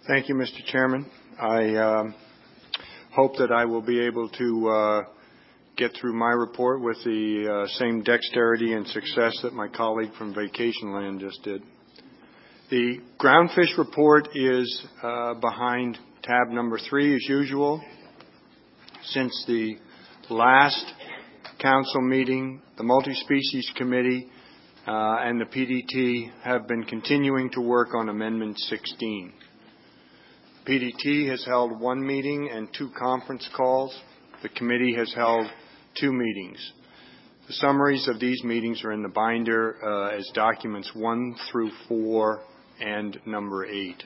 Thank you, Mr. Chairman. I hope that I will be able to get through my report with the same dexterity and success that my colleague from Vacation Land just did. The groundfish report is behind tab number 3 as usual. Since the last council meeting, the Multi-Species Committee and the PDT have been continuing to work on Amendment 16. PDT has held 1 meeting and 2 conference calls. The committee has held 2 meetings. The summaries of these meetings are in the binder as documents 1 through 4 and number 8.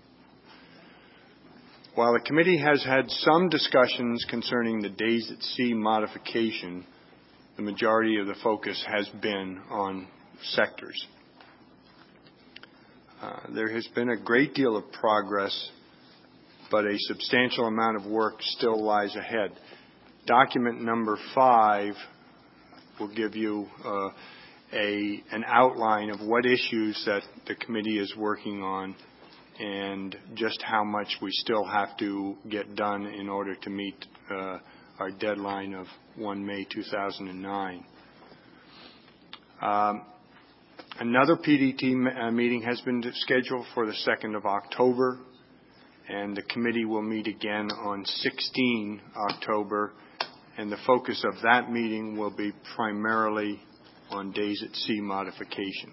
While the committee has had some discussions concerning the Days at Sea modification, the majority of the focus has been on sectors. There has been a great deal of progress, but a substantial amount of work still lies ahead. Document number 5 will give you an outline of what issues that the committee is working on and just how much we still have to get done in order to meet our deadline of 1 May 2009. Another PDT meeting has been scheduled for the 2nd of October, and the committee will meet again on 16 October, and the focus of that meeting will be primarily on Days at Sea modification.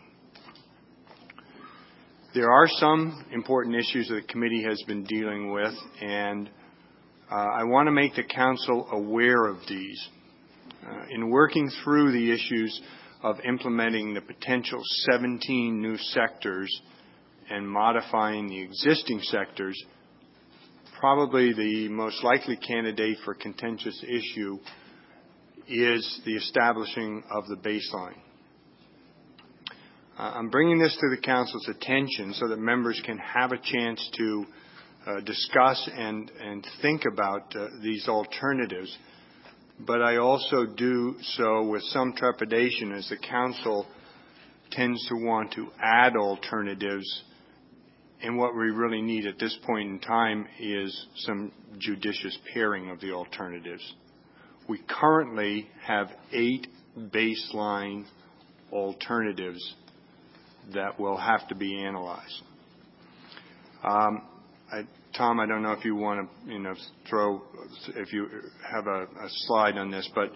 There are some important issues that the committee has been dealing with, and I want to make the council aware of these. In working through the issues of implementing the potential 17 new sectors and modifying the existing sectors, probably the most likely candidate for contentious issue is the establishing of the baseline. I'm bringing this to the council's attention so that members can have a chance to discuss and think about these alternatives, but I also do so with some trepidation as the council tends to want to add alternatives, and what we really need at this point in time is some judicious pairing of the alternatives. We currently have 8 baseline alternatives that will have to be analyzed. Tom, I don't know if you want to, if you have a slide on this, but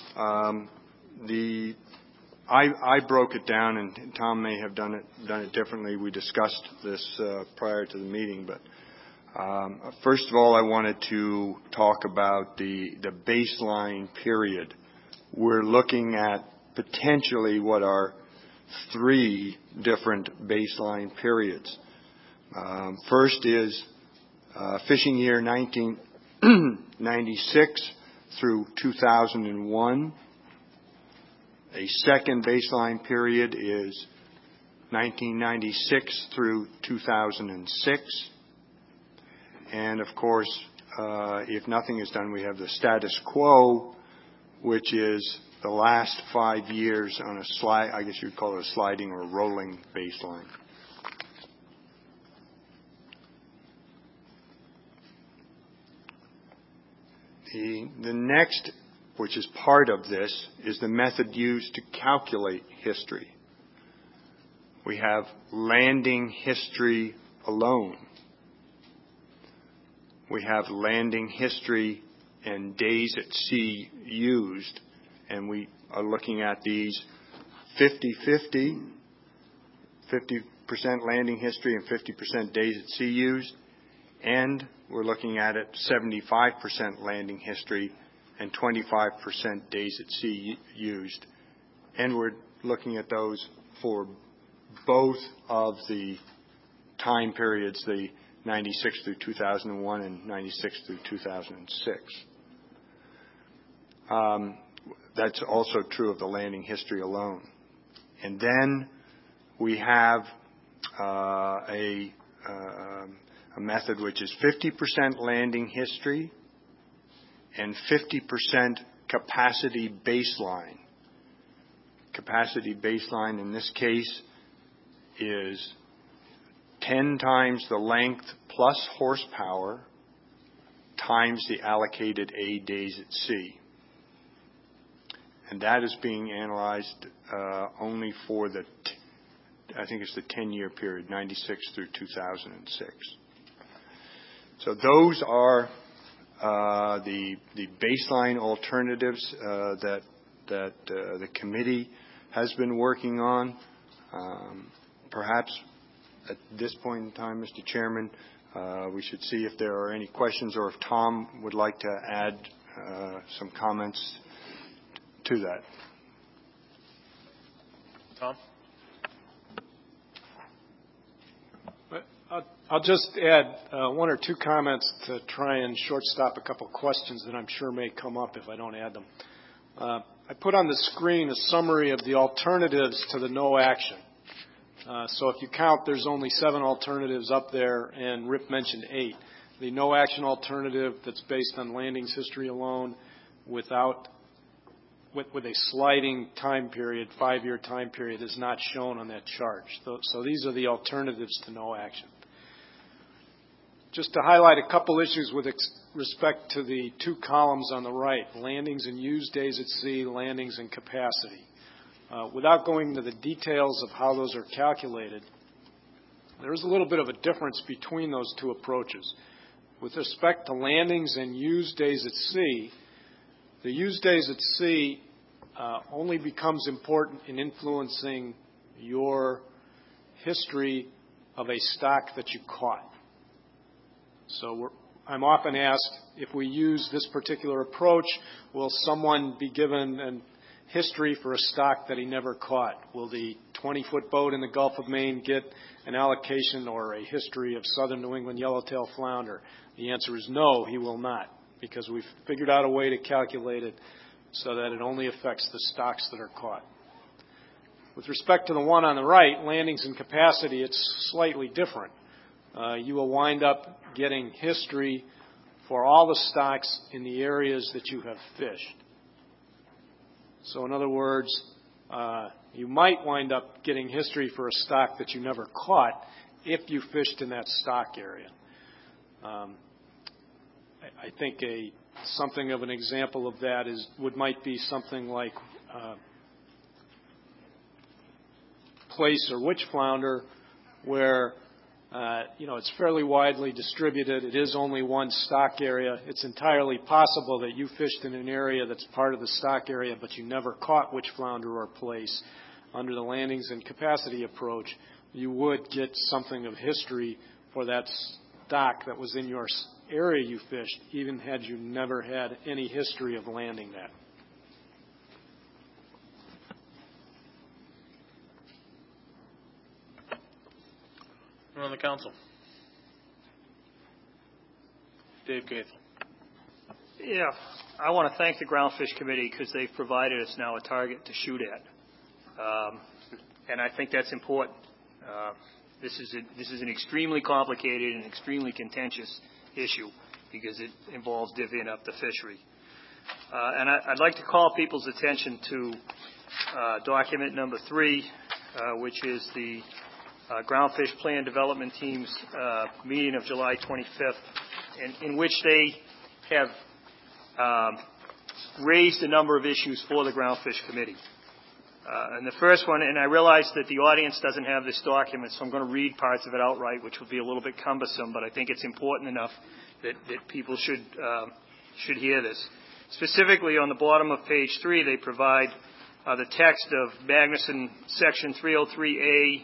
I broke it down, and Tom may have done it differently. We discussed this prior to the meeting, but first of all, I wanted to talk about the baseline period. We're looking at potentially what are 3 different baseline periods. First is fishing year 1996 through 2001. A second baseline period is 1996 through 2006. And of course, if nothing is done, we have the status quo, which is the last 5 years on a slide, I guess you'd call it a sliding or a rolling baseline. The next, which is part of this, is the method used to calculate history. We have landing history alone. We have landing history and days at sea used, and we are looking at these 50-50, 50% landing history and 50% days at sea used, and we're looking at it 75% landing history and 25% days at sea used. And we're looking at those for both of the time periods, the 96 through 2001 and 96 through 2006. That's also true of the landing history alone. And then we have a method which is 50% landing history and 50% capacity baseline. Capacity baseline in this case is 10 times the length plus horsepower times the allocated A days at sea. And that is being analyzed only for I think it's the 10-year period, 96 through 2006. So those are the baseline alternatives that the committee has been working on. Perhaps at this point in time, Mr. Chairman, we should see if there are any questions or if Tom would like to add some comments to that. Tom? I'll just add one or two comments to try and shortstop a couple questions that I'm sure may come up if I don't add them. I put on the screen a summary of the alternatives to the no action. So if you count, there's only 7 alternatives up there, and Rip mentioned 8. The no action alternative that's based on landings history alone with a sliding time period, 5-year time period, is not shown on that chart. So these are the alternatives to no action. Just to highlight a couple issues with respect to the 2 columns on the right, landings and used days at sea, landings and capacity. Without going into the details of how those are calculated, there is a little bit of a difference between those 2 approaches. With respect to landings and used days at sea, the used days at sea only becomes important in influencing your history of a stock that you caught. So I'm often asked, if we use this particular approach, will someone be given a history for a stock that he never caught? Will the 20-foot boat in the Gulf of Maine get an allocation or a history of southern New England yellowtail flounder? The answer is no, he will not, because we've figured out a way to calculate it so that it only affects the stocks that are caught. With respect to the one on the right, landings and capacity, it's slightly different. You will wind up getting history for all the stocks in the areas that you have fished. So in other words, you might wind up getting history for a stock that you never caught if you fished in that stock area. I think something of an example of that might be something like plaice or witch flounder, where it's fairly widely distributed. It is only one stock area. It's entirely possible that you fished in an area that's part of the stock area, but you never caught witch flounder or plaice. Under the landings and capacity approach, you would get something of history for that stock that was in your area you fished, even had you never had any history of landing that. On the council. Dave Gaithel. Yeah, I want to thank the Groundfish Committee because they've provided us now a target to shoot at. And I think that's important. This is an extremely complicated and extremely contentious issue because it involves divvying up the fishery. And I'd like to call people's attention to document number 3, which is the Groundfish Plan Development Team's meeting of July 25th, in which they have raised a number of issues for the Groundfish Committee. And the first one, and I realize that the audience doesn't have this document, so I'm going to read parts of it outright, which will be a little bit cumbersome, but I think it's important enough that people should hear this. Specifically, on the bottom of page 3, they provide the text of Magnuson Section 303A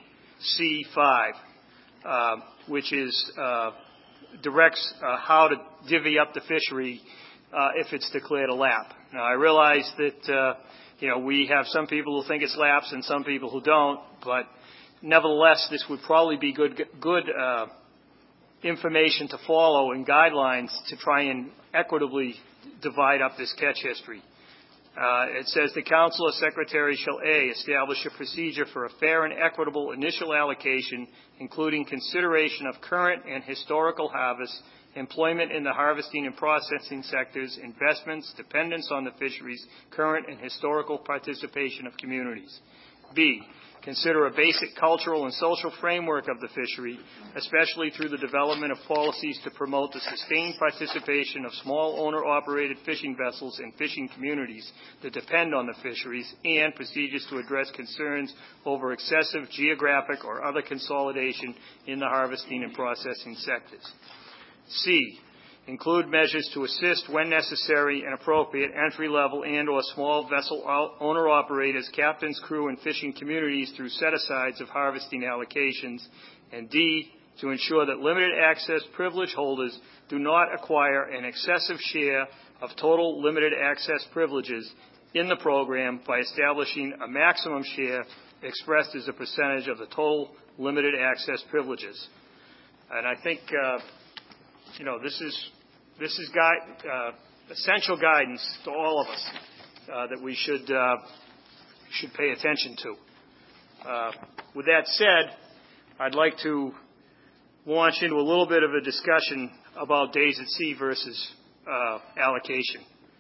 C5, which directs how to divvy up the fishery if it's declared a lap. Now, I realize that we have some people who think it's laps and some people who don't, but nevertheless, this would probably be good information to follow and guidelines to try and equitably divide up this catch history. It says the Council or Secretary shall A, establish a procedure for a fair and equitable initial allocation, including consideration of current and historical harvests, employment in the harvesting and processing sectors, investments, dependence on the fisheries, current and historical participation of communities. B, consider a basic cultural and social framework of the fishery, especially through the development of policies to promote the sustained participation of small owner-operated fishing vessels and fishing communities that depend on the fisheries, and procedures to address concerns over excessive geographic or other consolidation in the harvesting and processing sectors. C, include measures to assist, when necessary and appropriate, entry-level and or small vessel owner-operators, captains, crew, and fishing communities through set-asides of harvesting allocations. And D, to ensure that limited access privilege holders do not acquire an excessive share of total limited access privileges in the program by establishing a maximum share expressed as a percentage of the total limited access privileges. And I think this is essential guidance to all of us that we should pay attention to. With that said, I'd like to launch into a little bit of a discussion about days at sea versus allocation.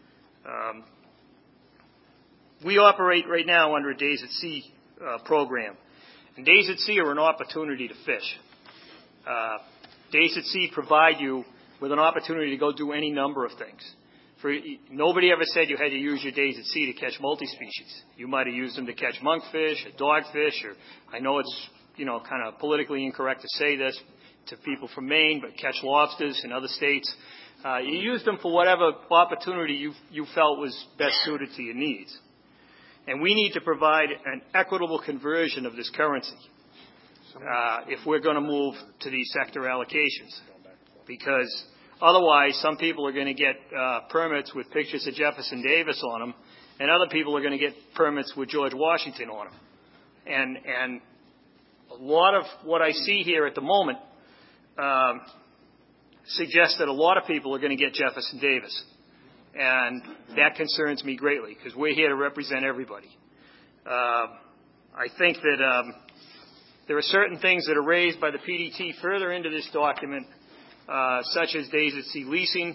We operate right now under a days at sea program, and days at sea are an opportunity to fish. Days at sea provide you with an opportunity to go do any number of things. Nobody ever said you had to use your days at sea to catch multi-species. You might have used them to catch monkfish, or dogfish, or I know it's kind of politically incorrect to say this to people from Maine, but catch lobsters in other states. You used them for whatever opportunity you felt was best suited to your needs. And we need to provide an equitable conversion of this currency if we're going to move to these sector allocations. Because otherwise, some people are going to get permits with pictures of Jefferson Davis on them, and other people are going to get permits with George Washington on them. And a lot of what I see here at the moment suggests that a lot of people are going to get Jefferson Davis. And that concerns me greatly, because we're here to represent everybody. I think that there are certain things that are raised by the PDT further into this document, such as days at sea leasing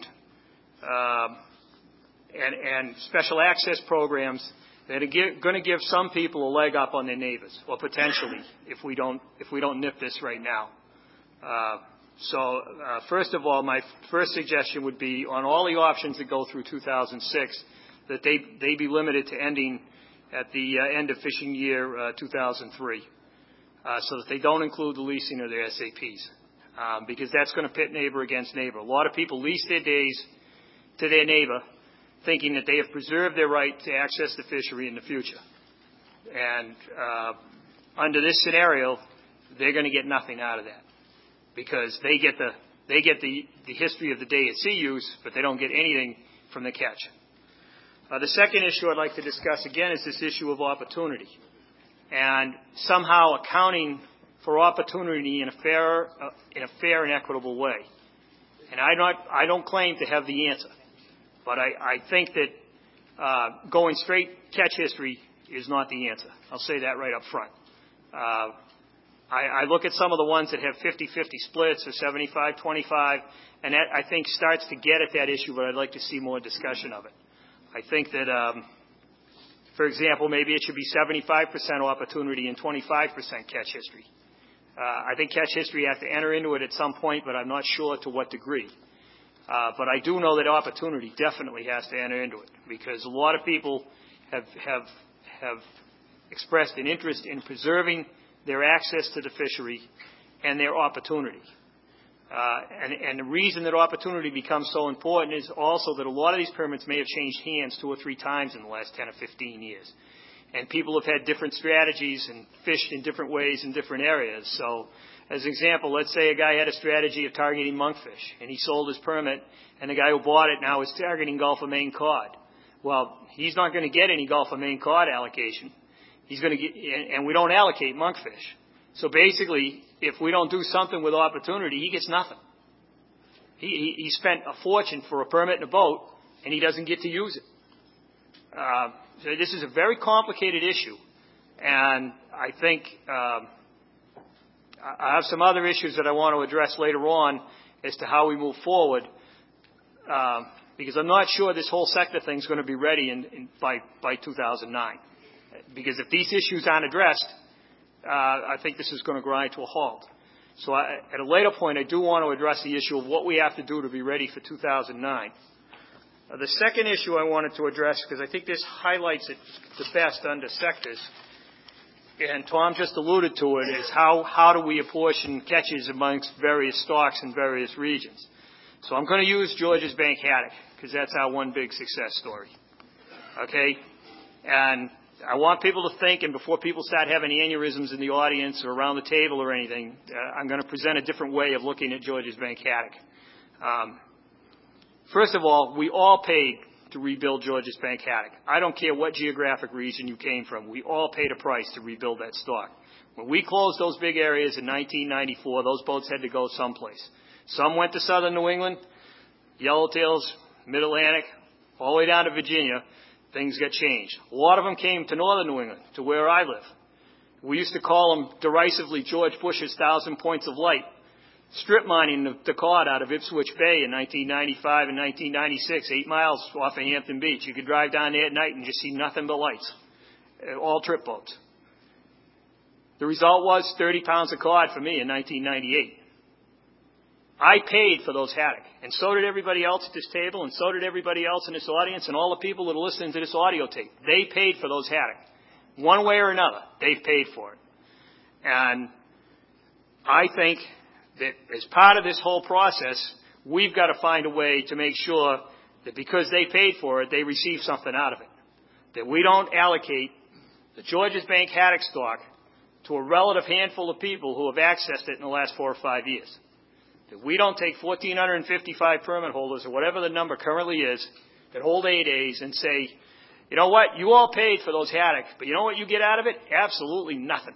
and special access programs that are going to give some people a leg up on their neighbors, or potentially, if we don't nip this right now. So first of all, my first suggestion would be on all the options that go through 2006 that they be limited to ending at the end of fishing year 2003, so that they don't include the leasing or their SAPs. Because that's going to pit neighbor against neighbor. A lot of people lease their days to their neighbor thinking that they have preserved their right to access the fishery in the future. And under this scenario, they're going to get nothing out of that, because they get the history of the day at sea use, but they don't get anything from the catch. The second issue I'd like to discuss again is this issue of opportunity, and somehow accounting for opportunity in a fair and equitable way. And I don't claim to have the answer, but I think that going straight catch history is not the answer. I'll say that right up front. I look at some of the ones that have 50-50 splits or 75-25, and that, I think, starts to get at that issue, but I'd like to see more discussion of it. I think that, for example, maybe it should be 75% opportunity and 25% catch history. I think catch history has to enter into it at some point, but I'm not sure to what degree. But I do know that opportunity definitely has to enter into it, because a lot of people have expressed an interest in preserving their access to the fishery and their opportunity. And the reason that opportunity becomes so important is also that a lot of these permits may have changed hands 2 or 3 times in the last 10 or 15 years. And people have had different strategies and fished in different ways in different areas. So, as an example, let's say a guy had a strategy of targeting monkfish, and he sold his permit, and the guy who bought it now is targeting Gulf of Maine cod. Well, he's not going to get any Gulf of Maine cod allocation. He's going to get, and we don't allocate monkfish. So basically, if we don't do something with opportunity, he gets nothing. He spent a fortune for a permit and a boat, and he doesn't get to use it. So this is a very complicated issue, and I think I have some other issues that I want to address later on as to how we move forward, because I'm not sure this whole sector thing is going to be ready by 2009. Because if these issues aren't addressed, I think this is going to grind to a halt. So at a later point, I do want to address the issue of what we have to do to be ready for 2009. The second issue I wanted to address, because I think this highlights it the best under sectors, and Tom just alluded to it, is how do we apportion catches amongst various stocks in various regions. So I'm going to use Georges Bank haddock, because that's our one big success story. Okay? And I want people to think, and before people start having aneurysms in the audience or around the table or anything, I'm going to present a different way of looking at Georges Bank haddock. First of all, we all paid to rebuild Georges Bank haddock. I don't care what geographic region you came from. We all paid a price to rebuild that stock. When we closed those big areas in 1994, those boats had to go someplace. Some went to southern New England, yellowtails, mid-Atlantic, all the way down to Virginia. Things got changed. A lot of them came to northern New England, to where I live. We used to call them derisively George Bush's 1,000 points of light. Strip mining the cod out of Ipswich Bay in 1995 and 1996, 8 miles off of Hampton Beach. You could drive down there at night and just see nothing but lights, all trip boats. The result was 30 pounds of cod for me in 1998. I paid for those haddock, and so did everybody else at this table, and so did everybody else in this audience, and all the people that are listening to this audio tape. They paid for those haddock. One way or another, they've paid for it. And I think that as part of this whole process, we've got to find a way to make sure that because they paid for it, they receive something out of it. That we don't allocate the Georges Bank haddock stock to a relative handful of people who have accessed it in the last 4 or 5 years. That we don't take 1,455 permit holders, or whatever the number currently is, that hold 8As and say, you know what, you all paid for those haddock, but you know what you get out of it? Absolutely nothing.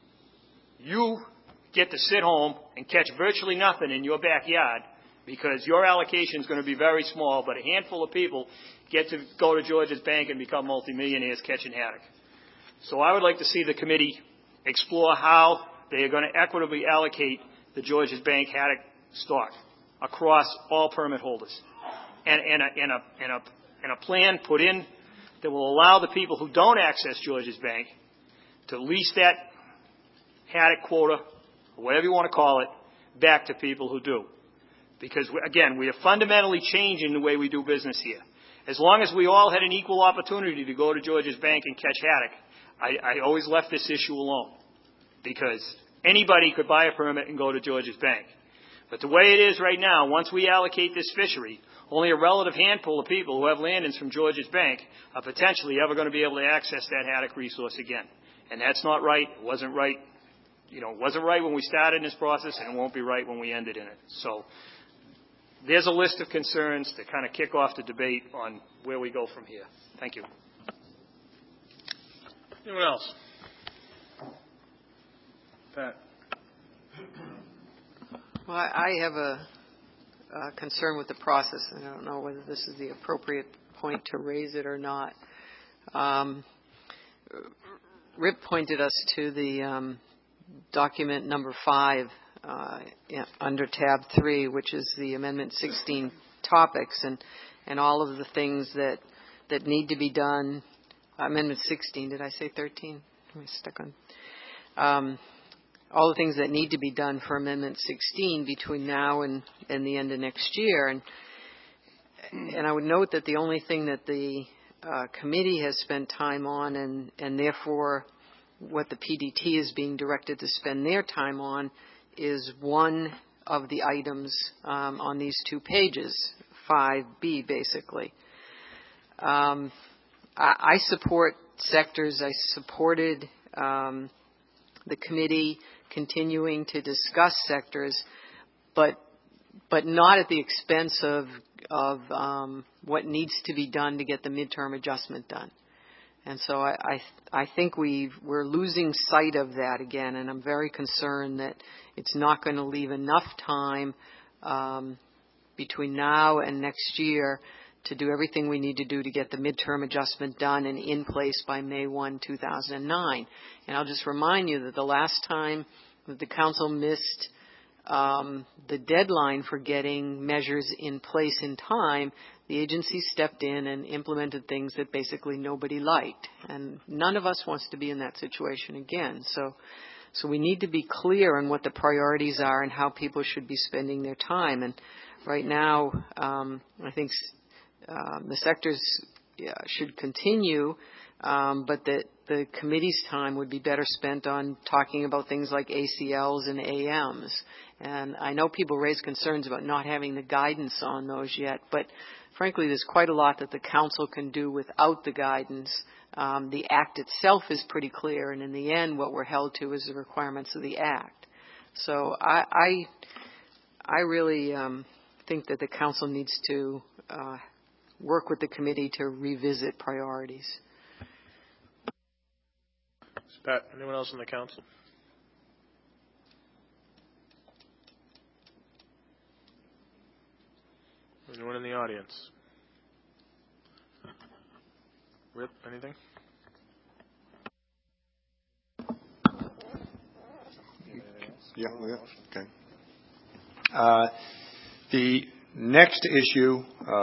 You get to sit home and catch virtually nothing in your backyard because your allocation is going to be very small, but a handful of people get to go to Georges Bank and become multimillionaires catching haddock. So I would like to see the committee explore how they are going to equitably allocate the Georges Bank haddock stock across all permit holders, and a plan put in that will allow the people who don't access Georges Bank to lease that haddock quota, or whatever you want to call it, back to people who do. Because, again, we are fundamentally changing the way we do business here. As long as we all had an equal opportunity to go to Georges Bank and catch haddock, I always left this issue alone. Because anybody could buy a permit and go to Georges Bank. But the way it is right now, once we allocate this fishery, only a relative handful of people who have land-ins from Georges Bank are potentially ever going to be able to access that haddock resource again. And that's not right. It wasn't right. It wasn't right when we started in this process, and it won't be right when we ended in it. So there's a list of concerns to kind of kick off the debate on where we go from here. Thank you. Anyone else? Pat. Well, I have a concern with the process, and I don't know whether this is the appropriate point to raise it or not. Rip pointed us to the document number 5 under tab 3, which is the Amendment 16 topics, and all of the things that need to be done. Amendment 16, did I say 13? I'm stuck on. All the things that need to be done for Amendment 16 between now and the end of next year. And I would note that the only thing that the committee has spent time on, and therefore what the PDT is being directed to spend their time on, is one of the items on these 2 pages, 5B basically. I support sectors. I supported the committee continuing to discuss sectors, but not at the expense of what needs to be done to get the midterm adjustment done. And so I think we're losing sight of that again, and I'm very concerned that it's not going to leave enough time between now and next year to do everything we need to do to get the midterm adjustment done and in place by May 1, 2009. And I'll just remind you that the last time that the council missed the deadline for getting measures in place in time, the agency stepped in and implemented things that basically nobody liked. And none of us wants to be in that situation again. So So we need to be clear on what the priorities are and how people should be spending their time. And right now, I think the sectors should continue, but that the committee's time would be better spent on talking about things like ACLs and AMs. And I know people raise concerns about not having the guidance on those yet, but frankly, there's quite a lot that the council can do without the guidance. The Act itself is pretty clear, and in the end, what we're held to is the requirements of the Act. So I really think that the council needs to work with the committee to revisit priorities. Pat, anyone else on the council? Anyone in the audience? Rip, anything? Yeah, okay. The next issue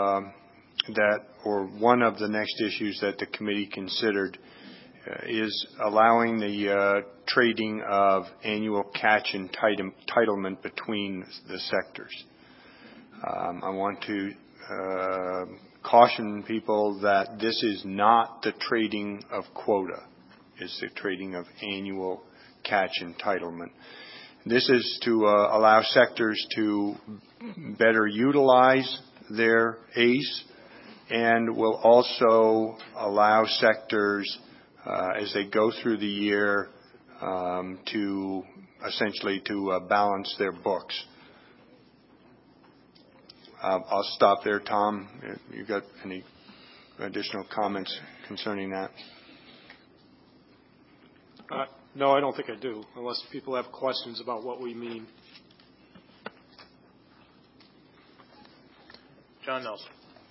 or one of the next issues that the committee considered is allowing the trading of annual catch entitlement between the sectors. I want to caution people that this is not the trading of quota. It's the trading of annual catch entitlement. This is to allow sectors to better utilize their ACE, and will also allow sectors as they go through the year to essentially balance their books. I'll stop there. Tom, you got any additional comments concerning that? No, I don't think I do, unless people have questions about what we mean. John Nelson.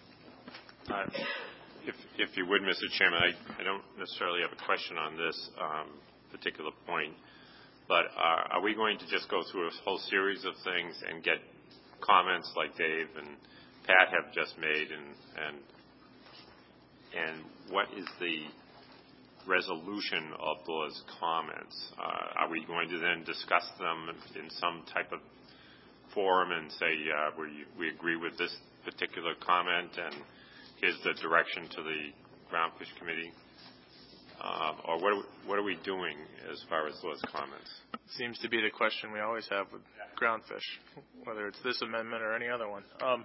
If you would, Mr. Chairman, I don't necessarily have a question on this particular point, but are we going to just go through a whole series of things and get comments like Dave and Pat have just made, and what is the resolution of those comments? Are we going to then discuss them in some type of forum and say we agree with this particular comment and here's the direction to the Groundfish Committee? Or what are we doing as far as those comments? Seems to be the question we always have with Groundfish, whether it's this amendment or any other one.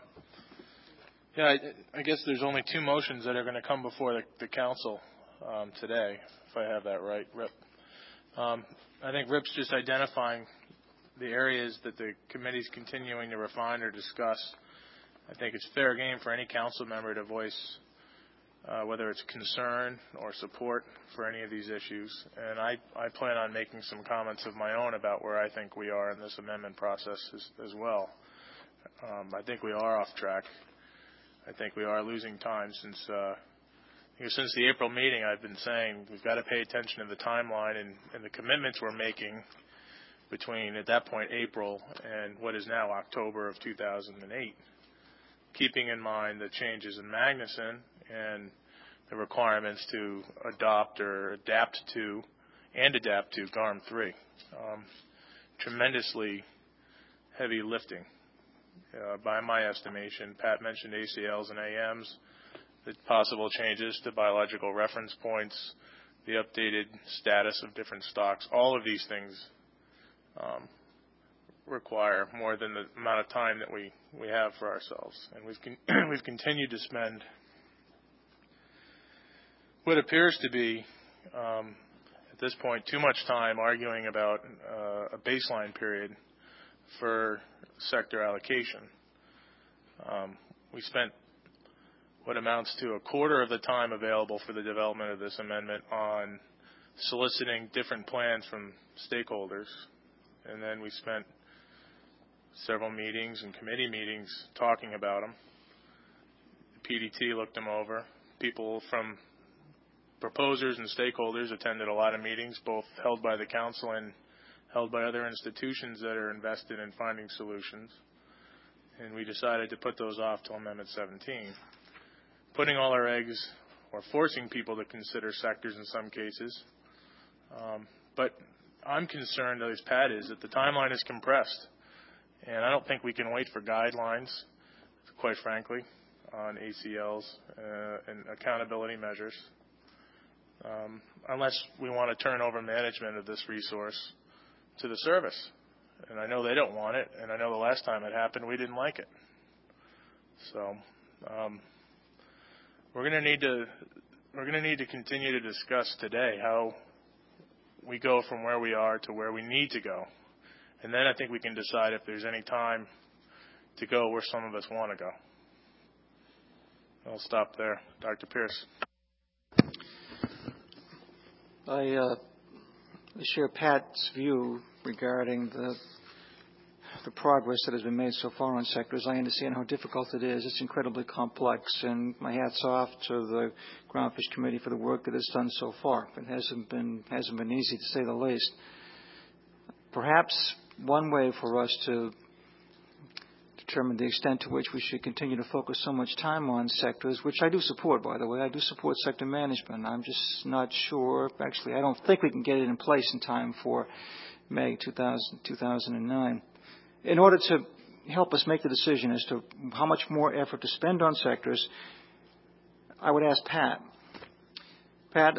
I guess there's only two motions that are going to come before the council today, if I have that right, Rip. I think Rip's just identifying the areas that the committee's continuing to refine or discuss. I think it's fair game for any council member to voice whether it's concern or support for any of these issues. And I plan on making some comments of my own about where I think we are in this amendment process as well. I think we are off track. I think we are losing time since the April meeting. I've been saying we've got to pay attention to the timeline and the commitments we're making between, at that point, April and what is now October of 2008. Keeping in mind the changes in Magnuson and the requirements to adapt to GARM 3. Tremendously heavy lifting by my estimation. Pat mentioned ACLs and AMs, the possible changes to biological reference points, the updated status of different stocks. All of these things require more than the amount of time that we have for ourselves. And we've continued to spend what appears to be, at this point, too much time arguing about a baseline period for sector allocation. We spent what amounts to a quarter of the time available for the development of this amendment on soliciting different plans from stakeholders. And then we spent several meetings and committee meetings talking about them. The PDT looked them over. People from proposers and stakeholders attended a lot of meetings, both held by the council and held by other institutions that are invested in finding solutions. And we decided to put those off till Amendment 17. Putting all our eggs, or forcing people to consider sectors in some cases. But I'm concerned, as Pat is, that the timeline is compressed. And I don't think we can wait for guidelines, quite frankly, on ACLs and accountability measures, unless we want to turn over management of this resource to the service. And I know they don't want it, and I know the last time it happened, we didn't like it. So we're going to need to continue to discuss today how we go from where we are to where we need to go. And then I think we can decide if there's any time to go where some of us want to go. I'll stop there. Dr. Pierce. I share Pat's view regarding the progress that has been made so far on sectors. I understand how difficult it is. It's incredibly complex, and my hat's off to the Groundfish Committee for the work that it's done so far. It hasn't been easy, to say the least. Perhaps one way for us to determine the extent to which we should continue to focus so much time on sectors, which I do support, by the way. I do support sector management. I'm just not sure. Actually, I don't think we can get it in place in time for May 2009. In order to help us make the decision as to how much more effort to spend on sectors, I would ask Pat. Pat,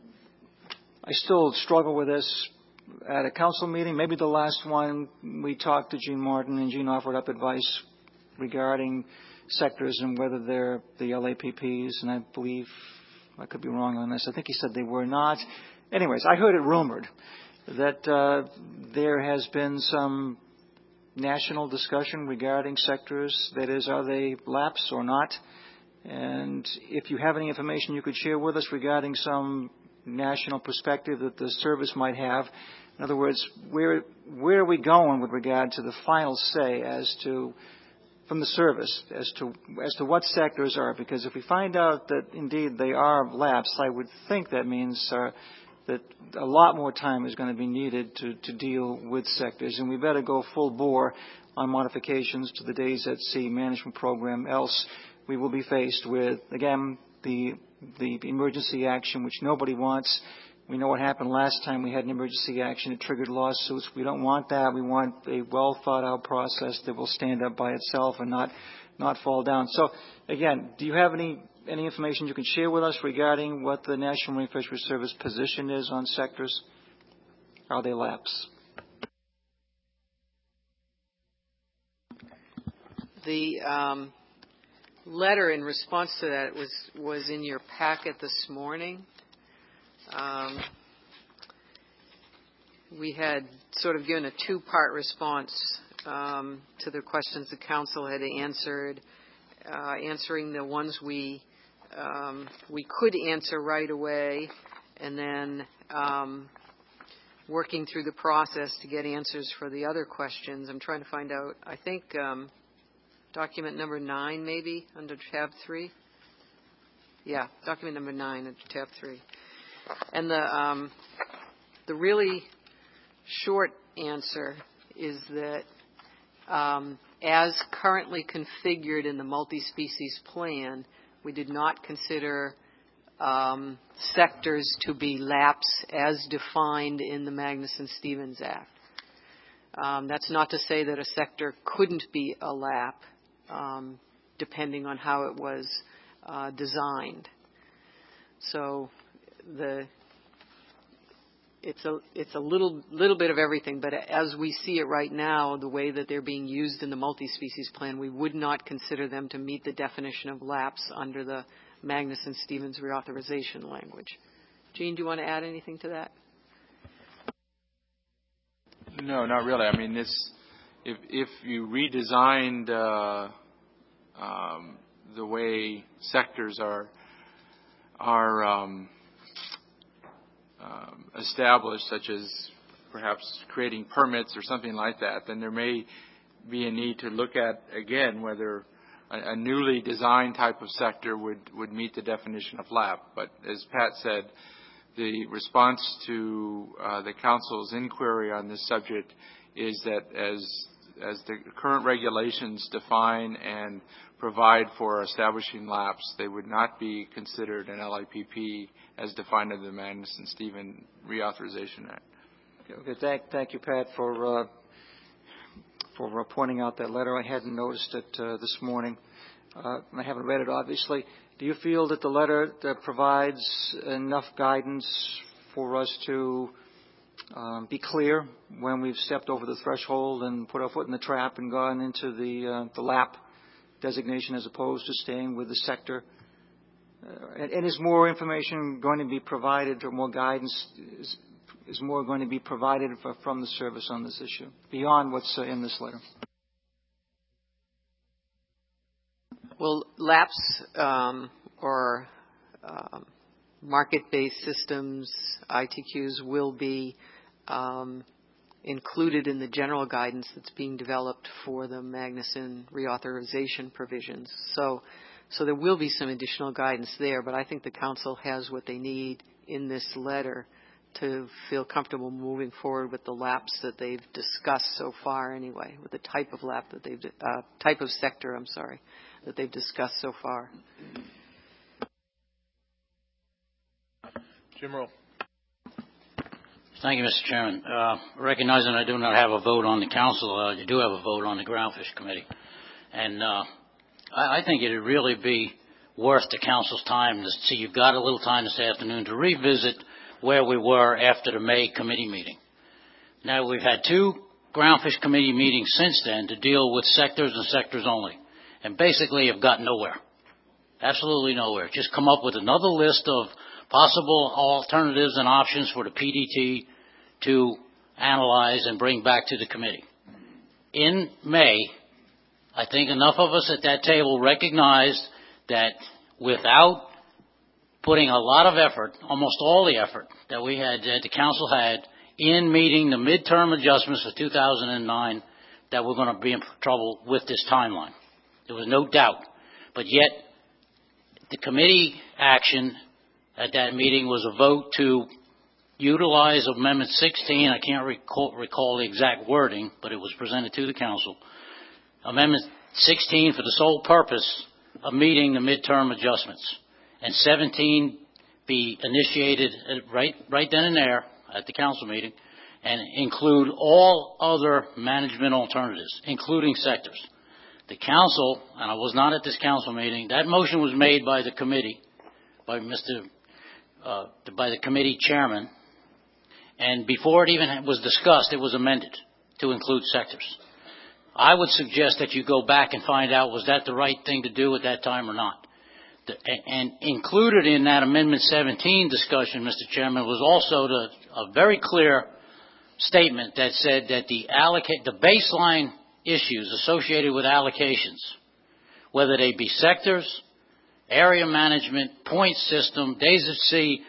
I still struggle with this. At a council meeting, maybe the last one, we talked to Gene Martin, and Gene offered up advice regarding sectors and whether they're the LAPPs, and I believe, I could be wrong on this, I think he said they were not. Anyways, I heard it rumored that there has been some national discussion regarding sectors. That is, are they LAPs or not? And if you have any information you could share with us regarding some national perspective that the service might have. In other words, where are we going with regard to the final say as to, from the service, as to what sectors are? Because if we find out that indeed they are LAPs, I would think that means that a lot more time is going to be needed to deal with sectors, and we better go full bore on modifications to the Days at Sea management program, else we will be faced with, again, the emergency action, which nobody wants. We know what happened last time we had an emergency action. It triggered lawsuits. We don't want that. We want a well-thought-out process that will stand up by itself and not fall down. So, again, do you have any information you can share with us regarding what the National Marine Fisheries Service position is on sectors? Are they LAPs? The letter in response to that was in your packet this morning. We had sort of given a two-part response to the questions the council had answered, answering the ones we could answer right away, and then working through the process to get answers for the other questions. I'm trying to find out, I think, document number 9, maybe, under tab 3. Yeah, document number 9 under tab 3. And the really short answer is that as currently configured in the multi-species plan, we did not consider sectors to be LAPs as defined in the Magnuson-Stevens Act. That's not to say that a sector couldn't be a LAP, depending on how it was designed. So it's a little bit of everything, but as we see it right now, the way that they're being used in the multi-species plan, we would not consider them to meet the definition of LAPs under the Magnuson-Stevens reauthorization language. Gene, do you want to add anything to that? No, not really. I mean, if you redesigned the way sectors are established, such as perhaps creating permits or something like that, then there may be a need to look at, again, whether a newly designed type of sector would meet the definition of LAP. But as Pat said, the response to the Council's inquiry on this subject is that as the current regulations define and provide for establishing LAPs, they would not be considered an LIPP as defined in the Magnuson-Stevens Reauthorization Act. Okay, thank you, Pat, for pointing out that letter. I hadn't noticed it this morning. I haven't read it, obviously. Do you feel that the letter that provides enough guidance for us to be clear when we've stepped over the threshold and put our foot in the trap and gone into the LAP designation as opposed to staying with the sector? And is more information going to be provided, or more guidance is more going to be provided from the service on this issue beyond what's in this letter? Well, LAPs or market-based systems, ITQs, will be included in the general guidance that's being developed for the Magnuson reauthorization provisions. So there will be some additional guidance there, but I think the Council has what they need in this letter to feel comfortable moving forward with the LAPs that they've discussed so far anyway, with the type of LAP that they've, type of sector, that they've discussed so far. Jim Rowe. Thank you, Mr. Chairman. Recognizing I do not have a vote on the Council, I do have a vote on the Groundfish Committee. And I think it would really be worth the Council's time to see, you've got a little time this afternoon to revisit where we were after the May committee meeting. Now, we've had 2 Groundfish Committee meetings since then to deal with sectors and sectors only, and basically have gotten nowhere. Absolutely nowhere. Just come up with another list of possible alternatives and options for the PDT to analyze and bring back to the committee. In May, I think enough of us at that table recognized that without putting a lot of effort, almost all the effort that we had, that the Council had in meeting the midterm adjustments of 2009, that we're going to be in trouble with this timeline. There was no doubt. But yet, the committee action at that meeting was a vote to utilize Amendment 16. I can't recall the exact wording, but it was presented to the Council. Amendment 16 for the sole purpose of meeting the midterm adjustments, and 17 be initiated right then and there at the Council meeting, and include all other management alternatives, including sectors. The Council, and I was not at this Council meeting, that motion was made by the committee, by the committee chairman, and before it even was discussed, it was amended to include sectors. I would suggest that you go back and find out, was that the right thing to do at that time or not? And included in that Amendment 17 discussion, Mr. Chairman, was also a very clear statement that said that the baseline issues associated with allocations, whether they be sectors, area management, point system, days of sea,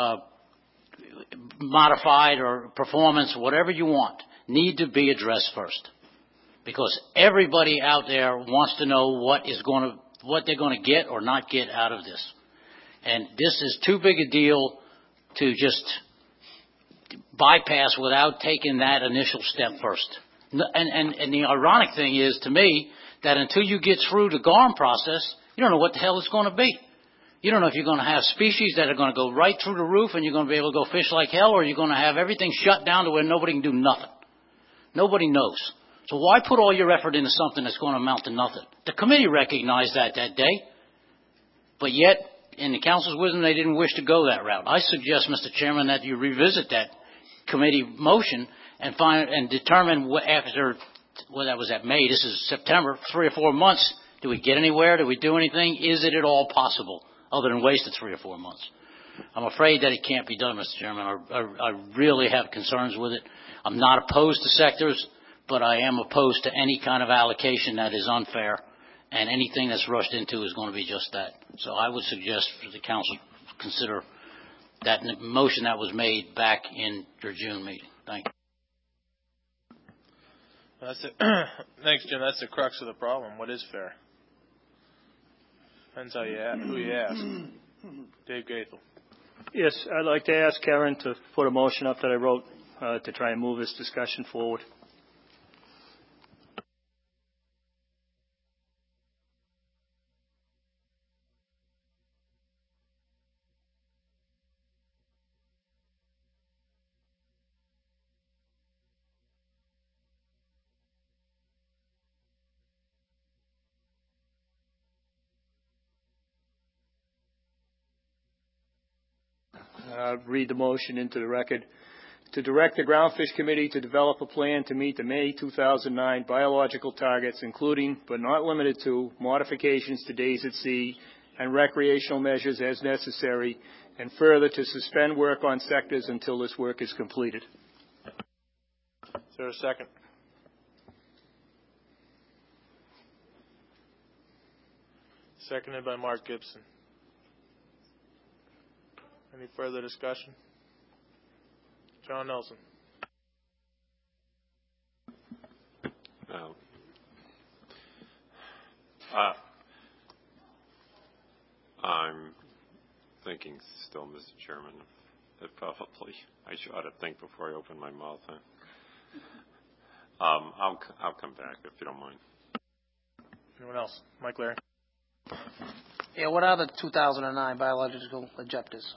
modified or performance, whatever you want, need to be addressed first. Because everybody out there wants to know what they're going to get or not get out of this. And this is too big a deal to just bypass without taking that initial step first. And the ironic thing is, to me, that until you get through the GARM process, you don't know what the hell it's going to be. You don't know if you're going to have species that are going to go right through the roof and you're going to be able to go fish like hell, or you're going to have everything shut down to where nobody can do nothing. Nobody knows. So why put all your effort into something that's going to amount to nothing? The committee recognized that day, but yet, in the Council's wisdom, they didn't wish to go that route. I suggest, Mr. Chairman, that you revisit that committee motion and determine after, well, that was at May, this is September, 3 or 4 months, do we get anywhere? Do we do anything? Is it at all possible, other than wasted 3 or 4 months? I'm afraid that it can't be done, Mr. Chairman. I really have concerns with it. I'm not opposed to sectors, but I am opposed to any kind of allocation that is unfair, and anything that's rushed into is going to be just that. So I would suggest for the Council consider that motion that was made back in your June meeting. Thank you. That's it. Thanks, Jim. That's the crux of the problem. What is fair? Depends who you ask. Dave Gaethel. Yes, I'd like to ask Karen to put a motion up that I wrote to try and move this discussion forward. read the motion into the record. To direct the Groundfish Committee to develop a plan to meet the May 2009 biological targets, including but not limited to modifications to days at sea and recreational measures as necessary, and further to suspend work on sectors until this work is completed. Is there a second? Seconded by Mark Gibson. Any further discussion? John Nelson. No. I'm thinking still, Mr. Chairman, that probably I ought to think before I open my mouth. I'll come back if you don't mind. Anyone else? Mike Larry. Yeah, what are the 2009 biological objectives?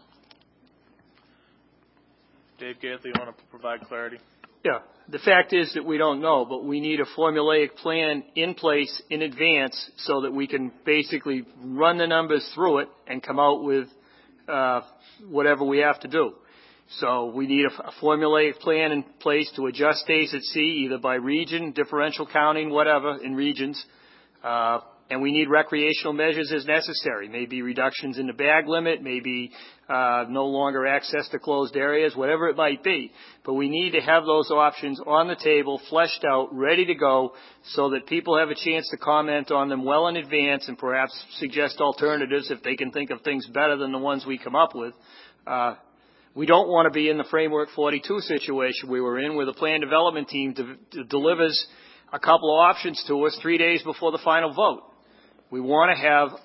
Dave Gately, you want to provide clarity? Yeah. The fact is that we don't know, but we need a formulaic plan in place in advance so that we can basically run the numbers through it and come out with whatever we have to do. So we need a formulaic plan in place to adjust days at sea, either by region, differential counting, whatever, in regions. And we need recreational measures as necessary, maybe reductions in the bag limit, maybe no longer access to closed areas, whatever it might be. But we need to have those options on the table, fleshed out, ready to go, so that people have a chance to comment on them well in advance and perhaps suggest alternatives if they can think of things better than the ones we come up with. We don't want to be in the Framework 42 situation we were in, where the plan development team delivers a couple of options to us 3 days before the final vote. We want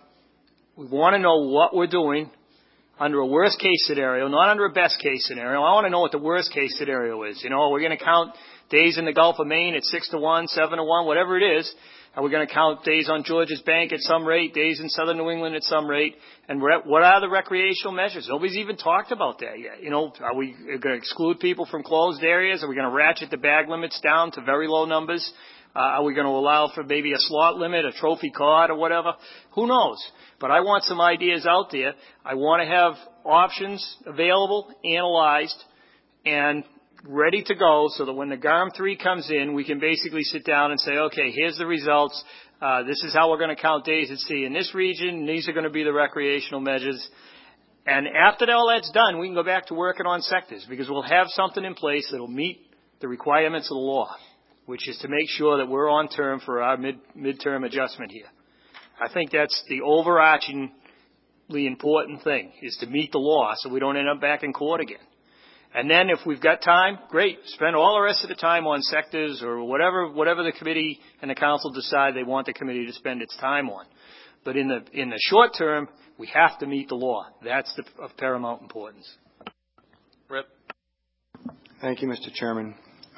to know what we're doing under a worst case scenario, not under a best case scenario. I want to know what the worst case scenario is. You know, we're going to count days in the Gulf of Maine at 6-1, 7-1, whatever it is. Are we going to count days on George's Bank at some rate, days in southern New England at some rate? And what are the recreational measures? Nobody's even talked about that yet. You know, are we going to exclude people from closed areas? Are we going to ratchet the bag limits down to very low numbers? Are we going to allow for maybe a slot limit, a trophy cod or whatever? Who knows? But I want some ideas out there. I want to have options available, analyzed, and ready to go so that when the GARM 3 comes in, we can basically sit down and say, okay, here's the results. This is how we're going to count days at sea in this region. These are going to be the recreational measures. And after all that's done, we can go back to working on sectors because we'll have something in place that will meet the requirements of the law, which is to make sure that we're on term for our midterm adjustment here. I think that's the overarchingly important thing, is to meet the law so we don't end up back in court again. And then if we've got time, great, spend all the rest of the time on sectors or whatever the committee and the council decide they want the committee to spend its time on. But in the short term, we have to meet the law. That's of paramount importance. Rip. Thank you, Mr. Chairman.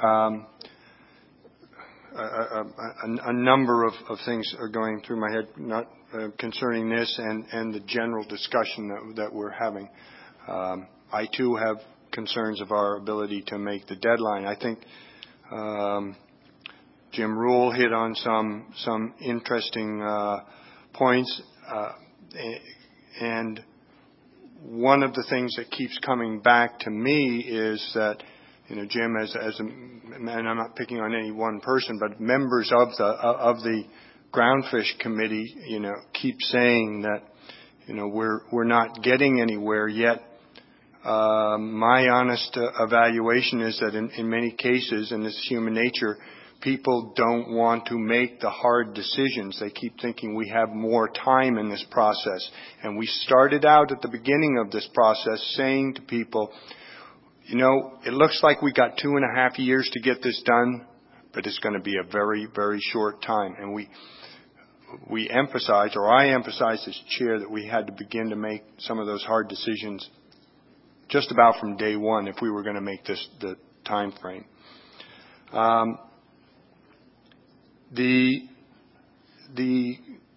A number of things are going through my head, not concerning this and the general discussion that we're having. I too have concerns of our ability to make the deadline. I think Jim Rule hit on some interesting points, and one of the things that keeps coming back to me is that, you know, Jim, and I'm not picking on any one person, but members of the Groundfish Committee, you know, keep saying that, you know, we're not getting anywhere yet. My honest evaluation is that in many cases, and this is human nature, people don't want to make the hard decisions. They keep thinking we have more time in this process. And we started out at the beginning of this process saying to people, you know, it looks like we got 2.5 years to get this done, but it's going to be a very, very short time. And we emphasized, or I emphasized as chair, that we had to begin to make some of those hard decisions just about from day one if we were going to make this the time frame. The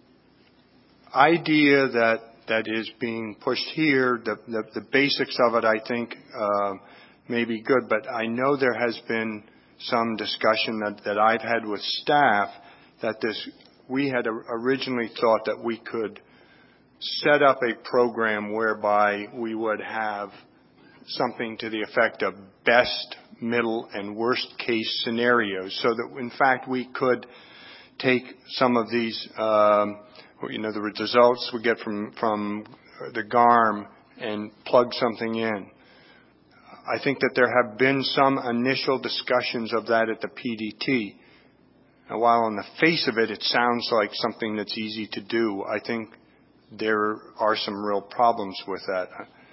idea that is being pushed here, the basics of it, I think, may be good, but I know there has been some discussion that I've had with staff that we had originally thought that we could set up a program whereby we would have something to the effect of best, middle, and worst case scenarios, so that in fact we could take some of these, the results we get from the GARM and plug something in. I think that there have been some initial discussions of that at the PDT. Now, while on the face of it, it sounds like something that's easy to do, I think there are some real problems with that.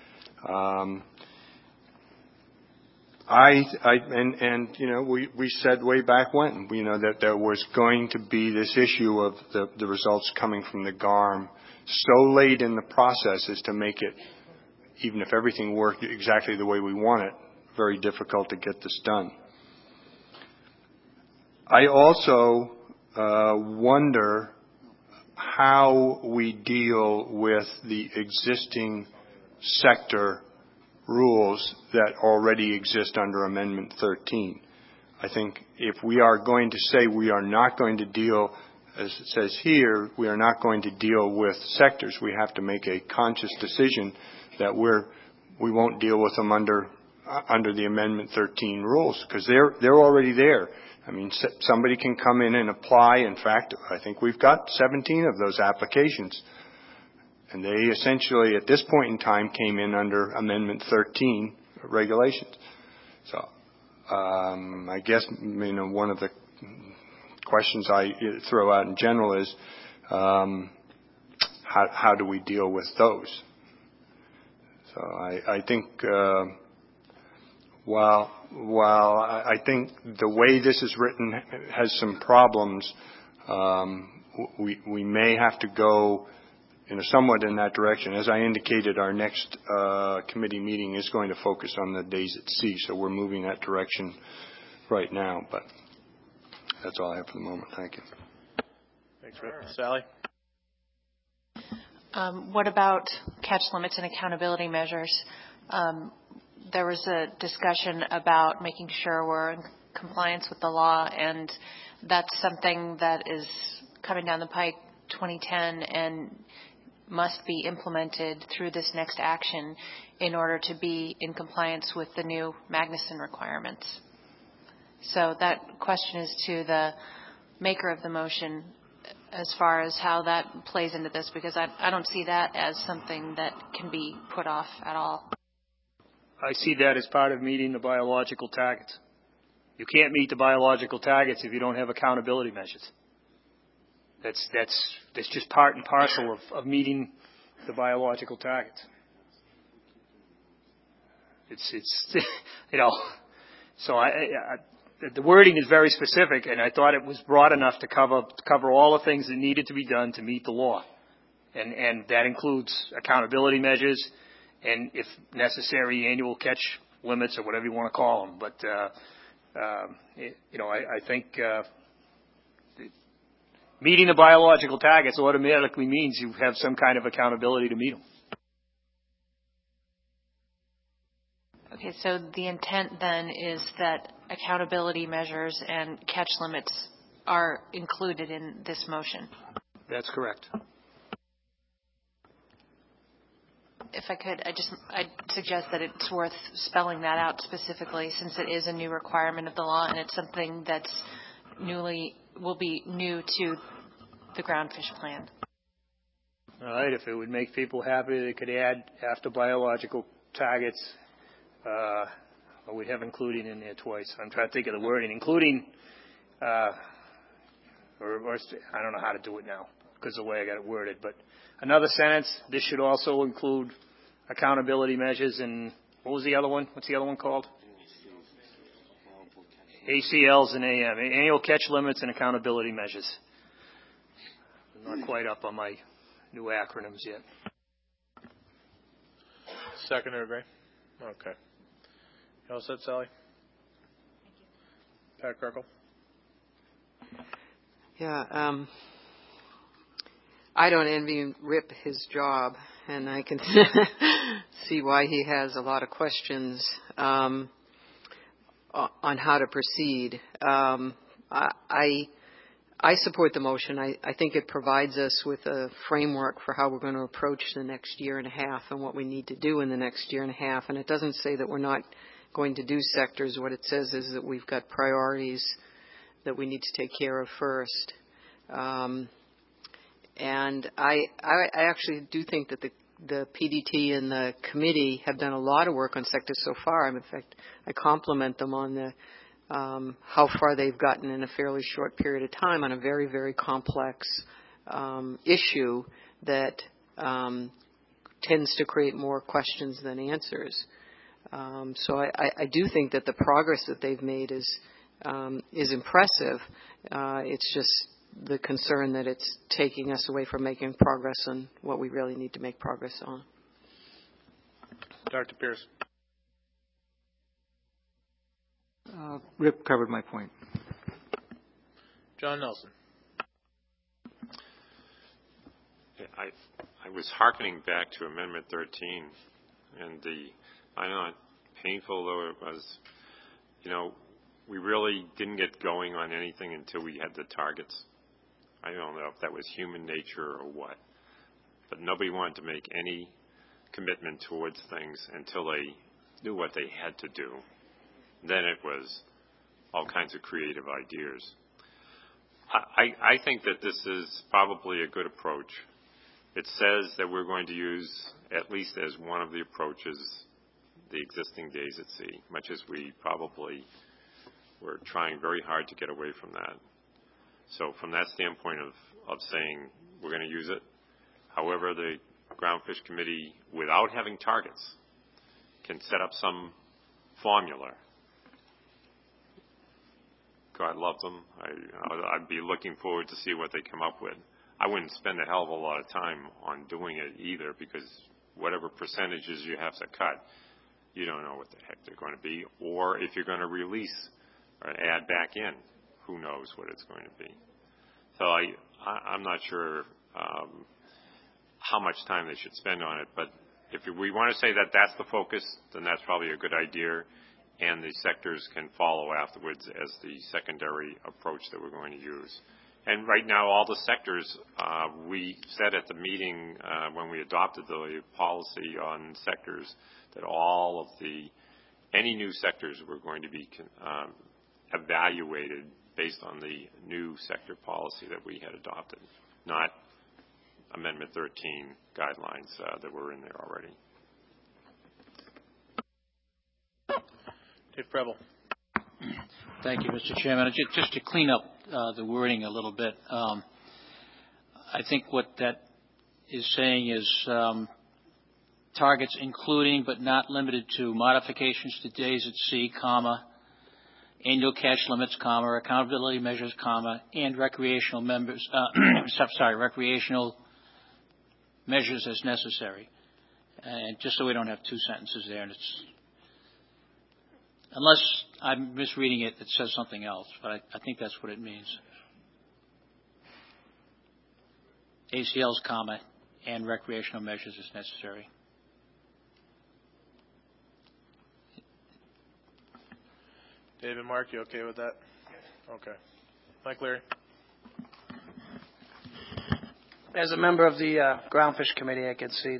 We said way back when, that there was going to be this issue of the results coming from the GARM so late in the process as to make it, even if everything worked exactly the way we want it, very difficult to get this done. I also wonder how we deal with the existing sector rules that already exist under Amendment 13. I think if we are going to say we are not going to deal, as it says here, we are not going to deal with sectors, we have to make a conscious decision that we won't deal with them under the Amendment 13 rules, because they're already there. I mean, somebody can come in and apply. In fact, I think we've got 17 of those applications. And they essentially, at this point in time, came in under Amendment 13 regulations. So I guess one of the questions I throw out in general is how do we deal with those? So I think while I think the way this is written has some problems, we may have to go somewhat in that direction. As I indicated, our next committee meeting is going to focus on the days at sea, so we're moving that direction right now. But that's all I have for the moment. Thank you. Thanks, Rick. Sally? What about catch limits and accountability measures? There was a discussion about making sure we're in compliance with the law, and that's something that is coming down the pike 2010 and must be implemented through this next action in order to be in compliance with the new Magnuson requirements. So that question is to the maker of the motion as far as how that plays into this, because I don't see that as something that can be put off at all. I see that as part of meeting the biological targets. You can't meet the biological targets if you don't have accountability measures. That's just part and parcel of meeting the biological targets. It's So the wording is very specific, and I thought it was broad enough to cover all the things that needed to be done to meet the law, and that includes accountability measures, and if necessary, annual catch limits or whatever you want to call them. But I think meeting the biological targets automatically means you have some kind of accountability to meet them. Okay, so the intent then is that accountability measures and catch limits are included in this motion. That's correct. If I could, I'd suggest that it's worth spelling that out specifically, since it is a new requirement of the law and it's something that's will be new to the groundfish plan. All right, if it would make people happy, they could add after biological targets. We have including in there twice. I'm trying to think of the wording, including, or I don't know how to do it now because of the way I got it worded. But another sentence, this should also include accountability measures and, what was the other one? What's the other one called? ACLs and AM, annual catch limits and accountability measures. I'm not quite up on my new acronyms yet. Second or agree? Okay. You all set, Sally? Pat Kirkle? Yeah, I don't envy Rip his job, and I can see why he has a lot of questions on how to proceed. I I support the motion. I think it provides us with a framework for how we're going to approach the next year and a half and what we need to do in the next year and a half. And it doesn't say that we're not going to do sectors. What it says is that we've got priorities that we need to take care of first. And I actually do think that the PDT and the committee have done a lot of work on sectors so far. In fact, I compliment them on the how far they've gotten in a fairly short period of time on a very, very complex issue that tends to create more questions than answers. So I do think that the progress that they've made is impressive. It's just the concern that it's taking us away from making progress on what we really need to make progress on. Dr. Pierce. Rip covered my point. John Nelson. I was hearkening back to Amendment 13, and I know painful though it was, we really didn't get going on anything until we had the targets. I don't know if that was human nature or what, but nobody wanted to make any commitment towards things until they knew what they had to do. Then it was all kinds of creative ideas. I think that this is probably a good approach. It says that we're going to use, at least as one of the approaches, the existing days at sea, much as we probably were trying very hard to get away from that. So from that standpoint of saying we're going to use it, however, the Groundfish Committee, without having targets, can set up some formula. God love them. I'd be looking forward to see what they come up with. I wouldn't spend a hell of a lot of time on doing it either, because whatever percentages you have to cut, you don't know what the heck they're going to be. Or if you're going to release or add back in, who knows what it's going to be. So I'm not sure how much time they should spend on it, but if we want to say that that's the focus, then that's probably a good idea, and the sectors can follow afterwards as the secondary approach that we're going to use. And right now, all the sectors, we said at the meeting when we adopted the policy on sectors that all of any new sectors were going to be evaluated based on the new sector policy that we had adopted, not Amendment 13 guidelines that were in there already. Dave Preble. Thank you, Mr. Chairman. Just to clean up the wording a little bit, I think what that is saying is targets including but not limited to modifications to days at sea, annual catch limits, accountability measures, and recreational recreational measures as necessary. And just so we don't have two sentences there, and it's unless I'm misreading it, it says something else, but I think that's what it means. ACLs, and recreational measures as necessary. David, Mark, you okay with that? Okay. Mike Leary. As a member of the Groundfish Committee, I can see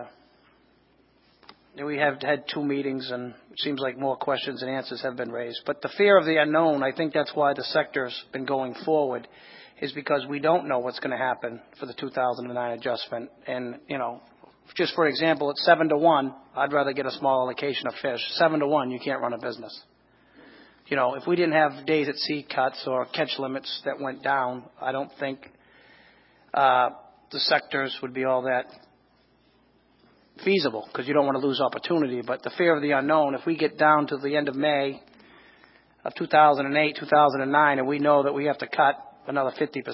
we have had 2 meetings, and it seems like more questions and answers have been raised. But the fear of the unknown, I think that's why the sector's been going forward, is because we don't know what's going to happen for the 2009 adjustment. And, just for example, at 7-to-1, I'd rather get a small allocation of fish. 7-to-1, you can't run a business. If we didn't have days at sea cuts or catch limits that went down, I don't think the sectors would be all that feasible, because you don't want to lose opportunity. But the fear of the unknown, if we get down to the end of May of 2008, 2009, and we know that we have to cut another 50%,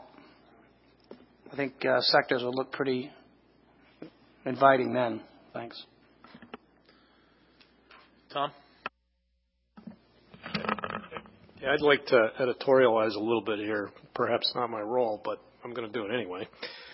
I think sectors will look pretty inviting then. Thanks. Tom? Yeah, I'd like to editorialize a little bit here. Perhaps not my role, but I'm going to do it anyway.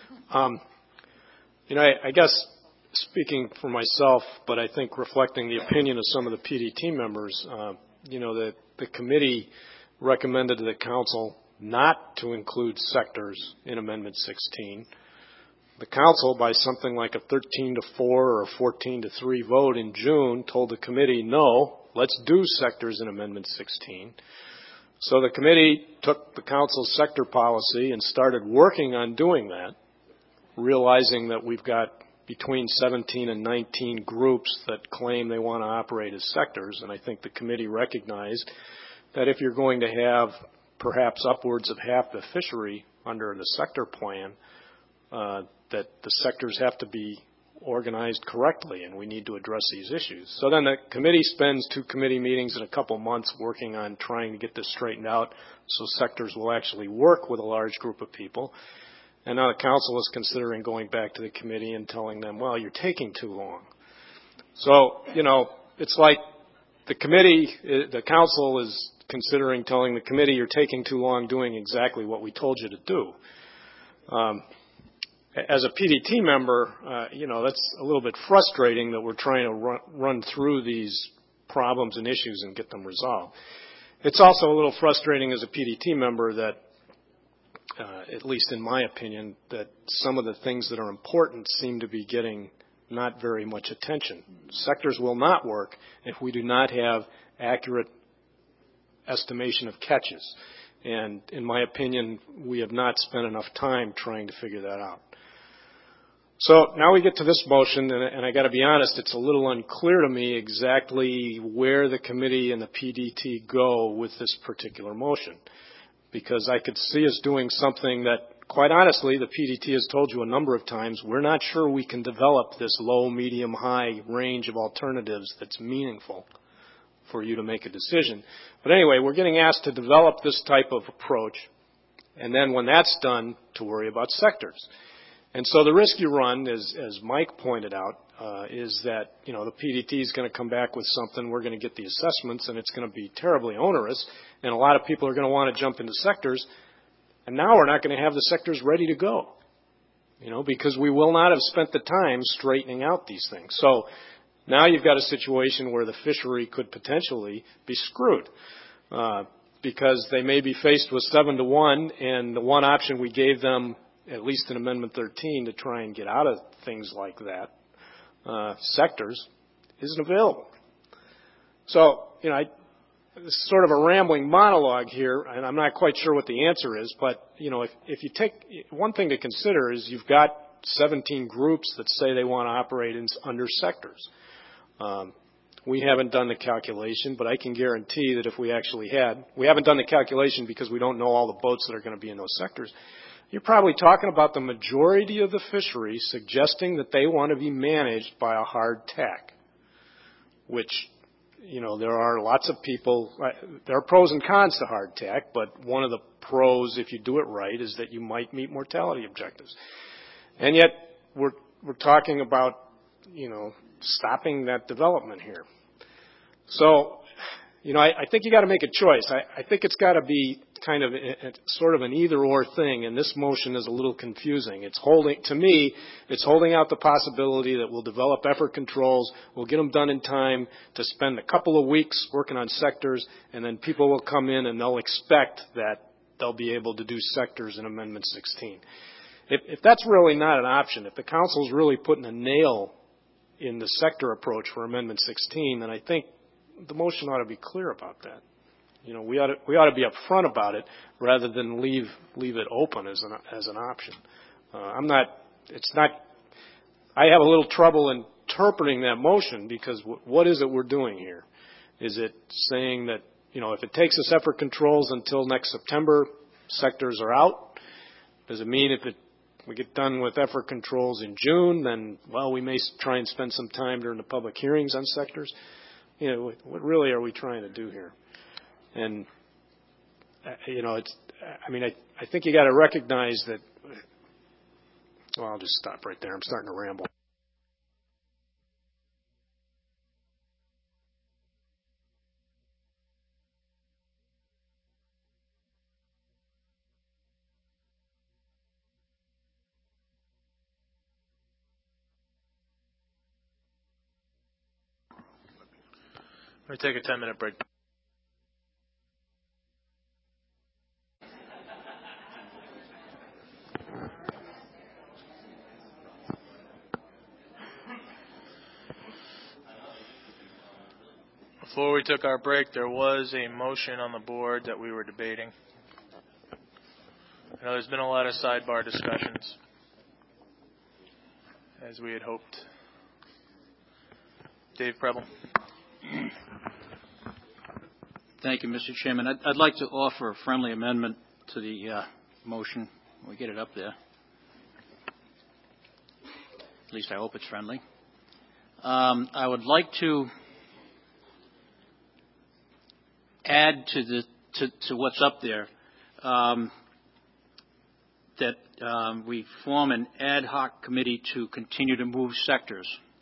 I guess speaking for myself, but I think reflecting the opinion of some of the PDT members, the committee recommended to the council not to include sectors in Amendment 16. The Council, by something like a 13-4 or a 14-3 vote in June, told the committee, no, let's do sectors in Amendment 16. So the committee took the Council's sector policy and started working on doing that, realizing that we've got between 17 and 19 groups that claim they want to operate as sectors. And I think the committee recognized that if you're going to have perhaps upwards of half the fishery under the sector plan, that the sectors have to be organized correctly, and we need to address these issues. So then the committee spends 2 committee meetings in a couple months working on trying to get this straightened out so sectors will actually work with a large group of people. And now the Council is considering going back to the committee and telling them, well, you're taking too long. So, it's like the Council is considering telling the committee, you're taking too long doing exactly what we told you to do. As a PDT member, that's a little bit frustrating that we're trying to run through these problems and issues and get them resolved. It's also a little frustrating as a PDT member that, at least in my opinion, that some of the things that are important seem to be getting not very much attention. Sectors will not work if we do not have accurate estimation of catches. And in my opinion, we have not spent enough time trying to figure that out. So now we get to this motion, and I got to be honest, it's a little unclear to me exactly where the committee and the PDT go with this particular motion, because I could see us doing something that, quite honestly, the PDT has told you a number of times, we're not sure we can develop this low, medium, high range of alternatives that's meaningful for you to make a decision. But anyway, we're getting asked to develop this type of approach, and then when that's done, to worry about sectors. And so the risk you run, as Mike pointed out, is that, the PDT is going to come back with something, we're going to get the assessments, and it's going to be terribly onerous, and a lot of people are going to want to jump into sectors, and now we're not going to have the sectors ready to go, because we will not have spent the time straightening out these things. So now you've got a situation where the fishery could potentially be screwed, because they may be faced with 7-1, and the one option we gave them, at least in Amendment 13, to try and get out of things like that, sectors, isn't available. So, this is sort of a rambling monologue here, and I'm not quite sure what the answer is, but, if you take, one thing to consider is you've got 17 groups that say they want to operate under sectors. We haven't done the calculation, but I can guarantee that if we actually had, we haven't done the calculation because we don't know all the boats that are going to be in those sectors. You're probably talking about the majority of the fishery suggesting that they want to be managed by a hard tack, which, there are lots of people, there are pros and cons to hard tack, but one of the pros, if you do it right, is that you might meet mortality objectives. And yet, we're talking about, stopping that development here. So, I think you got to make a choice. I think it's got to be kind of sort of an either-or thing, and this motion is a little confusing. To me, it's holding out the possibility that we'll develop effort controls, we'll get them done in time to spend a couple of weeks working on sectors, and then people will come in and they'll expect that they'll be able to do sectors in Amendment 16. If that's really not an option, if the Council's really putting a nail in the sector approach for Amendment 16, then I think the motion ought to be clear about that. We ought to be upfront about it rather than leave it open as an option. I have a little trouble interpreting that motion because what is it we're doing here? Is it saying that, if it takes us effort controls until next September, sectors are out? Does it mean if we get done with effort controls in June, then, we may try and spend some time during the public hearings on sectors? What really are we trying to do here? And, I think you got to recognize that, I'll just stop right there. I'm starting to ramble. We're going to take a 10-minute break. Before we took our break, there was a motion on the board that we were debating. I know there's been a lot of sidebar discussions, as we had hoped. Dave Preble. Thank you, Mr. Chairman. I'd like to offer a friendly amendment to the motion. We get it up there. At least I hope it's friendly. I would like to add to what's up there that we form an ad hoc committee to continue to move sectors.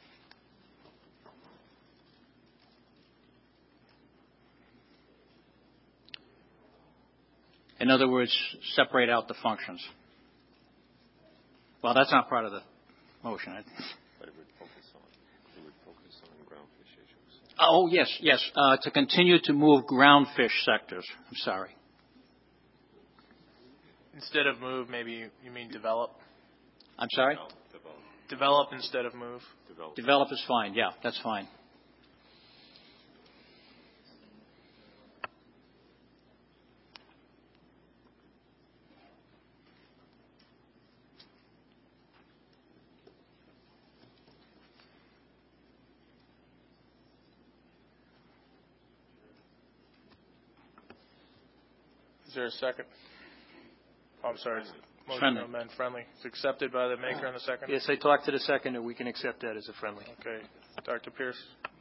In other words, separate out the functions. Well, that's not part of the motion. But it would focus on groundfish issues. Oh, yes. To continue to move groundfish sectors. I'm sorry. Instead of move, maybe you mean develop? I'm sorry? Develop instead of move. Develop is fine. Yeah, that's fine. Is there a second? Oh, I'm sorry. Motion Friendly. to amend friendly. It's accepted by the maker and the second? Yes, I talked to the second, and we can accept that as a friendly. Okay. Dr. Pierce?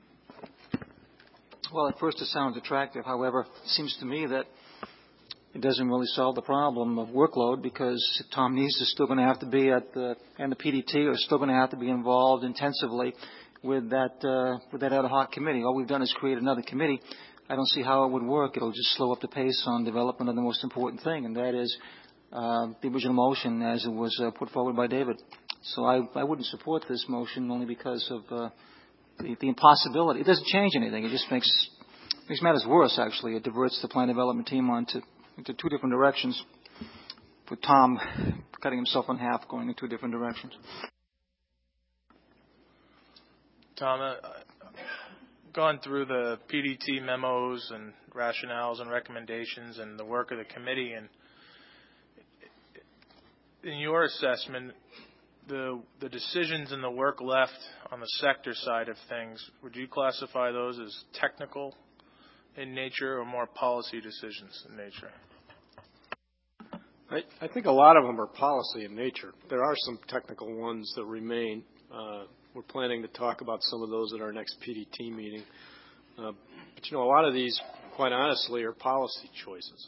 Well, at first it sounds attractive. However, it seems to me that it doesn't really solve the problem of workload because Tom Neese is still going to have to be and the PDT are still going to have to be involved intensively with that ad hoc committee. All we've done is create another committee. I don't see how it would work. It'll just slow up the pace on development of the most important thing, and that is the original motion as it was put forward by David. So I wouldn't support this motion only because of the impossibility. It doesn't change anything. It just makes matters worse, actually. It diverts the plan development team into two different directions, with Tom cutting himself in half going in two different directions. Tom, gone through the PDT memos and rationales and recommendations and the work of the committee, and in your assessment, the decisions and the work left on the sector side of things, would you classify those as technical in nature or more policy decisions in nature? I think a lot of them are policy in nature. There are some technical ones that remain. We're planning to talk about some of those at our next PDT meeting. But, a lot of these, quite honestly, are policy choices.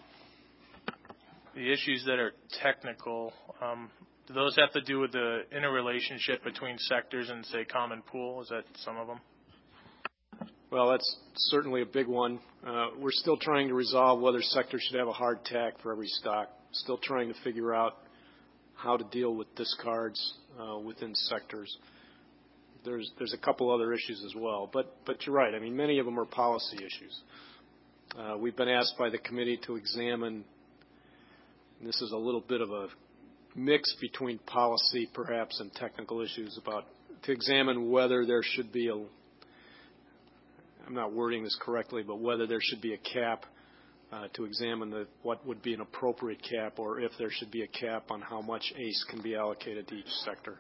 The issues that are technical, do those have to do with the interrelationship between sectors and, say, common pool? Is that some of them? Well, that's certainly a big one. We're still trying to resolve whether sectors should have a hard tack for every stock. Still trying to figure out how to deal with discards within sectors. There's a couple other issues as well, but you're right. I mean, many of them are policy issues. We've been asked by the committee to examine, and this is a little bit of a mix between policy perhaps and technical issues, to examine whether there should be I'm not wording this correctly, but whether there should be a cap, to examine what would be an appropriate cap, or if there should be a cap on how much ACE can be allocated to each sector.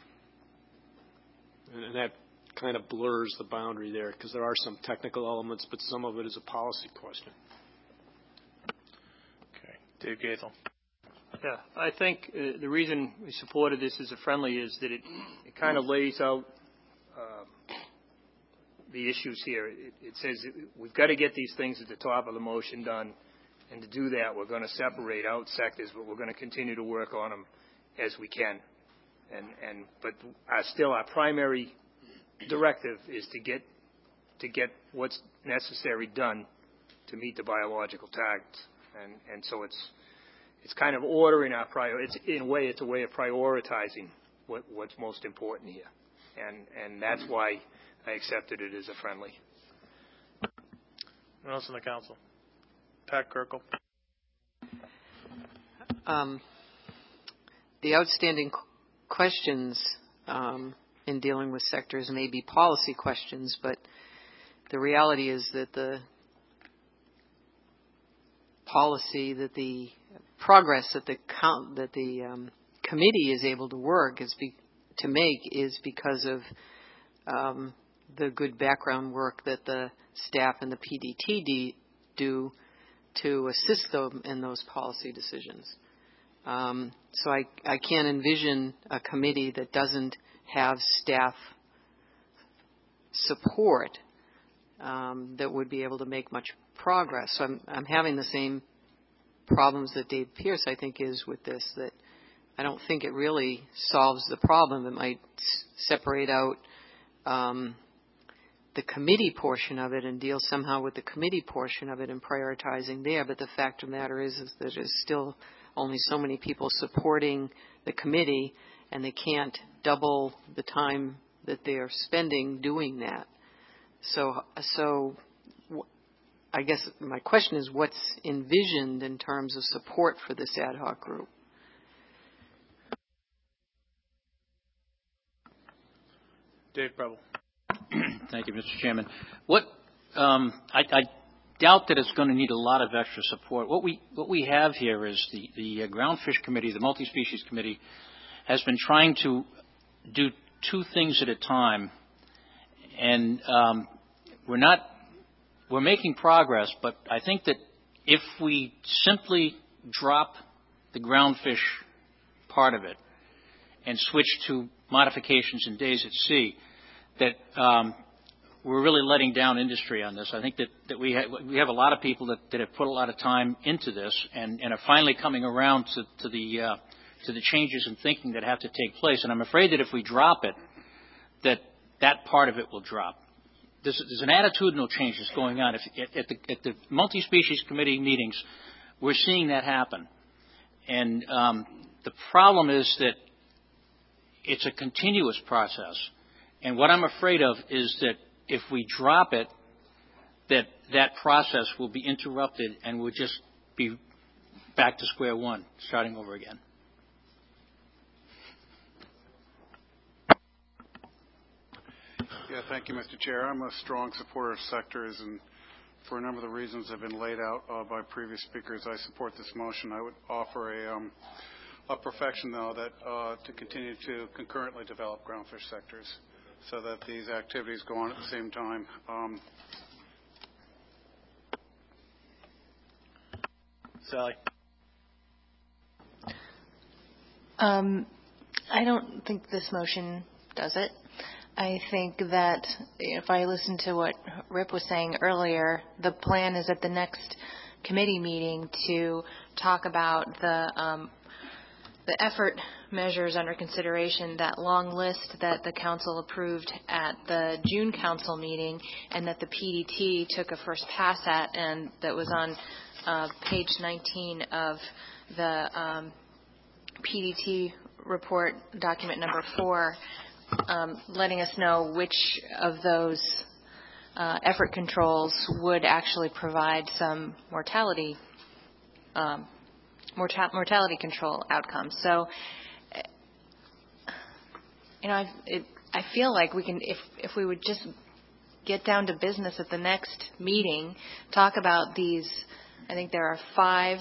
And that kind of blurs the boundary there because there are some technical elements, but some of it is a policy question. Okay. Dave Gaithel. Yeah, I think the reason we supported this as a friendly is that it kind of lays out the issues here. It says we've got to get these things at the top of the motion done, and to do that we're going to separate out sectors, but we're going to continue to work on them as we can. But our primary directive is to get what's necessary done to meet the biological targets, and so it's kind of ordering our it's in a way it's a way of prioritizing what's most important here, and that's why I accepted it as a friendly. Anyone else on the council? Pat Kirkle. The outstanding questions in dealing with sectors may be policy questions, but the reality is that the policy, that the progress that the committee is able to work to make is because of the good background work that the staff and the PDT do to assist them in those policy decisions. So I can't envision a committee that doesn't have staff support that would be able to make much progress. So I'm having the same problems that Dave Pierce, I think, is with this, that I don't think it really solves the problem. It might separate out the committee portion of it and deal somehow with the committee portion of it and prioritizing there. But the fact of the matter is that there's still only so many people supporting the committee, and they can't double the time that they are spending doing that. So I guess my question is, what's envisioned in terms of support for this ad hoc group? Dave Preble. Thank you, Mr. Chairman. I doubt that it's going to need a lot of extra support. What we have here is the Groundfish Committee, the Multi-Species Committee, has been trying to do two things at a time, and we're making progress. But I think that if we simply drop the groundfish part of it and switch to modifications in days at sea, that we're really letting down industry on this. I think that we have a lot of people that have put a lot of time into this and are finally coming around to the changes in thinking that have to take place. And I'm afraid that if we drop it, that part of it will drop. There's an attitudinal change that's going on. At the multi-species committee meetings, we're seeing that happen. And the problem is that it's a continuous process. And what I'm afraid of is that if we drop it, that process will be interrupted and we'll just be back to square one, starting over again. Yeah, thank you, Mr. Chair. I'm a strong supporter of sectors, and for a number of the reasons that have been laid out by previous speakers, I support this motion. I would offer a perfection, though, that to continue to concurrently develop groundfish sectors so that these activities go on at the same time. Sally. I don't think this motion does it. I think that if I listen to what Rip was saying earlier, the plan is at the next committee meeting to talk about the effort measures under consideration, that long list that the council approved at the June council meeting and that the PDT took a first pass at, and that was on page 19 of the PDT report, document number 4, letting us know which of those effort controls would actually provide some mortality control outcomes. So, I feel like we can, if we would just get down to business at the next meeting, talk about these. I think there are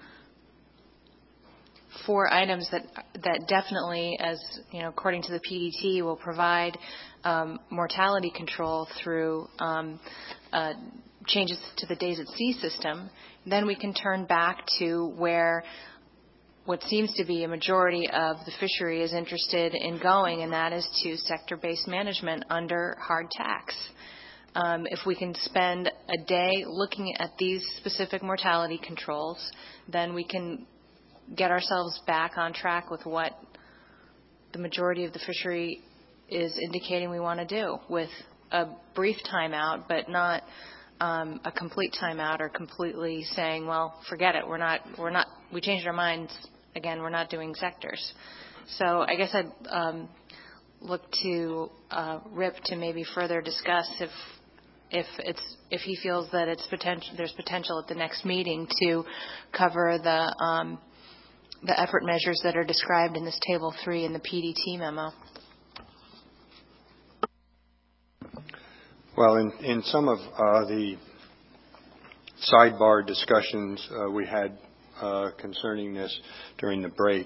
4 items that definitely, as according to the PDT, will provide mortality control through changes to the days at sea system. Then we can turn back to where what seems to be a majority of the fishery is interested in going, and that is to sector-based management under hard tax. If we can spend a day looking at these specific mortality controls, then we can get ourselves back on track with what the majority of the fishery is indicating we want to do, with a brief timeout, but not a complete timeout or completely saying, well, forget it. We changed our minds. Again, we're not doing sectors. So I guess I'd look to Rip to maybe further discuss if he feels that there's potential at the next meeting to cover the effort measures that are described in this Table 3 in the PDT memo. Well, in some of the sidebar discussions we had concerning this during the break,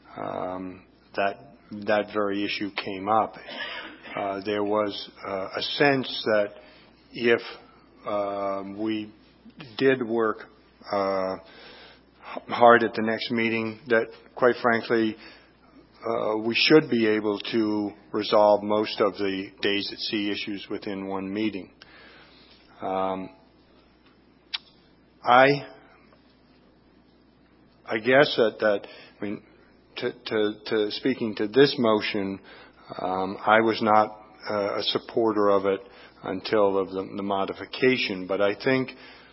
that very issue came up. There was a sense that if we did work hard at the next meeting, that quite frankly we should be able to resolve most of the days at sea issues within one meeting. I guess that I mean, to speaking to this motion, I was not a supporter of it until of the modification. But I think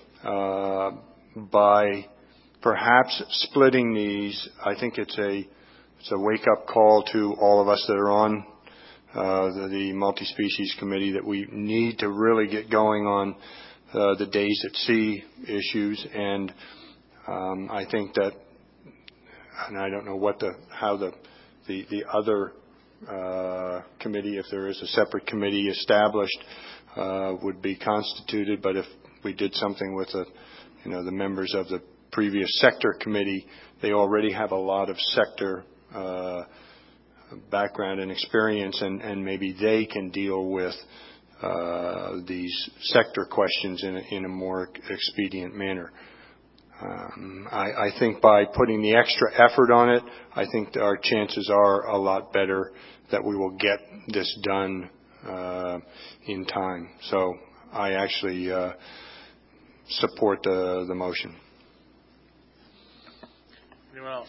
by perhaps splitting these, I think it's a wake-up call to all of us that are on the multi-species committee that we need to really get going on the days at sea issues. And I think that, and I don't know how the other committee, if there is a separate committee established, would be constituted. But if we did something with the members of the previous sector committee, they already have a lot of sector background and experience, and maybe they can deal with these sector questions in a more expedient manner. I think by putting the extra effort on it, I think our chances are a lot better that we will get this done in time. So I actually support the motion. Anyone else?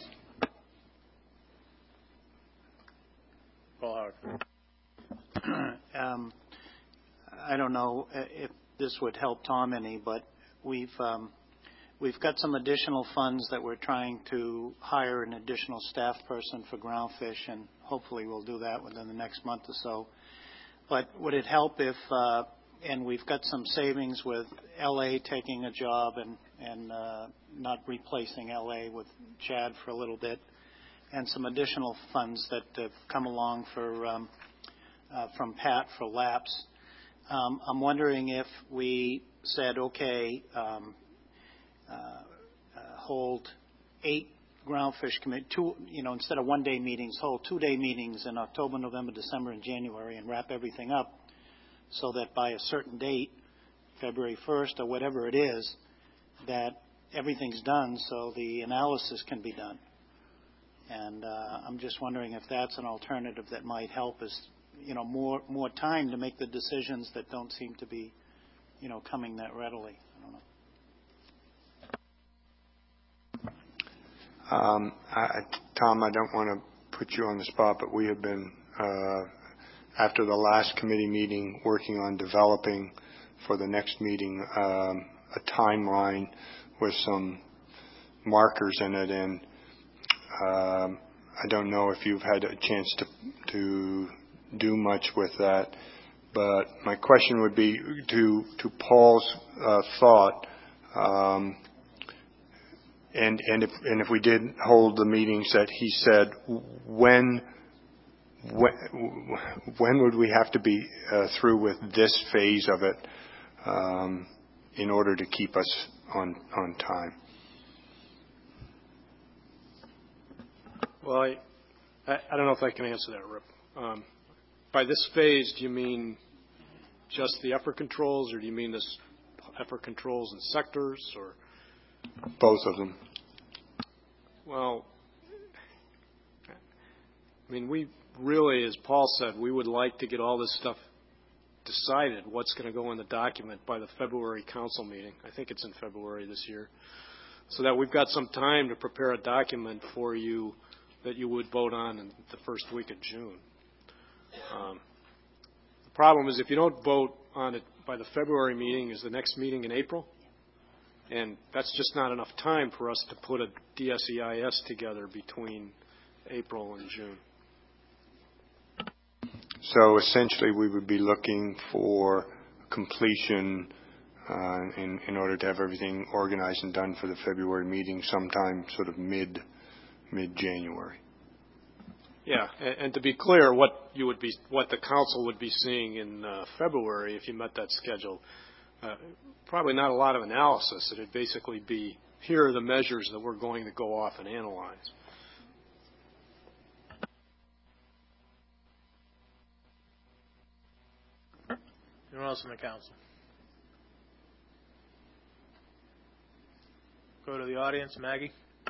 Paul Howard. I don't know if this would help Tom any, but we've got some additional funds that we're trying to hire an additional staff person for groundfish, and hopefully we'll do that within the next month or so. But would it help if, and we've got some savings with LA taking a job and not replacing LA with Chad for a little bit, and some additional funds that have come along from Pat for LAPS. I'm wondering if we said, okay, hold 8 groundfish committee, instead of one-day meetings, hold 2-day meetings in October, November, December, and January, and wrap everything up so that by a certain date, February 1st or whatever it is, that everything's done so the analysis can be done. And I'm just wondering if that's an alternative that might help us, more time to make the decisions that don't seem to be, coming that readily. I don't know. Tom, I don't want to put you on the spot, but we have been, after the last committee meeting, working on developing for the next meeting a timeline with some markers in it. And I don't know if you've had a chance to do much with that. But my question would be to Paul's thought. And if we did hold the meetings that he said, when would we have to be through with this phase of it in order to keep us on time? Well, I don't know if I can answer that, Rip. By this phase, do you mean just the effort controls, or do you mean this effort controls and sectors, or both of them? Well, I mean, we really, as Paul said, we would like to get all this stuff decided, what's going to go in the document by the February council meeting. I think it's in February this year. So that we've got some time to prepare a document for you that you would vote on in the first week of June. The problem is if you don't vote on it by the February meeting, is the next meeting in April? And that's just not enough time for us to put a DSEIS together between April and June. So essentially we would be looking for completion in order to have everything organized and done for the February meeting sometime sort of mid-January. Yeah, and to be clear, what the council would be seeing in February if you met that schedule, probably not a lot of analysis. It'd basically be, here are the measures that we're going to go off and analyze. Anyone else in the council? Go to the audience. Maggie?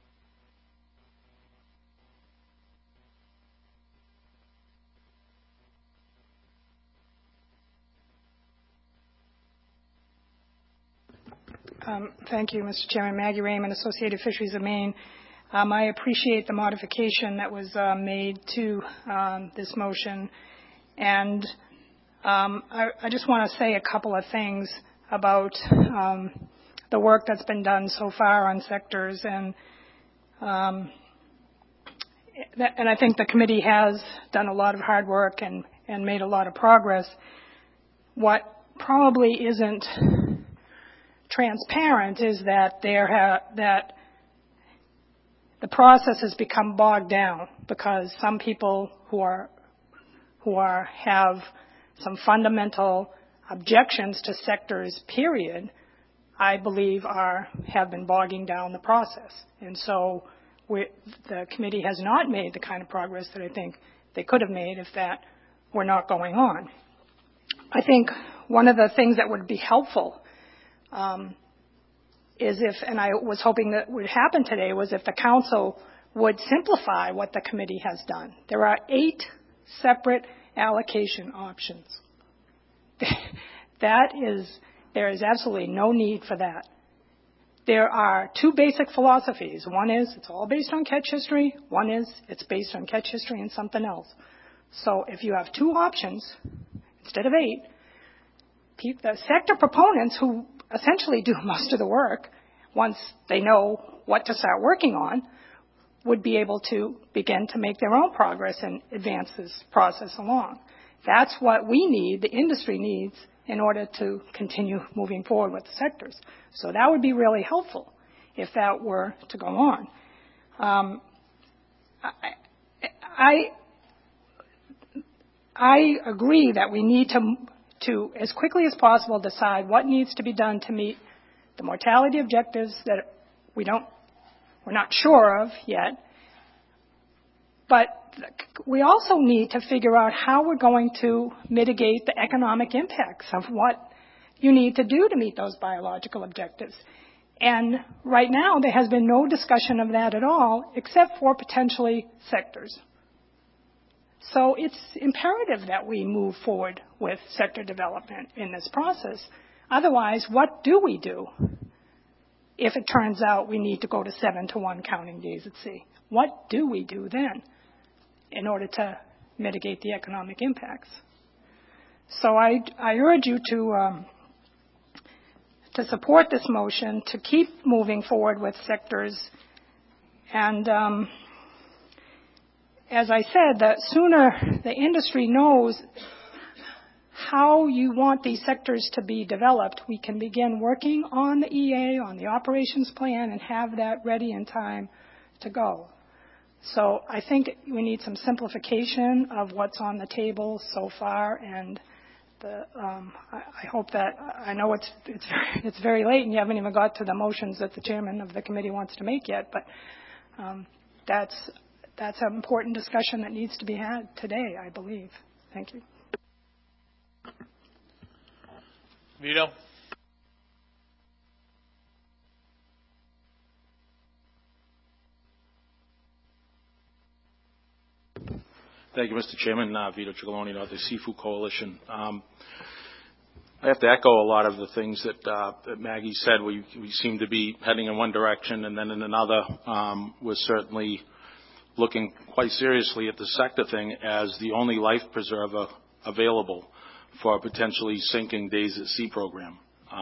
Thank you, Mr. Chairman. Maggie Raymond, Associated Fisheries of Maine. I appreciate the modification that was made to this motion, and I just want to say a couple of things about the work that's been done so far on sectors, and I think the committee has done a lot of hard work and made a lot of progress. What probably isn't transparent is that that the process has become bogged down because some people who have some fundamental objections to sectors, period, I believe have been bogging down the process. And so the committee has not made the kind of progress that I think they could have made if that were not going on. I think one of the things that would be helpful is if, and I was hoping that would happen today, was if the council would simplify what the committee has done. There are 8 separate allocation options. There is absolutely no need for that. There are 2 basic philosophies. One is it's all based on catch history. One is it's based on catch history and something else. So if you have 2 options instead of 8, the sector proponents who essentially do most of the work, once they know what to start working on, would be able to begin to make their own progress and advance this process along. That's what we need, the industry needs, in order to continue moving forward with the sectors. So that would be really helpful if that were to go on. I agree that we need to, as quickly as possible, decide what needs to be done to meet the mortality objectives that we're not sure of yet. But we also need to figure out how we're going to mitigate the economic impacts of what you need to do to meet those biological objectives. And right now, there has been no discussion of that at all, except for potentially sectors. So it's imperative that we move forward with sector development in this process. Otherwise, what do we do if it turns out we need to go to 7-to-1 counting days at sea? What do we do then in order to mitigate the economic impacts? So I urge you to support this motion, to keep moving forward with sectors, and as I said, the sooner the industry knows how you want these sectors to be developed, we can begin working on the EA, on the operations plan, and have that ready in time to go. So I think we need some simplification of what's on the table so far, and I hope that, I know it's very late and you haven't even got to the motions that the chairman of the committee wants to make yet, but that's an important discussion that needs to be had today, I believe. Thank you. Vito? Thank you, Mr. Chairman. Vito Ciccoloni, the Seafood Coalition. I have to echo a lot of the things that Maggie said. We seem to be heading in one direction and then in another. We're certainly looking quite seriously at the sector thing as the only life preserver available for a potentially sinking days at sea program.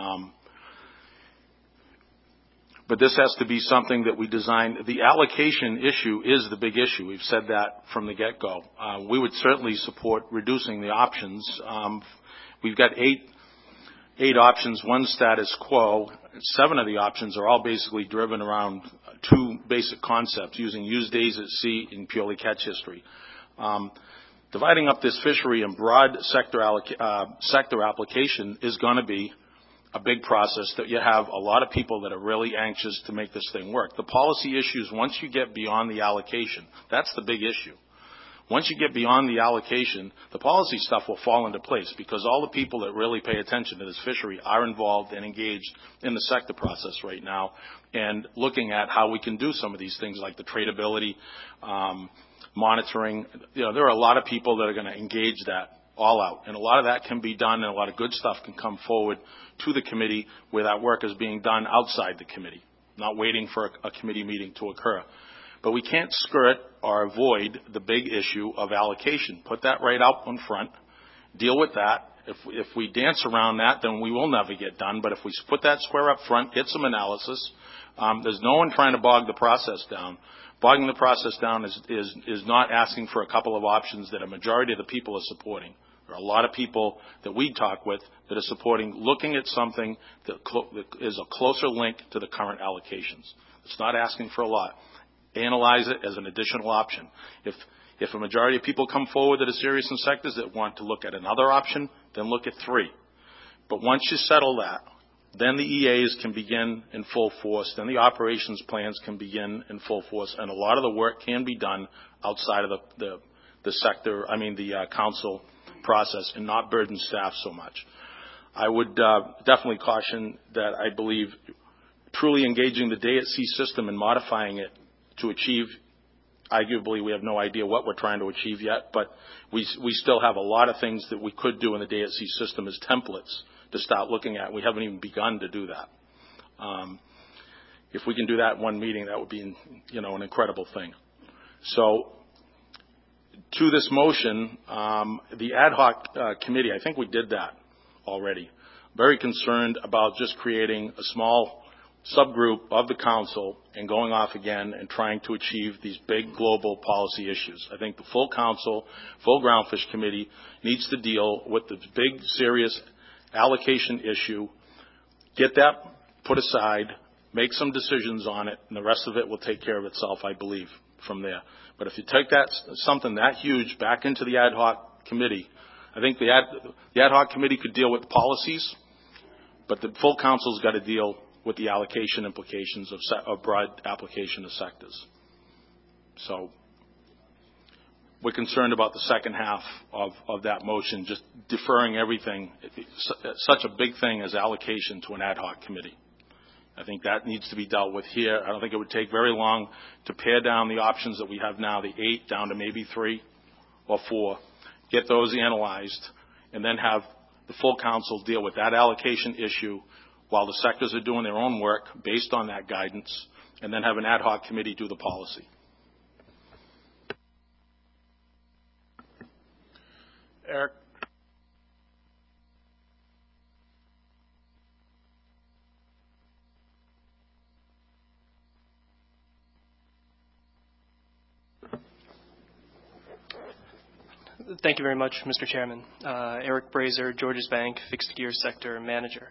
But this has to be something that we design. The allocation issue is the big issue. We've said that from the get-go. We would certainly support reducing the options. We've got eight options, one status quo. 7 of the options are all basically driven around 2 basic concepts, using used days at sea and purely catch history. Dividing up this fishery in broad sector application is going to be a big process that you have a lot of people that are really anxious to make this thing work. The policy issues, once you get beyond the allocation, that's the big issue. Once you get beyond the allocation, the policy stuff will fall into place because all the people that really pay attention to this fishery are involved and engaged in the sector process right now and looking at how we can do some of these things like the tradability, monitoring. There are a lot of people that are going to engage that all out. And a lot of that can be done and a lot of good stuff can come forward to the committee where that work is being done outside the committee, not waiting for a committee meeting to occur. But we can't skirt or avoid the big issue of allocation. Put that right out in front. Deal with that. If we dance around that, then we will never get done. But if we put that square up front, get some analysis, there's no one trying to bog the process down. Bogging the process down is not asking for a couple of options that a majority of the people are supporting. There are a lot of people that we talk with that are supporting looking at something that is a closer link to the current allocations. It's not asking for a lot. Analyze it as an additional option. If a majority of people come forward that are serious in sectors that want to look at another option, then look at 3. But once you settle that, then the EAs can begin in full force. Then the operations plans can begin in full force. And a lot of the work can be done outside of the council process and not burden staff so much. I would definitely caution that I believe truly engaging the day at sea system and modifying it to achieve, arguably we have no idea what we're trying to achieve yet, but we still have a lot of things that we could do in the day at sea system as templates to start looking at. We haven't even begun to do that. If we can do that in one meeting, that would be an incredible thing. So to this motion, the ad hoc committee, I think we did that already. Very concerned about just creating a small subgroup of the council and going off again and trying to achieve these big global policy issues. I think the full council, full groundfish committee needs to deal with the big, serious allocation issue, get that put aside, make some decisions on it, and the rest of it will take care of itself, I believe, from there. But if you take something that huge back into the ad hoc committee, I think the ad hoc committee could deal with the policies, but the full council's got to deal with the allocation implications of broad application of sectors. So we're concerned about the second half of that motion, just deferring everything, such a big thing as allocation to an ad hoc committee. I think that needs to be dealt with here. I don't think it would take very long to pare down the options that we have now, the 8 down to maybe 3 or 4, get those analyzed, and then have the full council deal with that allocation issue while the sectors are doing their own work based on that guidance, and then have an ad hoc committee do the policy. Eric? Thank you very much, Mr. Chairman. Eric Brazier, Georges Bank, Fixed Gear Sector Manager.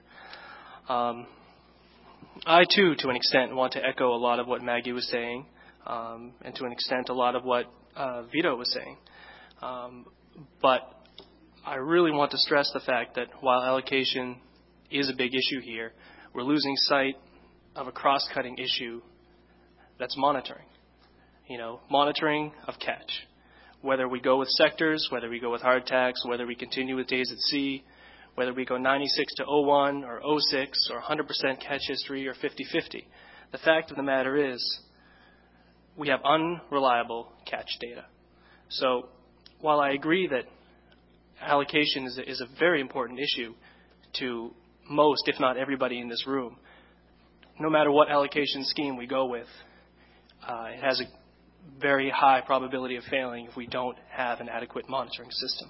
I, too, to an extent, want to echo a lot of what Maggie was saying, and to an extent, a lot of what Vito was saying. But I really want to stress the fact that while allocation is a big issue here, we're losing sight of a cross-cutting issue that's monitoring. Monitoring of catch. Whether we go with sectors, whether we go with hardtacks, whether we continue with days at sea, whether we go 96 to 01 or 06 or 100% catch history or 50-50. The fact of the matter is we have unreliable catch data. So while I agree that allocation is a very important issue to most, if not everybody in this room, no matter what allocation scheme we go with, it has a very high probability of failing if we don't have an adequate monitoring system.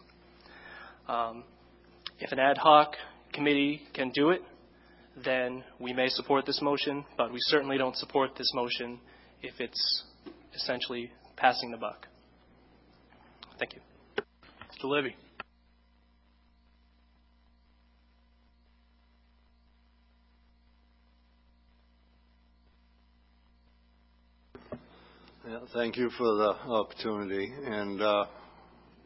If an ad hoc committee can do it, then we may support this motion, but we certainly don't support this motion if it's essentially passing the buck. Thank you. Mr. Libby. Yeah, thank you for the opportunity. And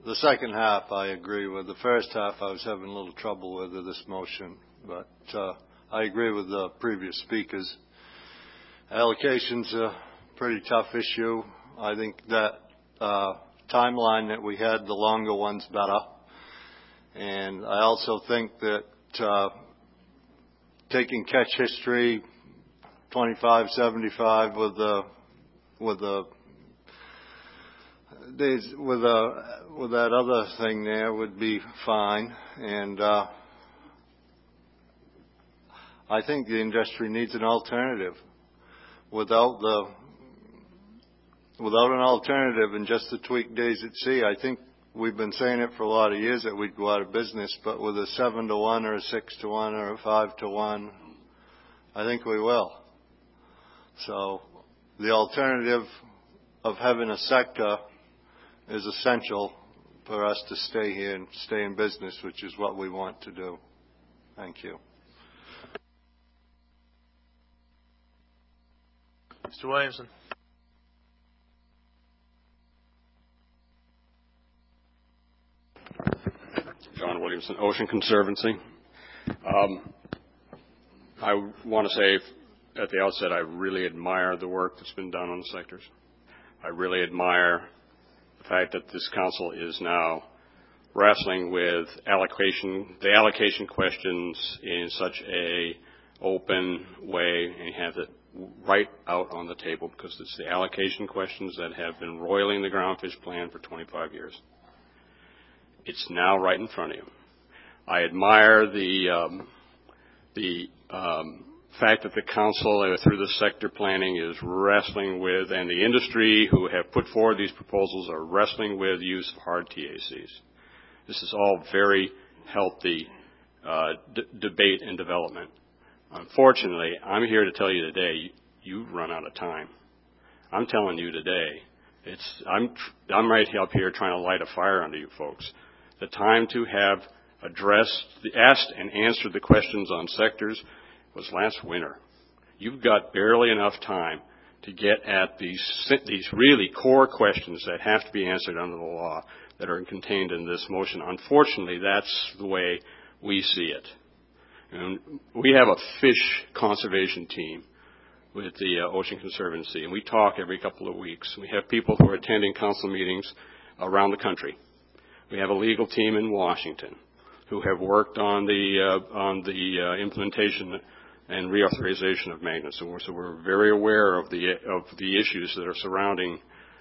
The second half I agree with. The first half I was having a little trouble with this motion, but I agree with the previous speakers. Allocation's a pretty tough issue. I think that timeline that we had, the longer one's better. And I also think that taking catch history 25-75 with that other thing there would be fine. And I think the industry needs an alternative. Without an alternative and just the tweak days at sea, I think we've been saying it for a lot of years that we'd go out of business, but with a 7-to-1 or a 6-to-1 or a 5-to-1, I think we will. So the alternative of having a sector is essential for us to stay here and stay in business, which is what we want to do. Thank you. Mr. Williamson. John Williamson, Ocean Conservancy. I want to say at the outset, I really admire the work that's been done on the sectors. I really admire the fact that this council is now wrestling with the allocation questions in such a open way, and have it right out on the table, because it's the allocation questions that have been roiling the groundfish plan for 25 years. It's now right in front of you. I admire the fact that the council, through the sector planning, is wrestling with, and the industry who have put forward these proposals are wrestling with use of hard TACs. This is all very healthy debate and development. Unfortunately, I'm here to tell you today, you've run out of time. I'm telling you today, I'm right up here trying to light a fire under you folks. The time to have asked and answered the questions on sectors was last winter. You've got barely enough time to get at these really core questions that have to be answered under the law that are contained in this motion. Unfortunately, that's the way we see it. And we have a fish conservation team with the Ocean Conservancy, and we talk every couple of weeks. We have people who are attending council meetings around the country. We have a legal team in Washington who have worked on the implementation and reauthorization of maintenance. So we're very aware of the issues that are surrounding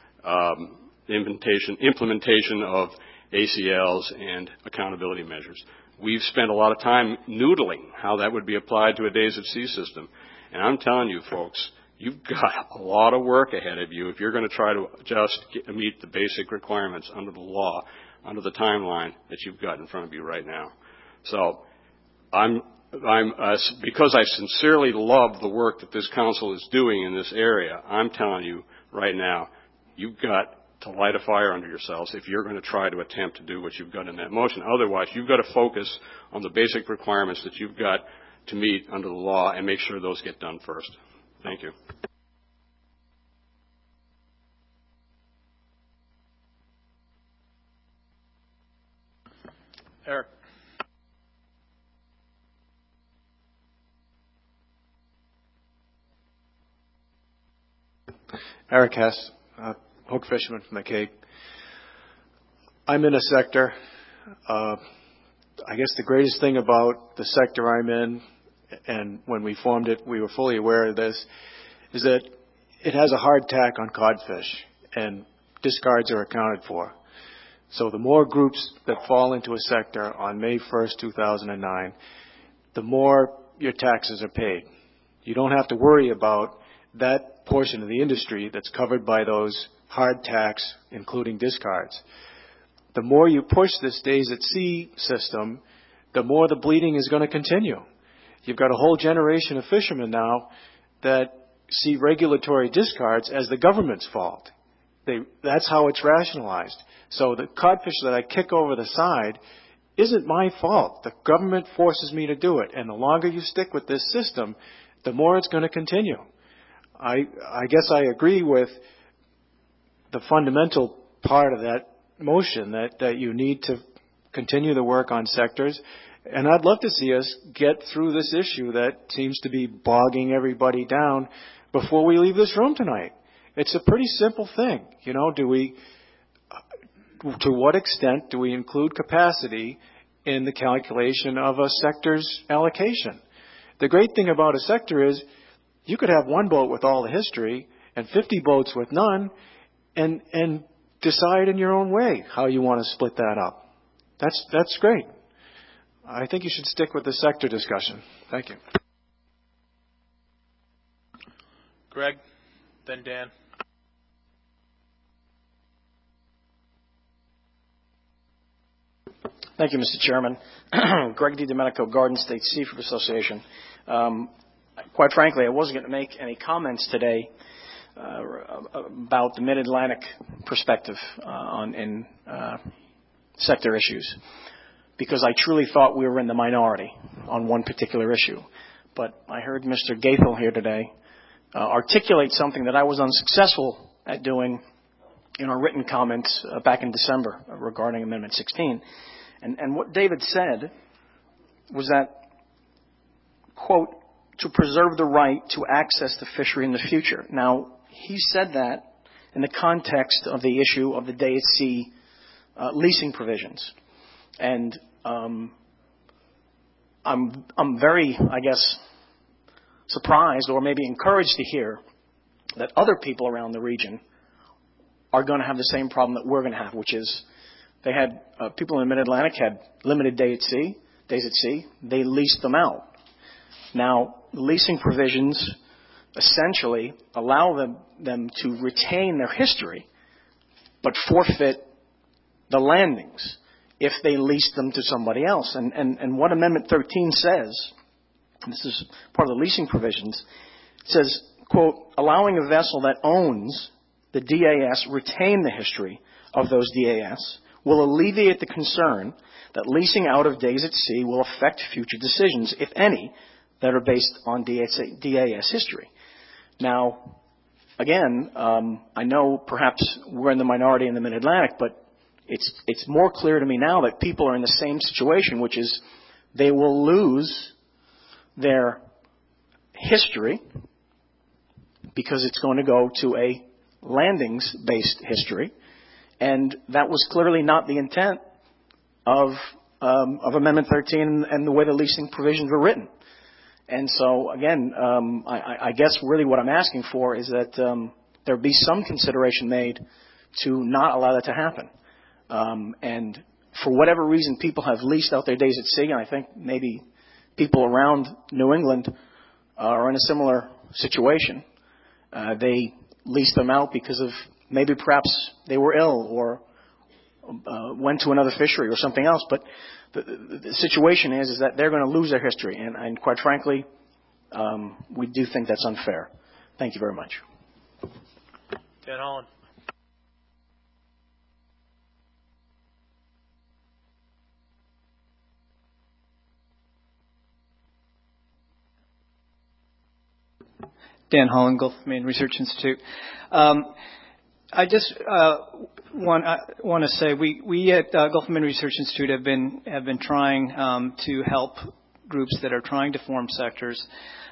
implementation of ACLs and accountability measures. We've spent a lot of time noodling how that would be applied to a days at sea system. And I'm telling you, folks, you've got a lot of work ahead of you if you're going to try to just meet the basic requirements under the law, under the timeline that you've got in front of you right now. So because I sincerely love the work that this council is doing in this area, I'm telling you right now, you've got to light a fire under yourselves if you're going to try to attempt to do what you've got in that motion. Otherwise, you've got to focus on the basic requirements that you've got to meet under the law and make sure those get done first. Thank you. Eric. Eric Hess, hook fisherman from the Cape. I'm in a sector. I guess the greatest thing about the sector I'm in, and when we formed it, we were fully aware of this, is that it has a hard tack on codfish, and discards are accounted for. So the more groups that fall into a sector on May 1st, 2009, the more your taxes are paid. You don't have to worry about that portion of the industry that's covered by those hard tax, including discards. The more you push this days at sea system, the more the bleeding is going to continue. You've got a whole generation of fishermen now that see regulatory discards as the government's fault. That's how it's rationalized. So the codfish that I kick over the side isn't my fault. The government forces me to do it. And the longer you stick with this system, the more it's going to continue. I guess I agree with the fundamental part of that motion that you need to continue the work on sectors. And I'd love to see us get through this issue that seems to be bogging everybody down before we leave this room tonight. It's a pretty simple thing. You know, to what extent do we include capacity in the calculation of a sector's allocation? The great thing about a sector is you could have one boat with all the history and 50 boats with none and decide in your own way how you want to split that up. That's great. I think you should stick with the sector discussion. Thank you. Greg, then Dan. Thank you, Mr. Chairman. Greg DiDomenico, Garden State Seafood Association. Quite frankly, I wasn't going to make any comments today about the Mid-Atlantic perspective in sector issues, because I truly thought we were in the minority on one particular issue. But I heard Mr. Gaithel here today articulate something that I was unsuccessful at doing in our written comments back in December regarding Amendment 16. And what David said was that, quote, to preserve the right to access the fishery in the future. Now, he said that in the context of the issue of the day at sea leasing provisions. And I'm very, I guess, surprised or maybe encouraged to hear that other people around the region are going to have the same problem that we're going to have, which is they had people in the Mid-Atlantic had limited days at sea. They leased them out. Now, the leasing provisions essentially allow them to retain their history, but forfeit the landings if they lease them to somebody else. And what Amendment 13 says, this is part of the leasing provisions, it says, quote, allowing a vessel that owns the DAS retain the history of those DAS will alleviate the concern that leasing out of days at sea will affect future decisions, if any, that are based on DAS history. Now, again, I know perhaps we're in the minority in the Mid-Atlantic, but it's more clear to me now that people are in the same situation, which is they will lose their history because it's going to go to a landings-based history. And that was clearly not the intent of Amendment 13 and the way the leasing provisions were written. And so, again, I guess really what I'm asking for is that there be some consideration made to not allow that to happen. And for whatever reason, people have leased out their days at sea, and I think maybe people around New England are in a similar situation. They leased them out because of maybe perhaps they were ill or went to another fishery or something else. But the situation is that they're going to lose their history. And quite frankly, we do think that's unfair. Thank you very much. Dan Holland. Dan Holland, Gulf of Maine Research Institute. I just want to say we at Gulf of Maine Research Institute have been trying to help groups that are trying to form sectors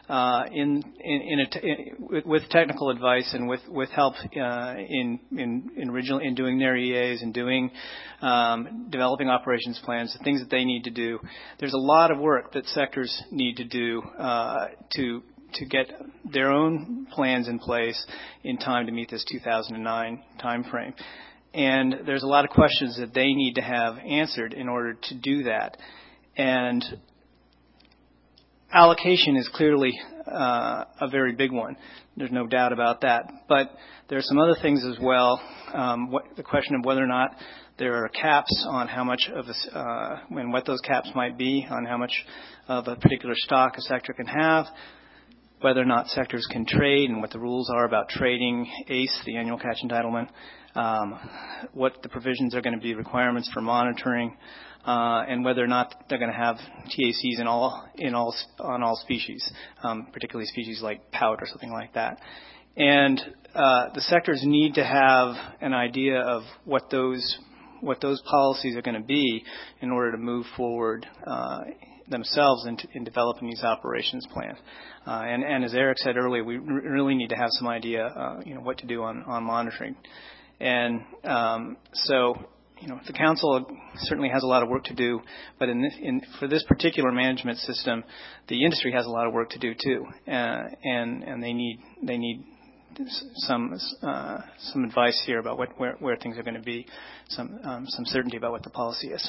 with technical advice and with help in doing their EAs and doing developing operations plans, the things that they need to do. There's a lot of work that sectors need to do to get their own plans in place in time to meet this 2009 time frame. And there's a lot of questions that they need to have answered in order to do that. And allocation is clearly a very big one. There's no doubt about that. But there are some other things as well. The question of whether or not there are caps on how much of and what those caps might be on how much of a particular stock a sector can have, whether or not sectors can trade and what the rules are about trading ACE, the annual catch entitlement, what the provisions are going to be, requirements for monitoring, and whether or not they're going to have TACs on all species, particularly species like pout or something like that. And the sectors need to have an idea of what what those policies are going to be in order to move forward themselves in developing these operations plans. And as Eric said earlier, we really need to have some idea, what to do on monitoring. And so, the council certainly has a lot of work to do, but for this particular management system, the industry has a lot of work to do too, and they need some advice here about where things are going to be, some certainty about what the policy is.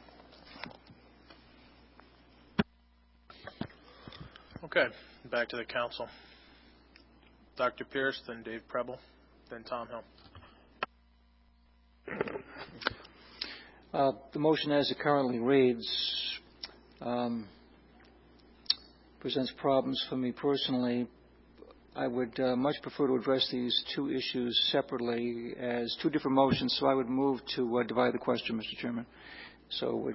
Okay, back to the council. Dr. Pierce, then Dave Preble, then Tom Hill. The motion as it currently reads presents problems for me personally. I would much prefer to address these two issues separately as two different motions, so I would move to divide the question, Mr. Chairman. So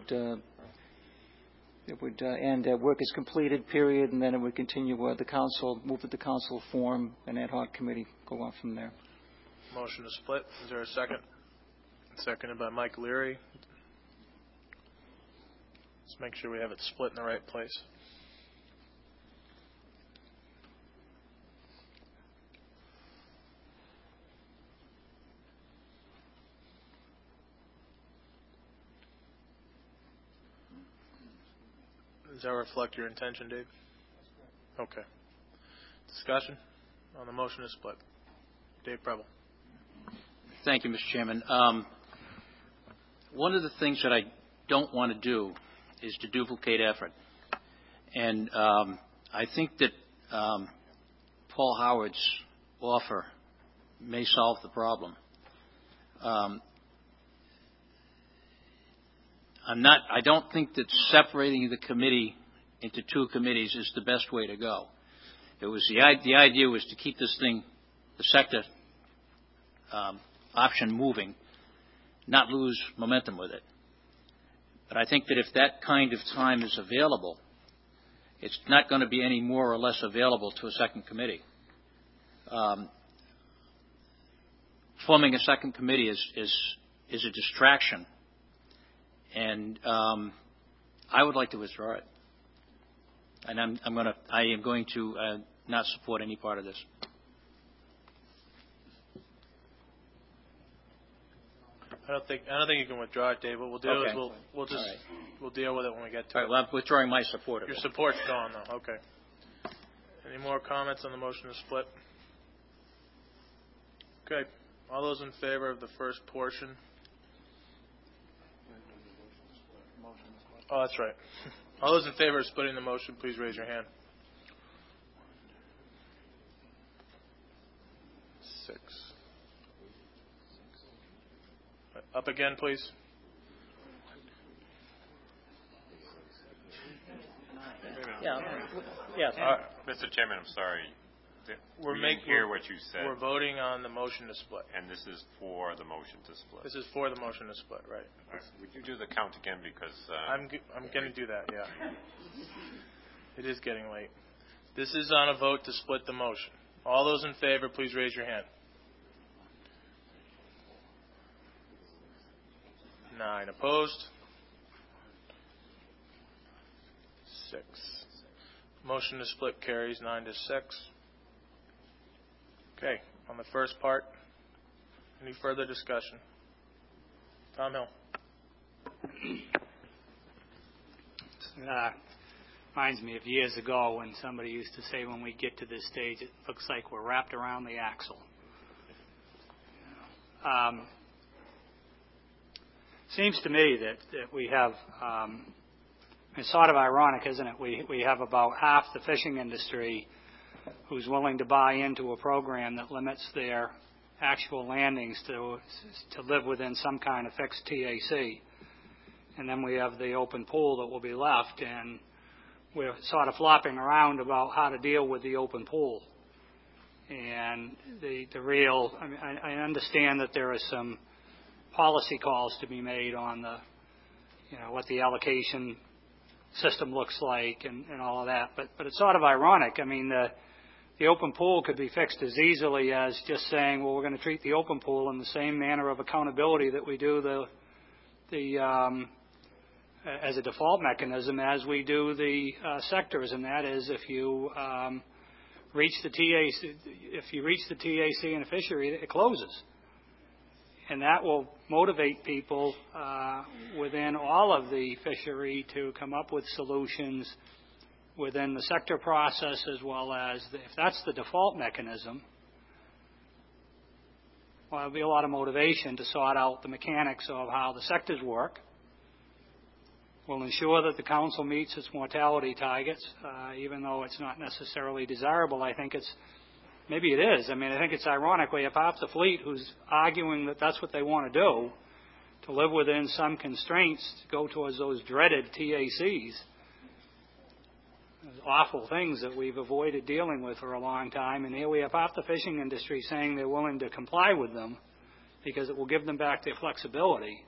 it would end at work is completed, period, and then it would continue move that the council form an ad hoc committee, go on from there. Motion to split. Is there a second? Seconded by Mike Leary. Let's make sure we have it split in the right place. Does that reflect your intention, Dave? Okay. Discussion on the motion to split. Dave Preble. Thank you, Mr. Chairman. One of the things that I don't want to do is to duplicate effort. And I think that Paul Howard's offer may solve the problem. I don't think that separating the committee into two committees is the best way to go. It was the idea was to keep this thing, the sector option moving, not lose momentum with it. But I think that if that kind of time is available, it's not going to be any more or less available to a second committee. Forming a second committee is a distraction, and I would like to withdraw it. And I am going to not support any part of this. I don't think you can withdraw it, Dave. What we'll do is we'll deal with it when we get to it. All right, well, I'm withdrawing my support of it. Your support's gone, though. Okay. Any more comments on the motion to split? Okay. All those in favor of the first portion? Oh, that's right. All those in favor of splitting the motion, please raise your hand. 6. Up again, please. Yeah. Mr. Chairman, I'm sorry. We didn't hear what you said. We're voting on the motion to split. And this is for the motion to split. This is for the motion to split, right? Would you do the count again because I'm going to do that. Yeah. It is getting late. This is on a vote to split the motion. All those in favor, please raise your hand. 9 opposed. 6. Motion to split carries 9-6. Okay, on the first part, any further discussion? Tom Hill. Reminds me of years ago when somebody used to say, when we get to this stage, it looks like we're wrapped around the axle. Seems to me that we have, it's sort of ironic, isn't it? We have about half the fishing industry who's willing to buy into a program that limits their actual landings to live within some kind of fixed TAC. And then we have the open pool that will be left, and we're sort of flopping around about how to deal with the open pool. And the real, I mean, I understand that there are some policy calls to be made on the, what the allocation system looks like and all of that. But it's sort of ironic. I mean, the open pool could be fixed as easily as just saying, well, we're going to treat the open pool in the same manner of accountability that we do as a default mechanism as we do the sectors, and that is if you reach the TAC in a fishery, it closes. And that will motivate people within all of the fishery to come up with solutions within the sector process, as well as if that's the default mechanism, well, there'll be a lot of motivation to sort out the mechanics of how the sectors work. We'll ensure that the council meets its mortality targets, even though it's not necessarily desirable. I think maybe it is. I mean, I think it's ironic we have half the fleet who's arguing that that's what they want to do, to live within some constraints to go towards those dreaded TACs. Those awful things that we've avoided dealing with for a long time, and here we have half the fishing industry saying they're willing to comply with them because it will give them back their flexibility.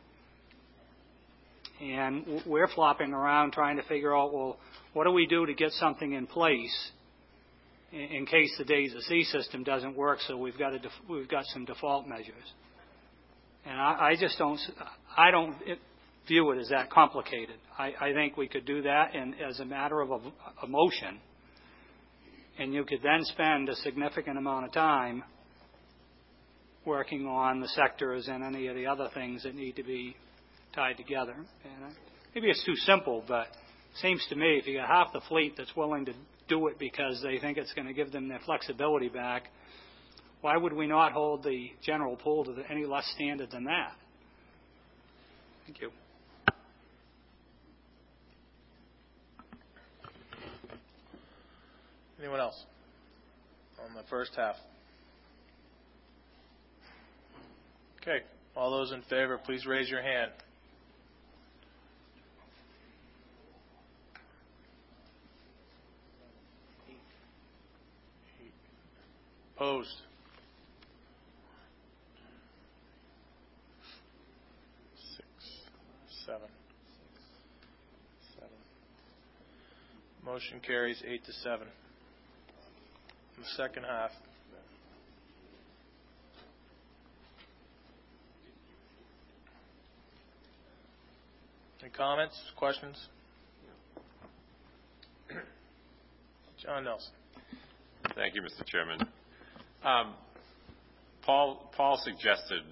And we're flopping around trying to figure out, well, what do we do to get something in place in case the Days at Sea system doesn't work? So we've got some default measures, and I don't view it as that complicated. I think we could do that as a matter of emotion, and you could then spend a significant amount of time working on the sectors and any of the other things that need to be tied together. And maybe it's too simple, but it seems to me if you got half the fleet that's willing to do it because they think it's going to give them their flexibility back, why would we not hold the general pool to any less standard than that? Thank you. Anyone else on the first half? Okay. All those in favor, please raise your hand. Opposed? Seven. Motion carries 8-7. The second half. Any comments, questions? John Nelson. Thank you, Mr. Chairman. Paul suggested,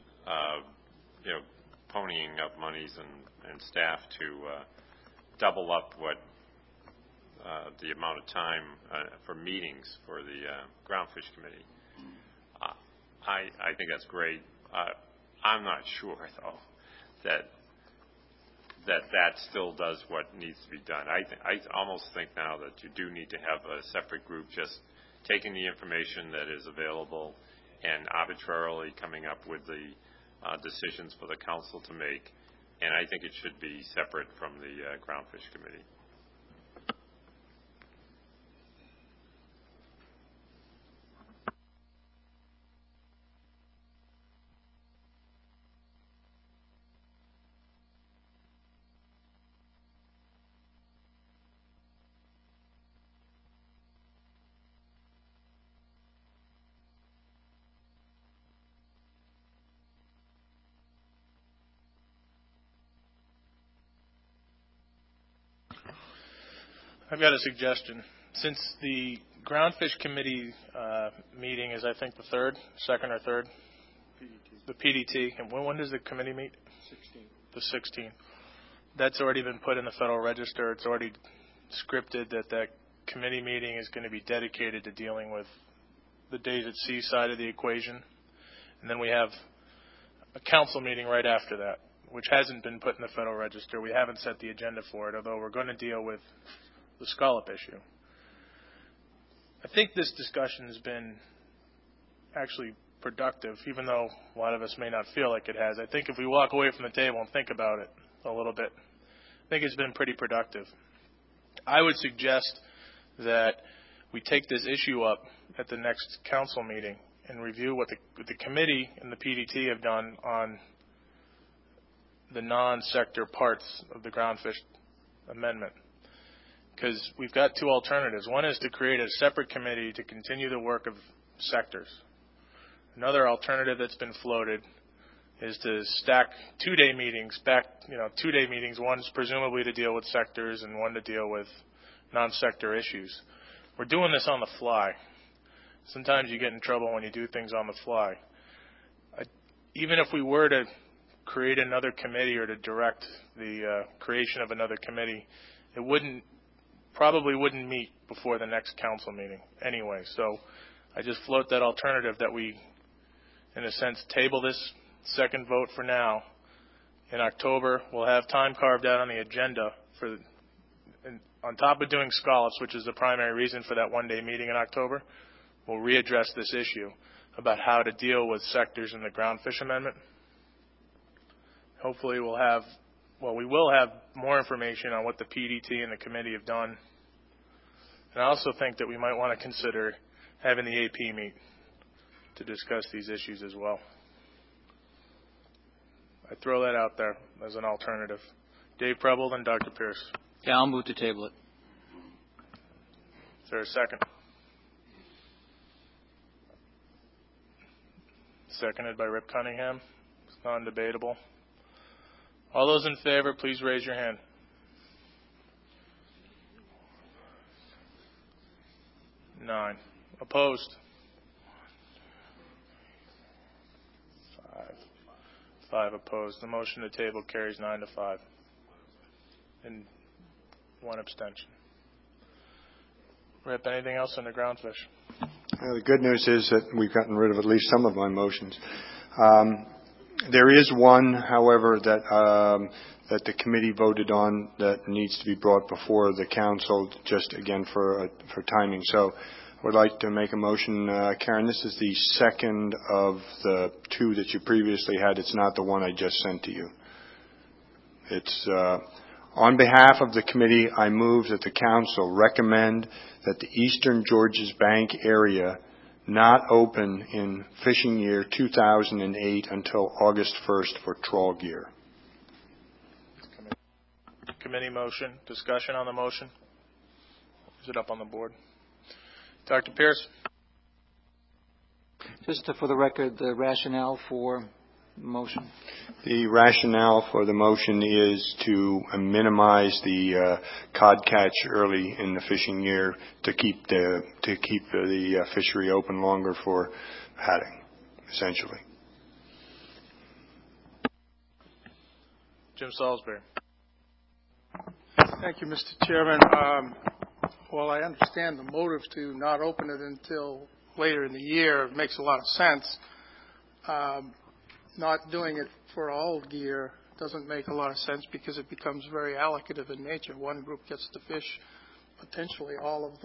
ponying up monies and staff to double up what the amount of time for meetings for the Groundfish Committee. I think that's great. I'm not sure, though, that still does what needs to be done. I almost think now that you do need to have a separate group just taking the information that is available and arbitrarily coming up with the decisions for the council to make. And I think it should be separate from the Groundfish Committee. I've got a suggestion. Since the Groundfish Committee meeting is, I think, the second or third? PDT. The PDT. And when does the committee meet? 16th. The 16th. That's already been put in the Federal Register. It's already scripted that committee meeting is going to be dedicated to dealing with the Days at Sea side of the equation. And then we have a council meeting right after that, which hasn't been put in the Federal Register. We haven't set the agenda for it, although we're going to deal with the scallop issue. I think this discussion has been actually productive, even though a lot of us may not feel like it has. I think if we walk away from the table and think about it a little bit, I think it's been pretty productive. I would suggest that we take this issue up at the next council meeting and review what the committee and the PDT have done on the non-sector parts of the Groundfish Amendment. Because we've got two alternatives. One is to create a separate committee to continue the work of sectors. Another alternative that's been floated is to stack two-day meetings, two-day meetings. One's presumably to deal with sectors and one to deal with non-sector issues. We're doing this on the fly. Sometimes you get in trouble when you do things on the fly. Even if we were to create another committee or to direct the creation of another committee, it probably wouldn't meet before the next council meeting anyway. So I just float that alternative that we, in a sense, table this second vote for now. In October, we'll have time carved out on the agenda on top of doing scallops, which is the primary reason for that one-day meeting in October. We'll readdress this issue about how to deal with sectors in the groundfish amendment. Hopefully we will have more information on what the PDT and the committee have done. And I also think that we might want to consider having the AP meet to discuss these issues as well. I throw that out there as an alternative. Dave Preble, then Dr. Pierce. Yeah, I'll move to table it. Is there a second? Seconded by Rip Cunningham. It's non-debatable. All those in favor, please raise your hand. Nine. Opposed? Five opposed. The motion to table carries 9-5. And one abstention. Rip, anything else on the groundfish? The good news is that we've gotten rid of at least some of my motions. There is one, however, that the committee voted on that needs to be brought before the council, just again for timing. So I would like to make a motion. Karen, this is the second of the two that you previously had. It's not the one I just sent to you. It's on behalf of the committee, I move that the council recommend that the Eastern Georges Bank area not open in fishing year 2008 until August 1st for trawl gear. Committee motion. Discussion on the motion. Is it up on the board? Dr. Pierce. Just for the record, the rationale for the motion. The rationale for the motion is to minimize the cod catch early in the fishing year to keep the fishery open longer for hatting, essentially. Jim Salisbury. Thank you, Mr. Chairman. While I understand the motive to not open it until later in the year, it makes a lot of sense. Not doing it for all gear doesn't make a lot of sense because it becomes very allocative in nature. One group gets to fish potentially all of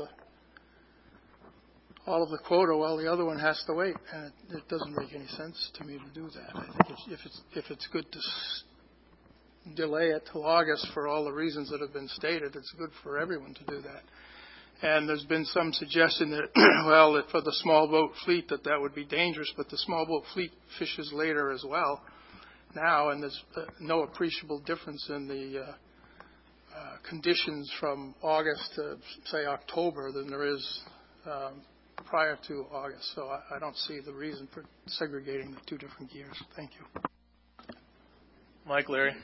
the quota while the other one has to wait, and it doesn't make any sense to me to do that. I think if it's good to delay it till August for all the reasons that have been stated, it's good for everyone to do that. And there's been some suggestion that, well, that for the small boat fleet that would be dangerous, but the small boat fleet fishes later as well now, and there's no appreciable difference in the conditions from August to, say, October than there is prior to August. So I don't see the reason for segregating the two different gears. Thank you. Mike Leary.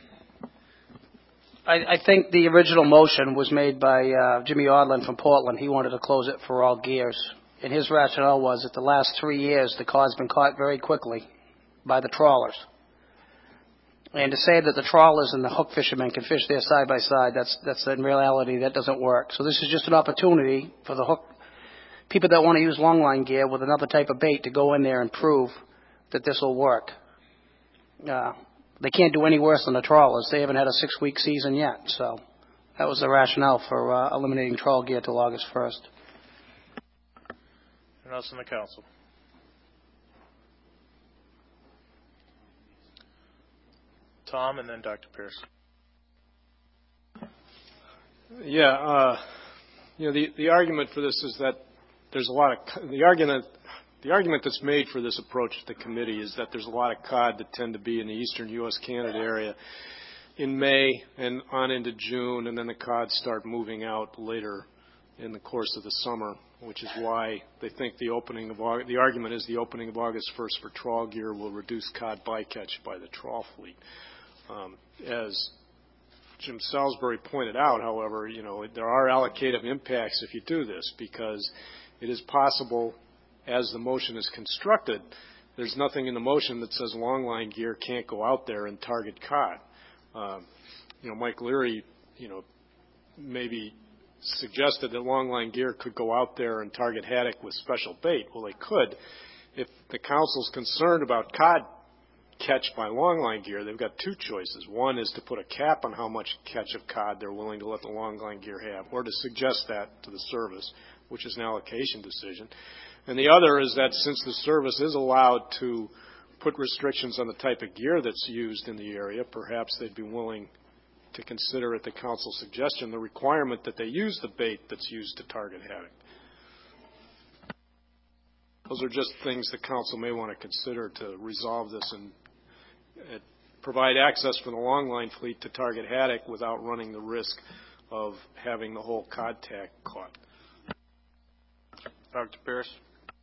I think the original motion was made by Jimmy Odland from Portland. He wanted to close it for all gears. And his rationale was that the last 3 years, the cod's been caught very quickly by the trawlers. And to say that the trawlers and the hook fishermen can fish there side by side, that's in reality, that doesn't work. So this is just an opportunity for the hook people that want to use longline gear with another type of bait to go in there and prove that this will work. They can't do any worse than the trawlers. They haven't had a 6-week season yet. So that was the rationale for eliminating trawl gear till August 1st. Anyone else on the council? Tom and then Dr. Pierce. Yeah, the argument for this is that there's a lot of the argument that's made for this approach at the committee is that there's a lot of cod that tend to be in the eastern U.S. Canada area in May and on into June, and then the cod start moving out later in the course of the summer. which is why they think the argument is the opening of August 1st for trawl gear will reduce cod bycatch by the trawl fleet. As Jim Salisbury pointed out, however, there are allocative impacts if you do this, because it is possible, as the motion is constructed, there's nothing in the motion that says longline gear can't go out there and target cod. Mike Leary, maybe suggested that longline gear could go out there and target haddock with special bait. Well, they could. If the council's concerned about cod catch by longline gear, they've got two choices. One is to put a cap on how much catch of cod they're willing to let the longline gear have, or to suggest that to the service, which is an allocation decision. And the other is that since the service is allowed to put restrictions on the type of gear that's used in the area, perhaps they'd be willing to consider at the council's suggestion the requirement that they use the bait that's used to target haddock. Those are just things the council may want to consider to resolve this and provide access for the longline fleet to target haddock without running the risk of having the whole cod tack caught. Dr. Pierce.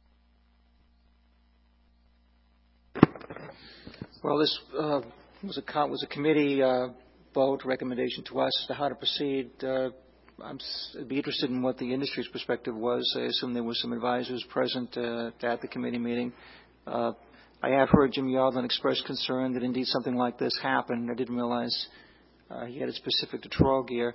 Well, this was a committee vote recommendation to us as to how to proceed. I'd be interested in what the industry's perspective was. I assume there were some advisors present at the committee meeting. I have heard Jim Yardlin express concern that indeed something like this happened. I didn't realize he had it specific to trawl gear.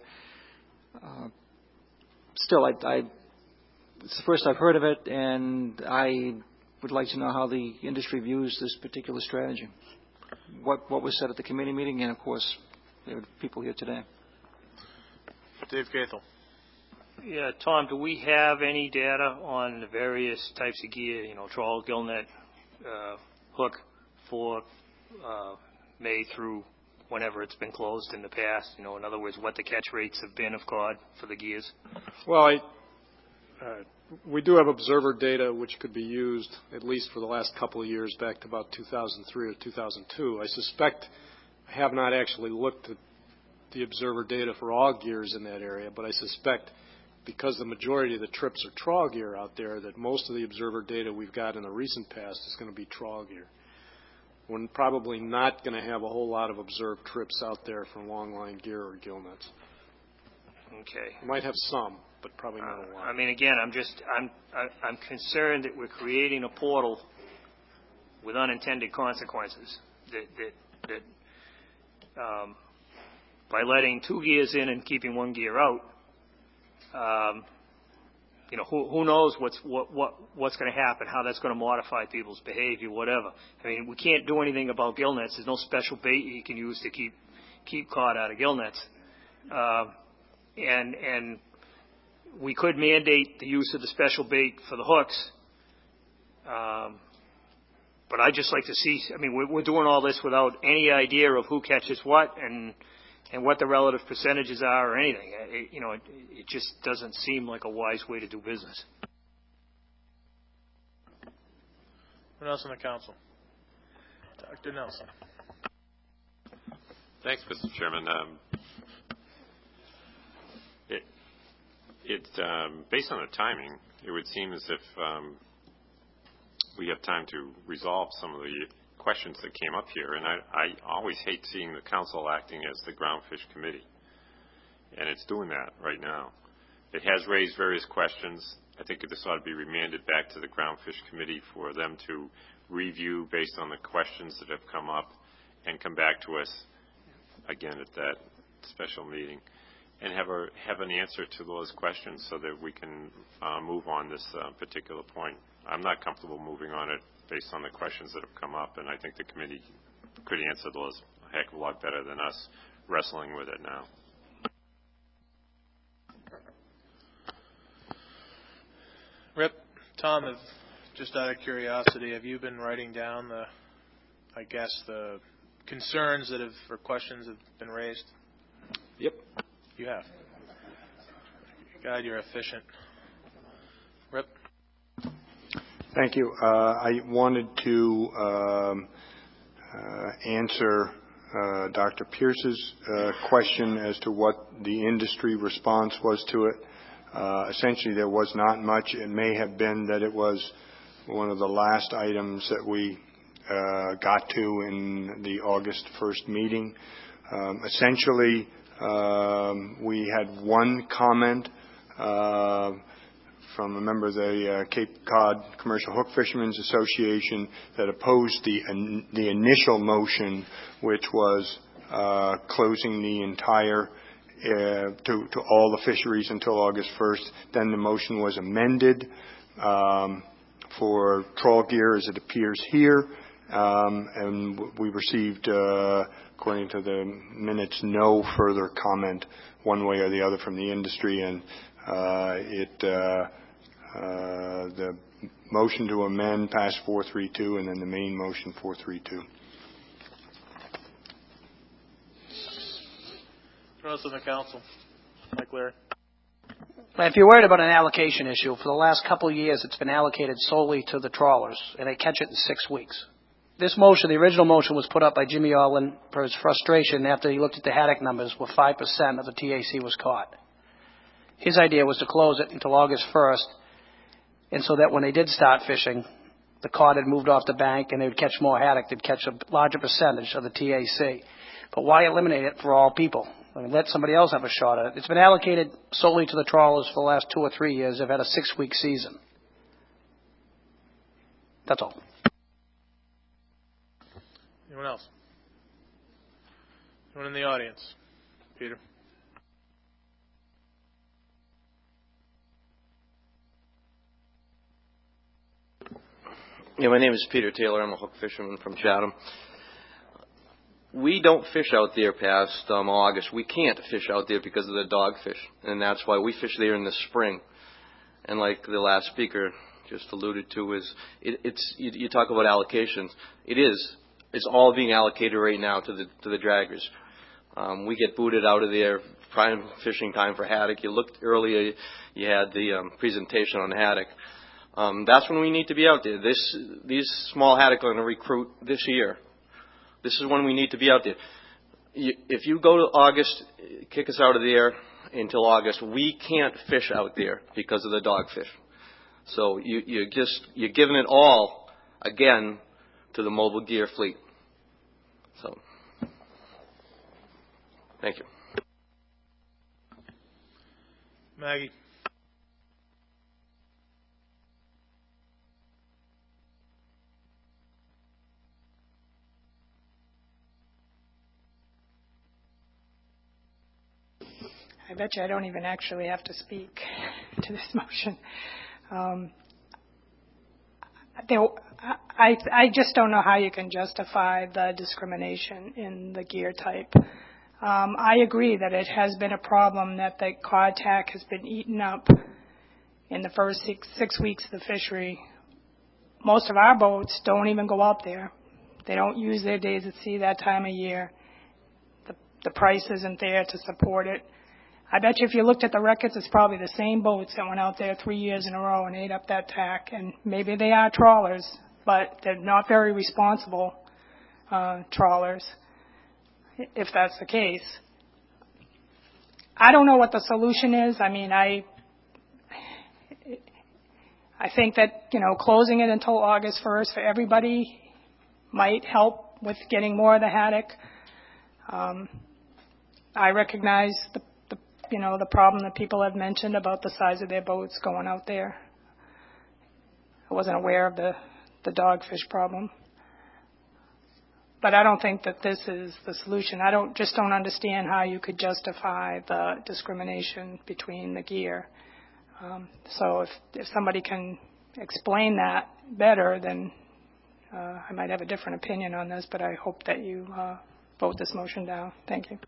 Still, it's the first I've heard of it, and I would like to know how the industry views this particular strategy. What was said at the committee meeting, and of course, there are people here today. Dave Gaethel. Yeah, Tom, do we have any data on the various types of gear, trawl, gillnet, hook for May through whenever it's been closed in the past? In other words, what the catch rates have been of cod for the gears? Well, we do have observer data which could be used at least for the last couple of years back to about 2003 or 2002. I have not actually looked at the observer data for all gears in that area, but I suspect because the majority of the trips are trawl gear out there, that most of the observer data we've got in the recent past is going to be trawl gear. We're probably not going to have a whole lot of observed trips out there for longline gear or gillnets. Okay. We might have some, but probably not a lot. Again, I'm concerned that we're creating a portal with unintended consequences. That by letting two gears in and keeping one gear out, who knows what's going to happen, how that's going to modify people's behavior, whatever. We can't do anything about gillnets. There's no special bait you can use to keep cod out of gillnets. And we could mandate the use of the special bait for the hooks. But I'd just like to see, we're doing all this without any idea of who catches what and what the relative percentages are or anything. It just doesn't seem like a wise way to do business. What else on the council? Dr. Nelson. Thanks, Mr. Chairman. Based on the timing, it would seem as if we have time to resolve some of the questions that came up here, and I always hate seeing the council acting as the Groundfish Committee, and it's doing that right now. It has raised various questions. I think this ought to be remanded back to the Groundfish Committee for them to review based on the questions that have come up and come back to us again at that special meeting and have an answer to those questions so that we can move on this particular point. I'm not comfortable moving on it based on the questions that have come up, and I think the committee could answer those a heck of a lot better than us wrestling with it now. Rip, Tom, just out of curiosity, have you been writing down the concerns or questions that have been raised? Yep. You have. God, you're efficient. Rip? Thank you. I wanted to answer Dr. Pierce's question as to what the industry response was to it. Essentially, there was not much. It may have been that it was one of the last items that we got to in the August 1st meeting. Essentially, we had one comment from a member of the Cape Cod Commercial Hook Fishermen's Association that opposed the initial motion, which was closing the entire to all the fisheries until August 1st. Then the motion was amended for trawl gear as it appears here, and we received, according to the minutes, no further comment one way or the other from the industry, and the motion to amend passed 4-3-2, and then the main motion 4-3-2. Rest of the council. Mike Leary. If you're worried about an allocation issue, for the last couple of years it's been allocated solely to the trawlers, and they catch it in 6 weeks. This motion, the original motion, was put up by Jimmy Orland for his frustration after he looked at the haddock numbers where 5% of the TAC was caught. His idea was to close it until August 1st, and so that when they did start fishing, the cod had moved off the bank and they would catch more haddock. They'd catch a larger percentage of the TAC. But why eliminate it for all people? I mean, let somebody else have a shot at it. It's been allocated solely to the trawlers for the last 2 or 3 years. They've had a 6-week season. That's all. Anyone else? Anyone in the audience? Peter? Yeah, my name is Peter Taylor. I'm a hook fisherman from Chatham. We don't fish out there past August. We can't fish out there because of the dogfish, and that's why we fish there in the spring. And like the last speaker just alluded to, you talk about allocations. It's all being allocated right now to the draggers. We get booted out of there. Prime fishing time for haddock. You looked earlier. You had the presentation on haddock. That's when we need to be out there. These small haddock are going to recruit this year. This is when we need to be out there. If you go to August, kick us out of there until August, we can't fish out there because of the dogfish. So you're giving it all again to the mobile gear fleet. So, thank you. Maggie. I bet you I don't even actually have to speak to this motion. I just don't know how you can justify the discrimination in the gear type. I agree that it has been a problem that the cod tack has been eaten up in the first six weeks of the fishery. Most of our boats don't even go up there. They don't use their days at sea that time of year. The price isn't there to support it. I bet you if you looked at the records, it's probably the same boats that went out there 3 years in a row and ate up that tack. And maybe they are trawlers, but they're not very responsible trawlers, if that's the case. I don't know what the solution is. I mean, I think that, closing it until August 1st for everybody might help with getting more of the haddock. I recognize the problem that people have mentioned about the size of their boats going out there. I wasn't aware of the dogfish problem. But I don't think that this is the solution. I don't understand how you could justify the discrimination between the gear. So if somebody can explain that better, then I might have a different opinion on this, but I hope that you vote this motion down. Thank you.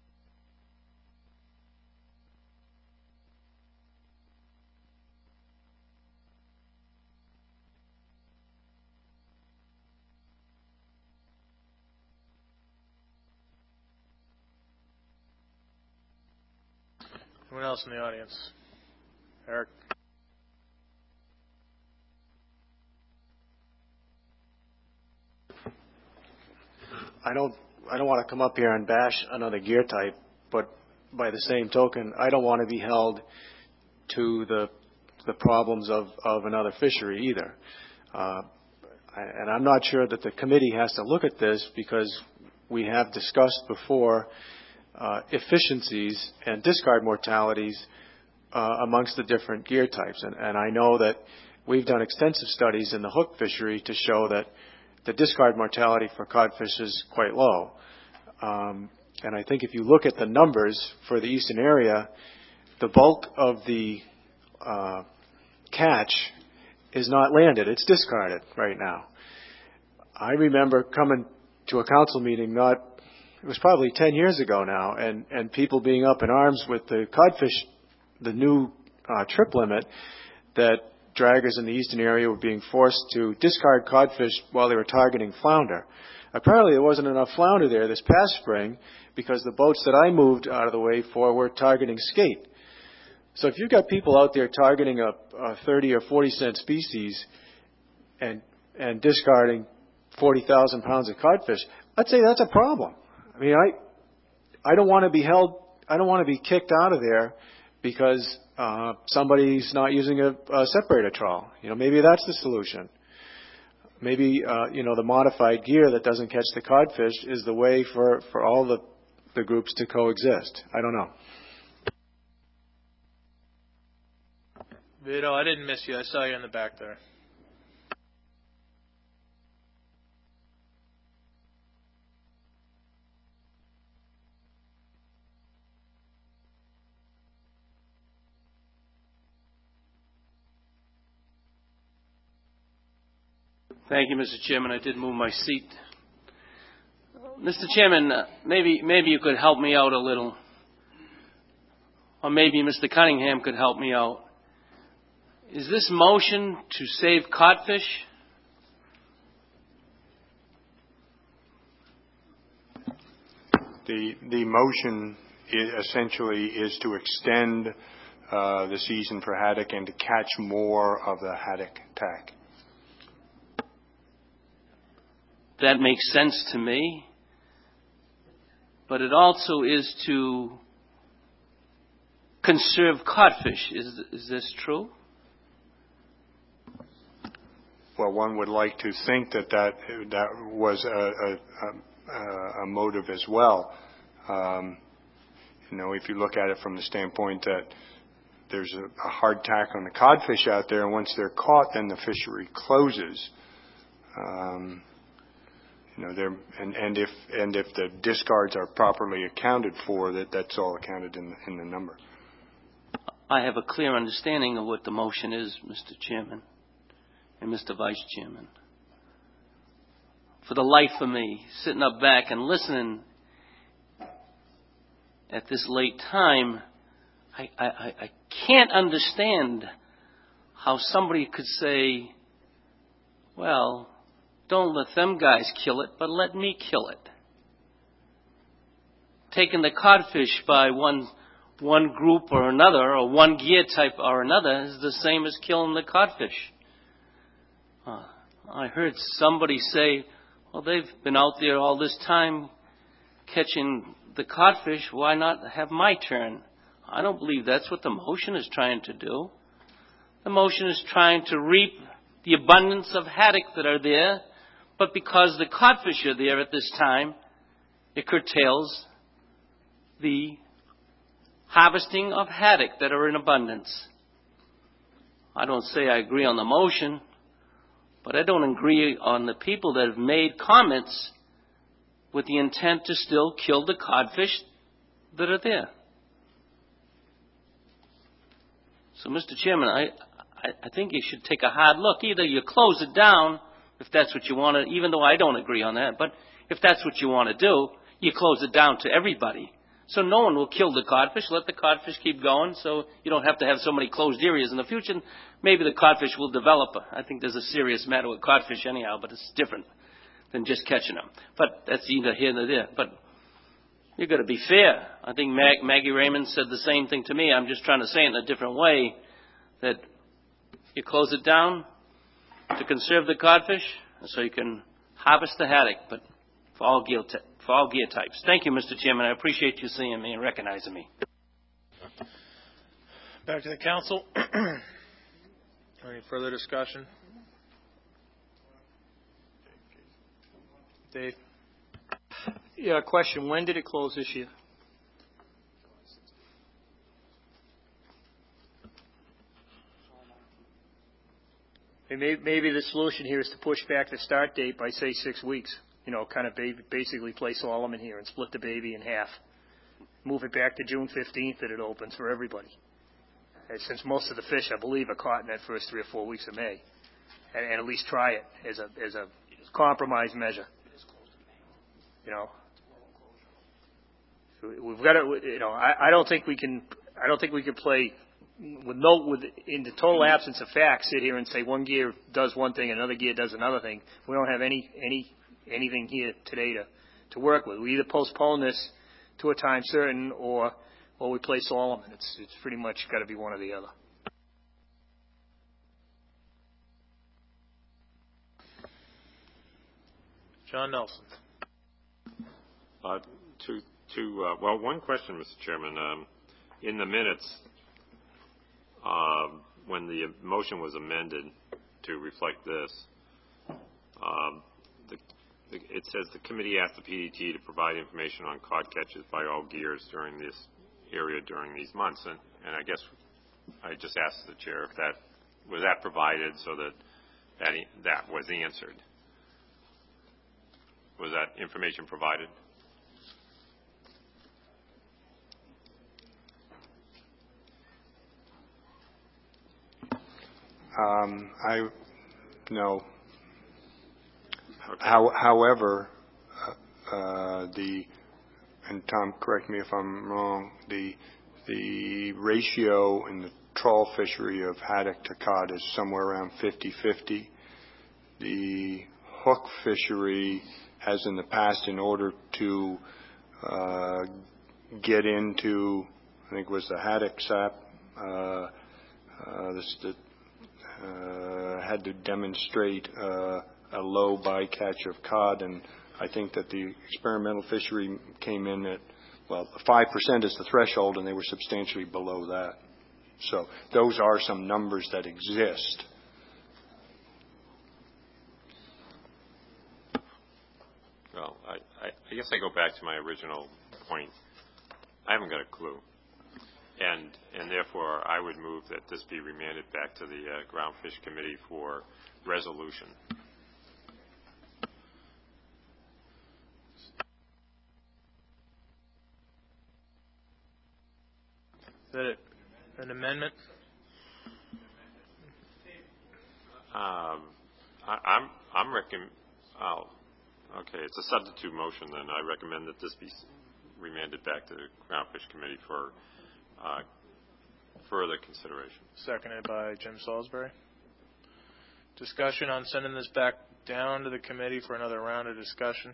Anyone else in the audience? Eric? I don't want to come up here and bash another gear type, but by the same token, I don't want to be held to the problems of another fishery either. And I'm not sure that the committee has to look at this, because we have discussed before efficiencies and discard mortalities amongst the different gear types. And I know that we've done extensive studies in the hook fishery to show that the discard mortality for codfish is quite low. And I think if you look at the numbers for the eastern area, the bulk of the catch is not landed. It's discarded right now. I remember coming to a council meeting it was probably 10 years ago now, and people being up in arms with the codfish, the new trip limit, that draggers in the eastern area were being forced to discard codfish while they were targeting flounder. Apparently there wasn't enough flounder there this past spring, because the boats that I moved out of the way for were targeting skate. So if you've got people out there targeting a 30 or 40 cent species and discarding 40,000 pounds of codfish, I'd say that's a problem. I mean, I don't want to be kicked out of there because somebody's not using a separator trawl. Maybe that's the solution. Maybe the modified gear that doesn't catch the codfish is the way for all the groups to coexist. I don't know. Vito, I didn't miss you. I saw you in the back there. Thank you, Mr. Chairman. I did move my seat. Mr. Chairman, maybe you could help me out a little. Or maybe Mr. Cunningham could help me out. Is this motion to save codfish? The motion essentially is to extend the season for haddock and to catch more of the haddock tack. That makes sense to me. But it also is to conserve codfish. Is this true? Well, one would like to think that was a motive as well. If you look at it from the standpoint that there's a hard tack on the codfish out there, and once they're caught, then the fishery closes. If the discards are properly accounted for, that's all accounted in the number. I have a clear understanding of what the motion is, Mr. Chairman and Mr. Vice Chairman. For the life of me, sitting up back and listening at this late time, I can't understand how somebody could say, well, don't let them guys kill it, but let me kill it. Taking the codfish by one group or another, or one gear type or another, is the same as killing the codfish. I heard somebody say, well, they've been out there all this time catching the codfish. Why not have my turn? I don't believe that's what the motion is trying to do. The motion is trying to reap the abundance of haddock that are there, but because the codfish are there at this time, it curtails the harvesting of haddock that are in abundance. I don't say I agree on the motion, but I don't agree on the people that have made comments with the intent to still kill the codfish that are there. So, Mr. Chairman, I think you should take a hard look. Either you close it down, if that's what you want to, even though I don't agree on that, but if that's what you want to do, you close it down to everybody. So no one will kill the codfish. Let the codfish keep going so you don't have to have so many closed areas in the future. Maybe the codfish will develop. I think there's a serious matter with codfish anyhow, but it's different than just catching them. But that's either here or there. But you've got to be fair. I think Maggie Raymond said the same thing to me. I'm just trying to say it in a different way, that you close it down to conserve the codfish so you can harvest the haddock, but for all gear types. Thank you, Mr. Chairman. I appreciate you seeing me and recognizing me. Back to the council. Any further discussion? Dave? Yeah, question. When did it close this year? Maybe the solution here is to push back the start date by, say, 6 weeks. Kind of basically play Solomon here and split the baby in half. Move it back to June 15th that it opens for everybody. And since most of the fish, I believe, are caught in that first 3 or 4 weeks of May. And at least try it as a compromise measure. We've got to, I don't think we can play in the total absence of facts, sit here and say one gear does one thing, another gear does another thing. We don't have anything here today to work with. We either postpone this to a time certain or we play Solomon. It's pretty much got to be one or the other. John Nelson. One question, Mr. Chairman. In the minutes, when the motion was amended to reflect this, it says the committee asked the PDT to provide information on cod catches by all gears during this area during these months, and I guess I just asked the chair if that was provided so that was answered. Was that information provided? No. Okay. However, and Tom, correct me if I'm wrong, the ratio in the trawl fishery of haddock to cod is somewhere around 50-50. The hook fishery has in the past, in order to get into, I think it was the haddock sap, had to demonstrate a low bycatch of cod, and I think that the experimental fishery came in at, 5% is the threshold, and they were substantially below that. So those are some numbers that exist. Well, I guess I go back to my original point. I haven't got a clue. And therefore, I would move that this be remanded back to the Groundfish Committee for resolution. Is that an amendment? Okay, it's a substitute motion then. I recommend that this be remanded back to the Groundfish Committee for further consideration. Seconded by Jim Salisbury. Discussion on sending this back down to the committee for another round of discussion.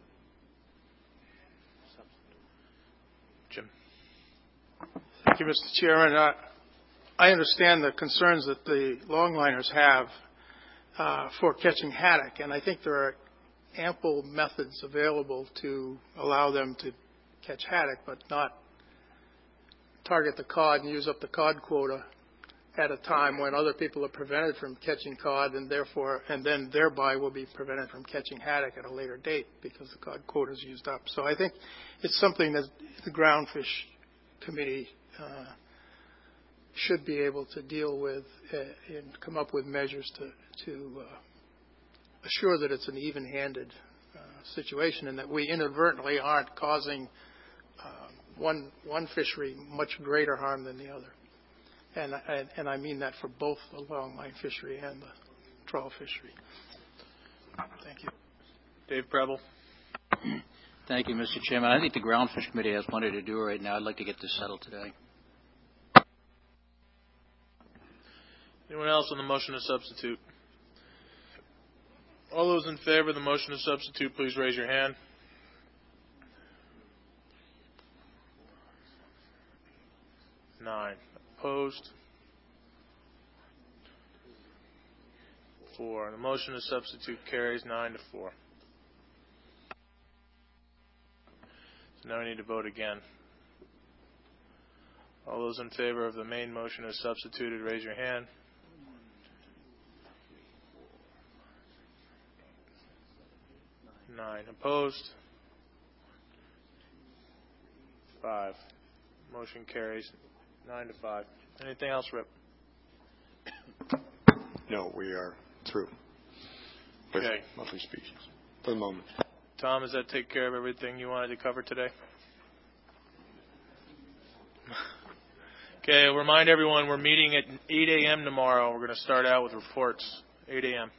Jim. Thank you, Mr. Chairman. I understand the concerns that the longliners have for catching haddock, and I think there are ample methods available to allow them to catch haddock, but not target the cod and use up the cod quota at a time when other people are prevented from catching cod, and then thereby will be prevented from catching haddock at a later date because the cod quota is used up. So I think it's something that the Groundfish Committee should be able to deal with and come up with measures to assure that it's an even-handed situation and that we inadvertently aren't causing one fishery much greater harm than the other. And I mean that for both the longline fishery and the trawl fishery. Thank you. Dave Preble. Thank you, Mr. Chairman. I think the Groundfish Committee has plenty to do right now. I'd like to get this settled today. Anyone else on the motion to substitute? All those in favor of the motion to substitute, please raise your hand. Nine. Opposed? 4. The motion to substitute carries 9-4. So now we need to vote again. All those in favor of the main motion as substituted, raise your hand. Nine opposed. 5. Motion carries 9-5. Anything else, Rip? No, we are through. With Okay. monthly species for the moment. Tom, does that take care of everything you wanted to cover today? Okay, I'll remind everyone we're meeting at 8 a.m. tomorrow. We're going to start out with reports. 8 a.m.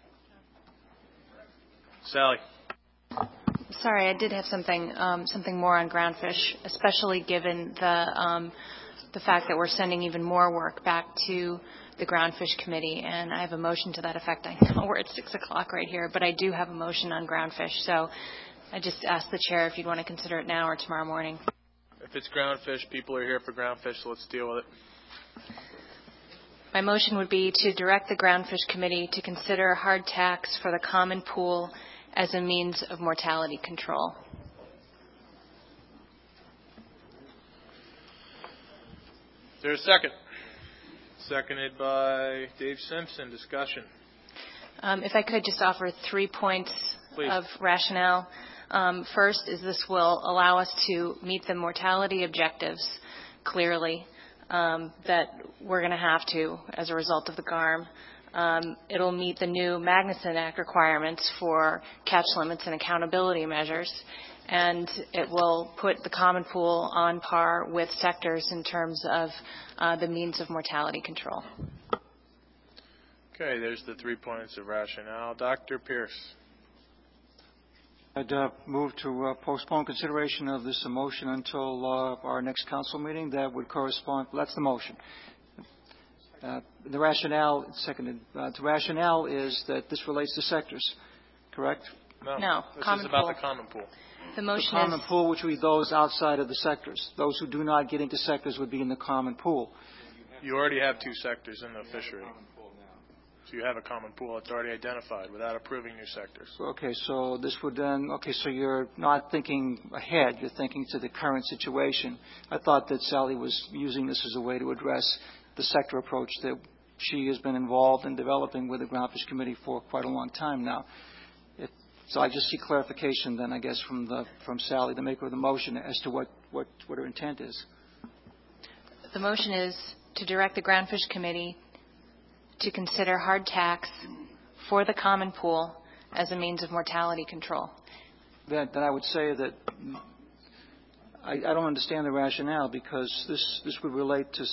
Sally. Sorry, I did have something more on groundfish, especially given the fact that we're sending even more work back to the Groundfish Committee, and I have a motion to that effect. I know we're at 6 o'clock right here, but I do have a motion on groundfish, so I just asked the chair if you'd want to consider it now or tomorrow morning. If it's groundfish, people are here for groundfish, so let's deal with it. My motion would be to direct the Groundfish Committee to consider hard tax for the common pool as a means of mortality control. Is there a second? Seconded by Dave Simpson. Discussion. If I could just offer 3 points Please. of rationale. First is this will allow us to meet the mortality objectives clearly that we're going to have to as a result of the GARM. It'll meet the new Magnuson Act requirements for catch limits and accountability measures, and it will put the common pool on par with sectors in terms of the means of mortality control. Okay, there's the 3 points of rationale. Dr. Pierce. I'd move to postpone consideration of this motion until our next council meeting. That would correspond. That's the motion. The rationale, seconded. The rationale is that this relates to sectors, correct? No. This Common is about pool. the common pool. The motion the common is pool, which would be those outside of the sectors. Those who do not get into sectors would be in the common pool. You already have 2 sectors in the fishery. So you have a common pool. It's already identified without approving new sectors. Okay, so this would then, so you're not thinking ahead, you're thinking to the current situation. I thought that Sally was using this as a way to address the sector approach that she has been involved in developing with the Groundfish Committee for quite a long time now. So I just see clarification then, I guess, from Sally, the maker of the motion, as to what her intent is. the motion is to direct the Groundfish Committee to consider hard tax for the common pool as a means of mortality control. Then I would say that I don't understand the rationale, because this would relate to.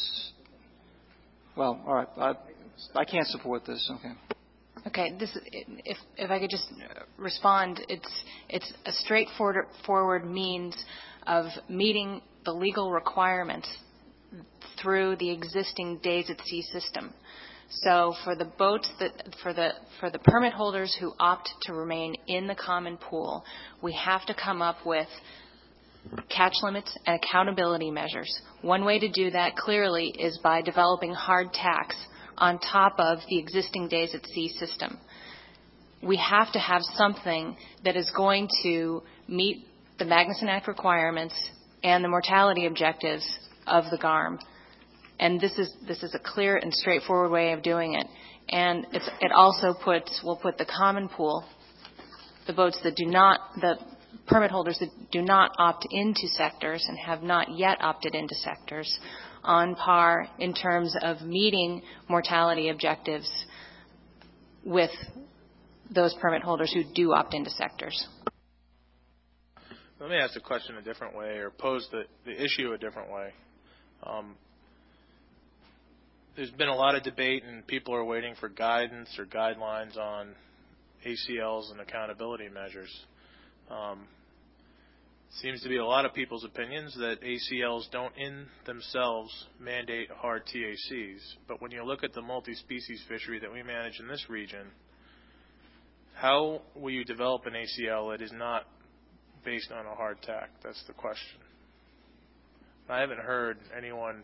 Well, all right, I can't support this. Okay. Okay. If I could just respond, it's a straightforward means of meeting the legal requirements through the existing days at sea system. So for the boats for the permit holders who opt to remain in the common pool, we have to come up with catch limits and accountability measures. One way to do that clearly is by developing hard tax on top of the existing days at sea system. We have to have something that is going to meet the Magnuson Act requirements and the mortality objectives of the GARM. And this is a clear and straightforward way of doing it. And it also will put the common pool, the boats that do not, the permit holders that do not opt into sectors and have not yet opted into sectors, on par in terms of meeting mortality objectives with those permit holders who do opt into sectors. Let me ask the question a different way, or pose the issue a different way. There's been a lot of debate, and people are waiting for guidance or guidelines on ACLs and accountability measures. Seems to be a lot of people's opinions that ACLs don't in themselves mandate hard TACs. But when you look at the multi-species fishery that we manage in this region, how will you develop an ACL that is not based on a hard TAC? That's the question. I haven't heard anyone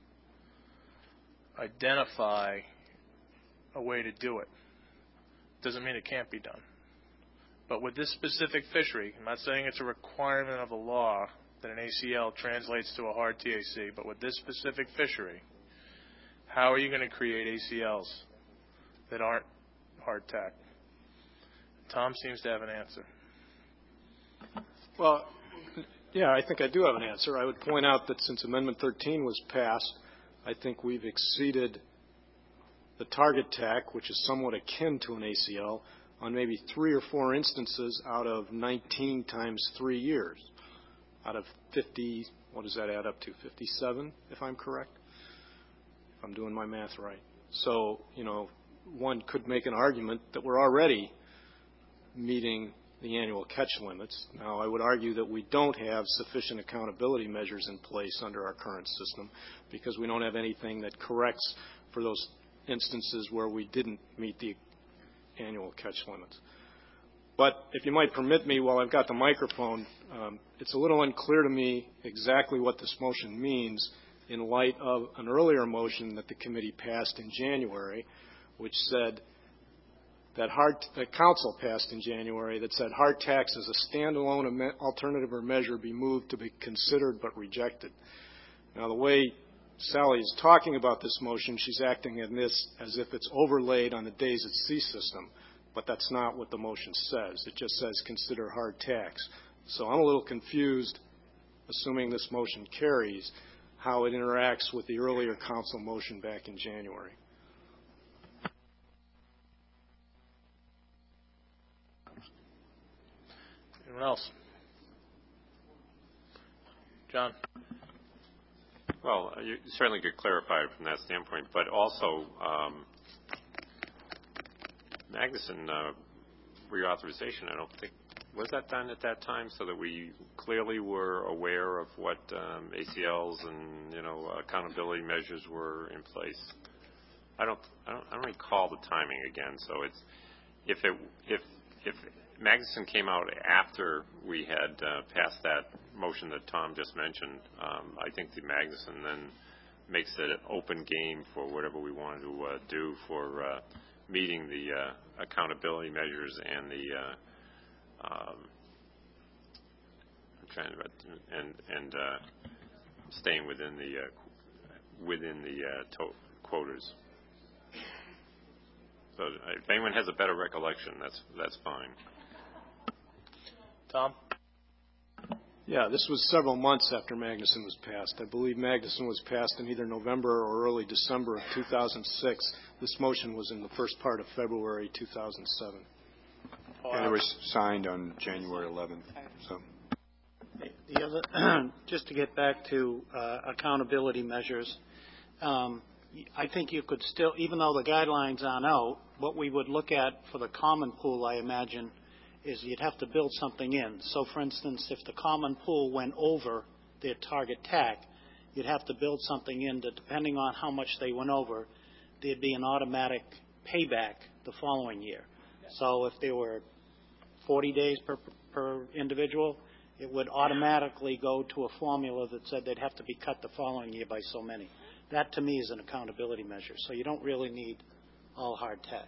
identify a way to do it. Doesn't mean it can't be done. But with this specific fishery, I'm not saying it's a requirement of the law that an ACL translates to a hard TAC, but with this specific fishery, how are you going to create ACLs that aren't hard TAC? Tom seems to have an answer. Well, yeah, I think I do have an answer. I would point out that since Amendment 13 was passed, I think we've exceeded the target TAC, which is somewhat akin to an ACL, on maybe 3 or 4 instances out of 19 times 3 years. Out of 50, what does that add up to? 57, if I'm correct? If I'm doing my math right. So, one could make an argument that we're already meeting the annual catch limits. Now, I would argue that we don't have sufficient accountability measures in place under our current system because we don't have anything that corrects for those instances where we didn't meet the annual catch limits. But if you might permit me, while I've got the microphone, it's a little unclear to me exactly what this motion means in light of an earlier motion that the committee passed in January, which said that council passed in January that said hard tax as a standalone alternative or measure be moved to be considered but rejected. Now, the way Sally is talking about this motion, she's acting in this as if it's overlaid on the Days at Sea system, but that's not what the motion says. It just says consider hard tax. So I'm a little confused, assuming this motion carries, how it interacts with the earlier council motion back in January. Anyone else? John? Well, you certainly could clarify it from that standpoint, but also Magnuson reauthorization, I don't think, was that done at that time so that we clearly were aware of what ACLs and accountability measures were in place? I don't recall the timing again. So it's if Magnuson came out after we had passed that motion that Tom just mentioned, I think the Magnuson then makes it an open game for whatever we wanted to do for meeting the accountability measures and the staying within the quotas. So if anyone has a better recollection, that's fine. Tom? Yeah, this was several months after Magnuson was passed. I believe Magnuson was passed in either November or early December of 2006. This motion was in the first part of February 2007. And it was signed on January 11th. So, the other, just to get back to accountability measures, I think you could still, even though the guidelines aren't out, what we would look at for the common pool, I imagine, is you'd have to build something in. So, for instance, if the common pool went over their target TAC, you'd have to build something in that, depending on how much they went over, there'd be an automatic payback the following year. So if there were 40 days per individual, it would automatically go to a formula that said they'd have to be cut the following year by so many. That, to me, is an accountability measure. So you don't really need all hard tax.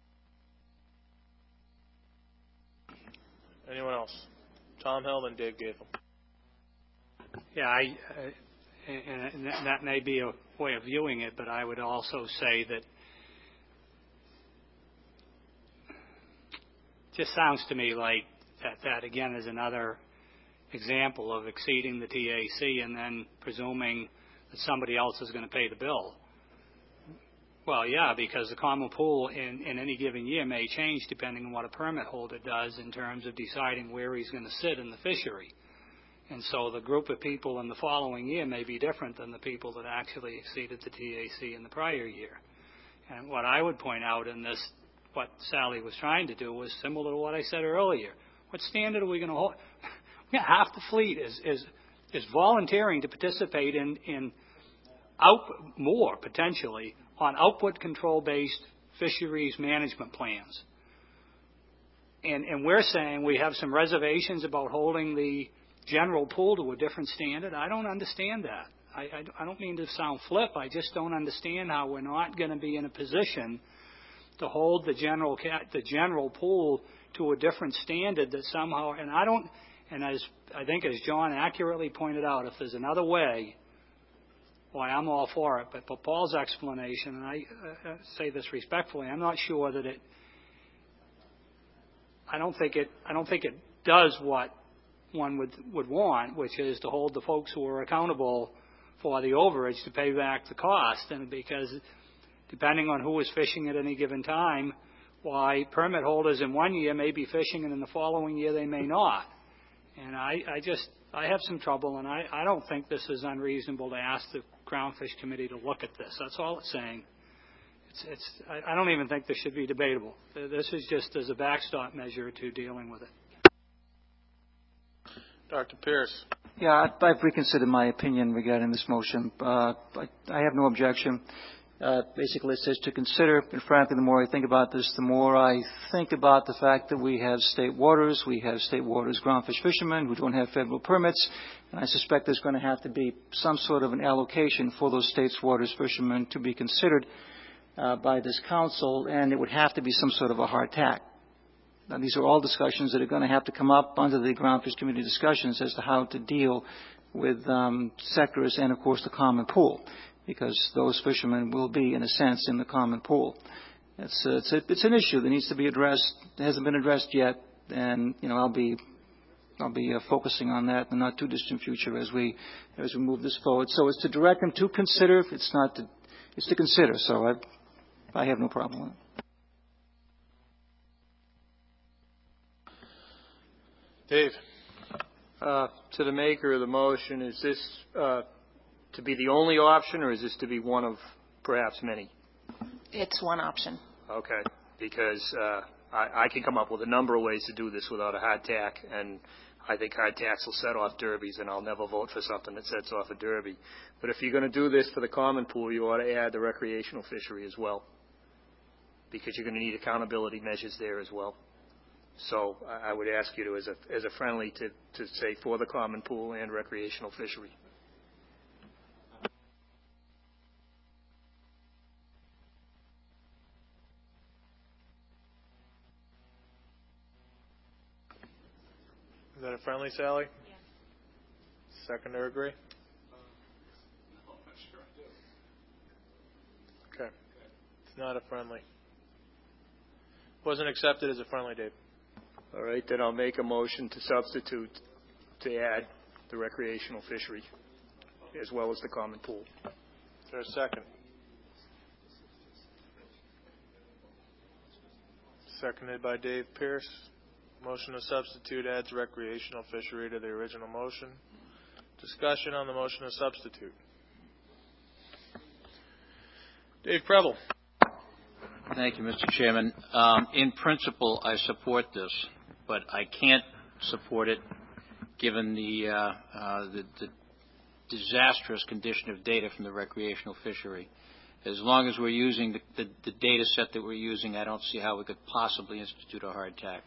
Anyone else? Tom Hill and Dave Gaethel. Yeah, and that may be a way of viewing it, but I would also say that just sounds to me like that again is another example of exceeding the TAC and then presuming that somebody else is going to pay the bill. Well, yeah, because the common pool in any given year may change depending on what a permit holder does in terms of deciding where he's going to sit in the fishery. And so the group of people in the following year may be different than the people that actually exceeded the TAC in the prior year. And what I would point out in this, what Sally was trying to do, was similar to what I said earlier. What standard are we going to hold? Half the fleet is volunteering to participate in more potentially on output control-based fisheries management plans. And we're saying we have some reservations about holding the general pool to a different standard. I don't understand that. I don't mean to sound flip. I just don't understand how we're not going to be in a position to hold the general pool to a different standard that somehow, And as John accurately pointed out, if there's another way, why, I'm all for it. But Paul's explanation, and I say this respectfully, I'm not sure that I don't think it does what one would want, which is to hold the folks who are accountable for the overage to pay back the cost. And because depending on who is fishing at any given time, why, permit holders in one year may be fishing and in the following year they may not. And I have some trouble, and I don't think this is unreasonable to ask the Crown Fish Committee to look at this. That's all it's saying. I don't even think this should be debatable. This is just as a backstop measure to dealing with it. Dr. Pierce. Yeah, I've reconsidered my opinion regarding this motion. I have no objection. Basically, it says to consider, and frankly, the more I think about this, the more I think about the fact that we have state waters groundfish fishermen who don't have federal permits, and I suspect there's going to have to be some sort of an allocation for those states waters fishermen to be considered by this council, and it would have to be some sort of a hard tack. Now, these are all discussions that are going to have to come up under the Groundfish Committee discussions as to how to deal with sectors and, of course, the common pool, because those fishermen will be, in a sense, in the common pool. It's an issue that needs to be addressed. It hasn't been addressed yet, and I'll be focusing on that in the not too distant future as we move this forward. So it's to direct them to consider. It's to consider. So I have no problem with it. Dave. To the maker of the motion, is this to be the only option, or is this to be one of perhaps many? It's one option. Okay, because I can come up with a number of ways to do this without a hard tack, and I think hard tacks will set off derbies, and I'll never vote for something that sets off a derby. But if you're going to do this for the common pool, you ought to add the recreational fishery as well, because you're going to need accountability measures there as well. So I would ask you to, as a friendly, to say for the common pool and recreational fishery. Is that a friendly, Sally? Yes. Seconder agree? No, I'm not sure I do. Okay. It's not a friendly. Wasn't accepted as a friendly, Dave. All right, then I'll make a motion to substitute, to add the recreational fishery as well as the common pool. Is there a second? Seconded by Dave Pierce. Motion to substitute adds recreational fishery to the original motion. Discussion on the motion to substitute. Dave Preble. Thank you, Mr. Chairman. In principle, I support this, but I can't support it given the disastrous condition of data from the recreational fishery. As long as we're using the data set that we're using, I don't see how we could possibly institute a hard tack.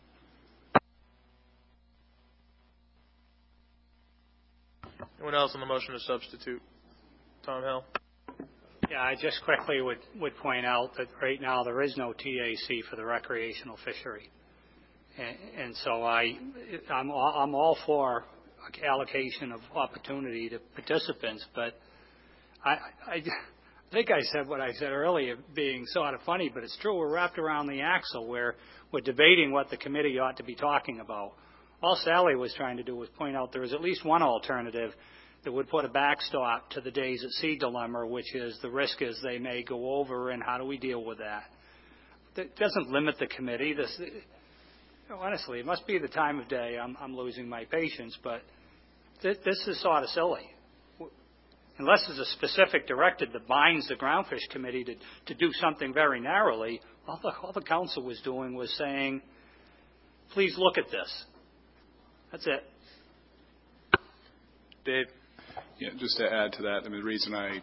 Anyone else on the motion to substitute? Tom Hill. Yeah, I just quickly would point out that right now there is no TAC for the recreational fishery, and so I'm all for allocation of opportunity to participants, but I think I said what I said earlier, being sort of funny, but it's true. We're wrapped around the axle where we're debating what the committee ought to be talking about. All Sally was trying to do was point out there is at least one alternative that would put a backstop to the days at sea dilemma, which is the risk is they may go over, and how do we deal with that? That doesn't limit the committee. Honestly, it must be the time of day. I'm losing my patience, but this is sort of silly. Unless there's a specific directive that binds the Groundfish Committee to do something very narrowly, all the council was doing was saying, please look at this. That's it. Dave. Yeah, just to add to that, I mean, the reason I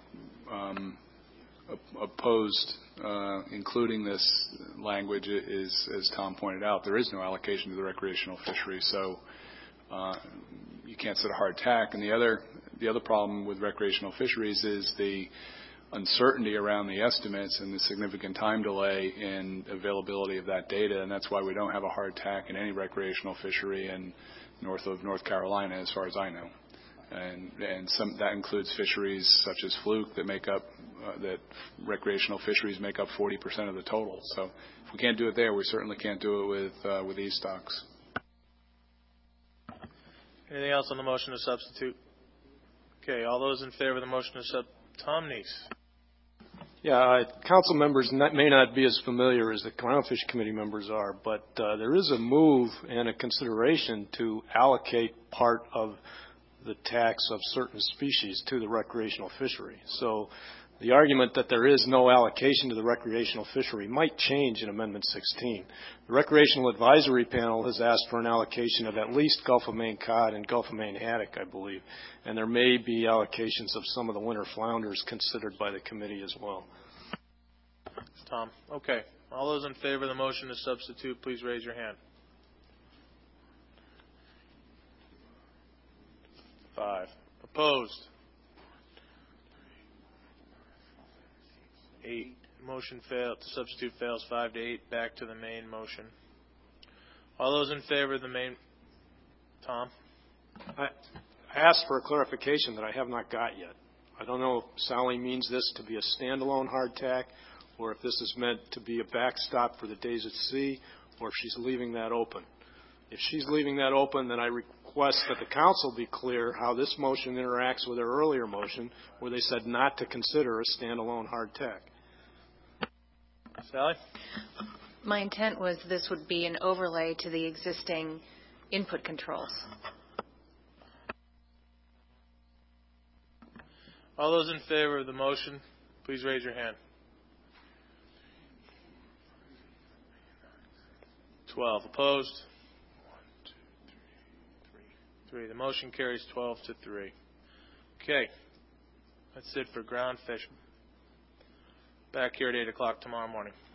opposed including this language is, as Tom pointed out, there is no allocation to the recreational fishery, so you can't set a hard tack. And the other problem with recreational fisheries is the uncertainty around the estimates and the significant time delay in availability of that data, and that's why we don't have a hardtack in any recreational fishery in north of North Carolina, as far as I know. And that includes fisheries such as fluke that make up that recreational fisheries make up 40% of the total. So if we can't do it there, we certainly can't do it with these stocks. Anything else on the motion to substitute? Okay, all those in favor of the motion to substitute. Tom Neese. Yeah, council members may not be as familiar as the Clownfish Committee members are, but there is a move and a consideration to allocate part of the tax of certain species to the recreational fishery. So the argument that there is no allocation to the recreational fishery might change in Amendment 16. The Recreational Advisory Panel has asked for an allocation of at least Gulf of Maine cod and Gulf of Maine haddock, I believe. And there may be allocations of some of the winter flounders considered by the committee as well. Tom. Okay. All those in favor of the motion to substitute, please raise your hand. 5. Opposed? 8. Motion failed. To substitute fails 5 to 8. Back to the main motion. All those in favor of the main. Tom? I asked for a clarification that I have not got yet. I don't know if Sally means this to be a standalone hardtack, or if this is meant to be a backstop for the days at sea, or if she's leaving that open. If she's leaving that open, then I request that the council be clear how this motion interacts with her earlier motion, where they said not to consider a standalone hardtack. Sally? My intent was this would be an overlay to the existing input controls. All those in favor of the motion, please raise your hand. 12. Opposed? 3. The motion carries 12 to 3. Okay. That's it for ground fish. Back here at 8 o'clock tomorrow morning.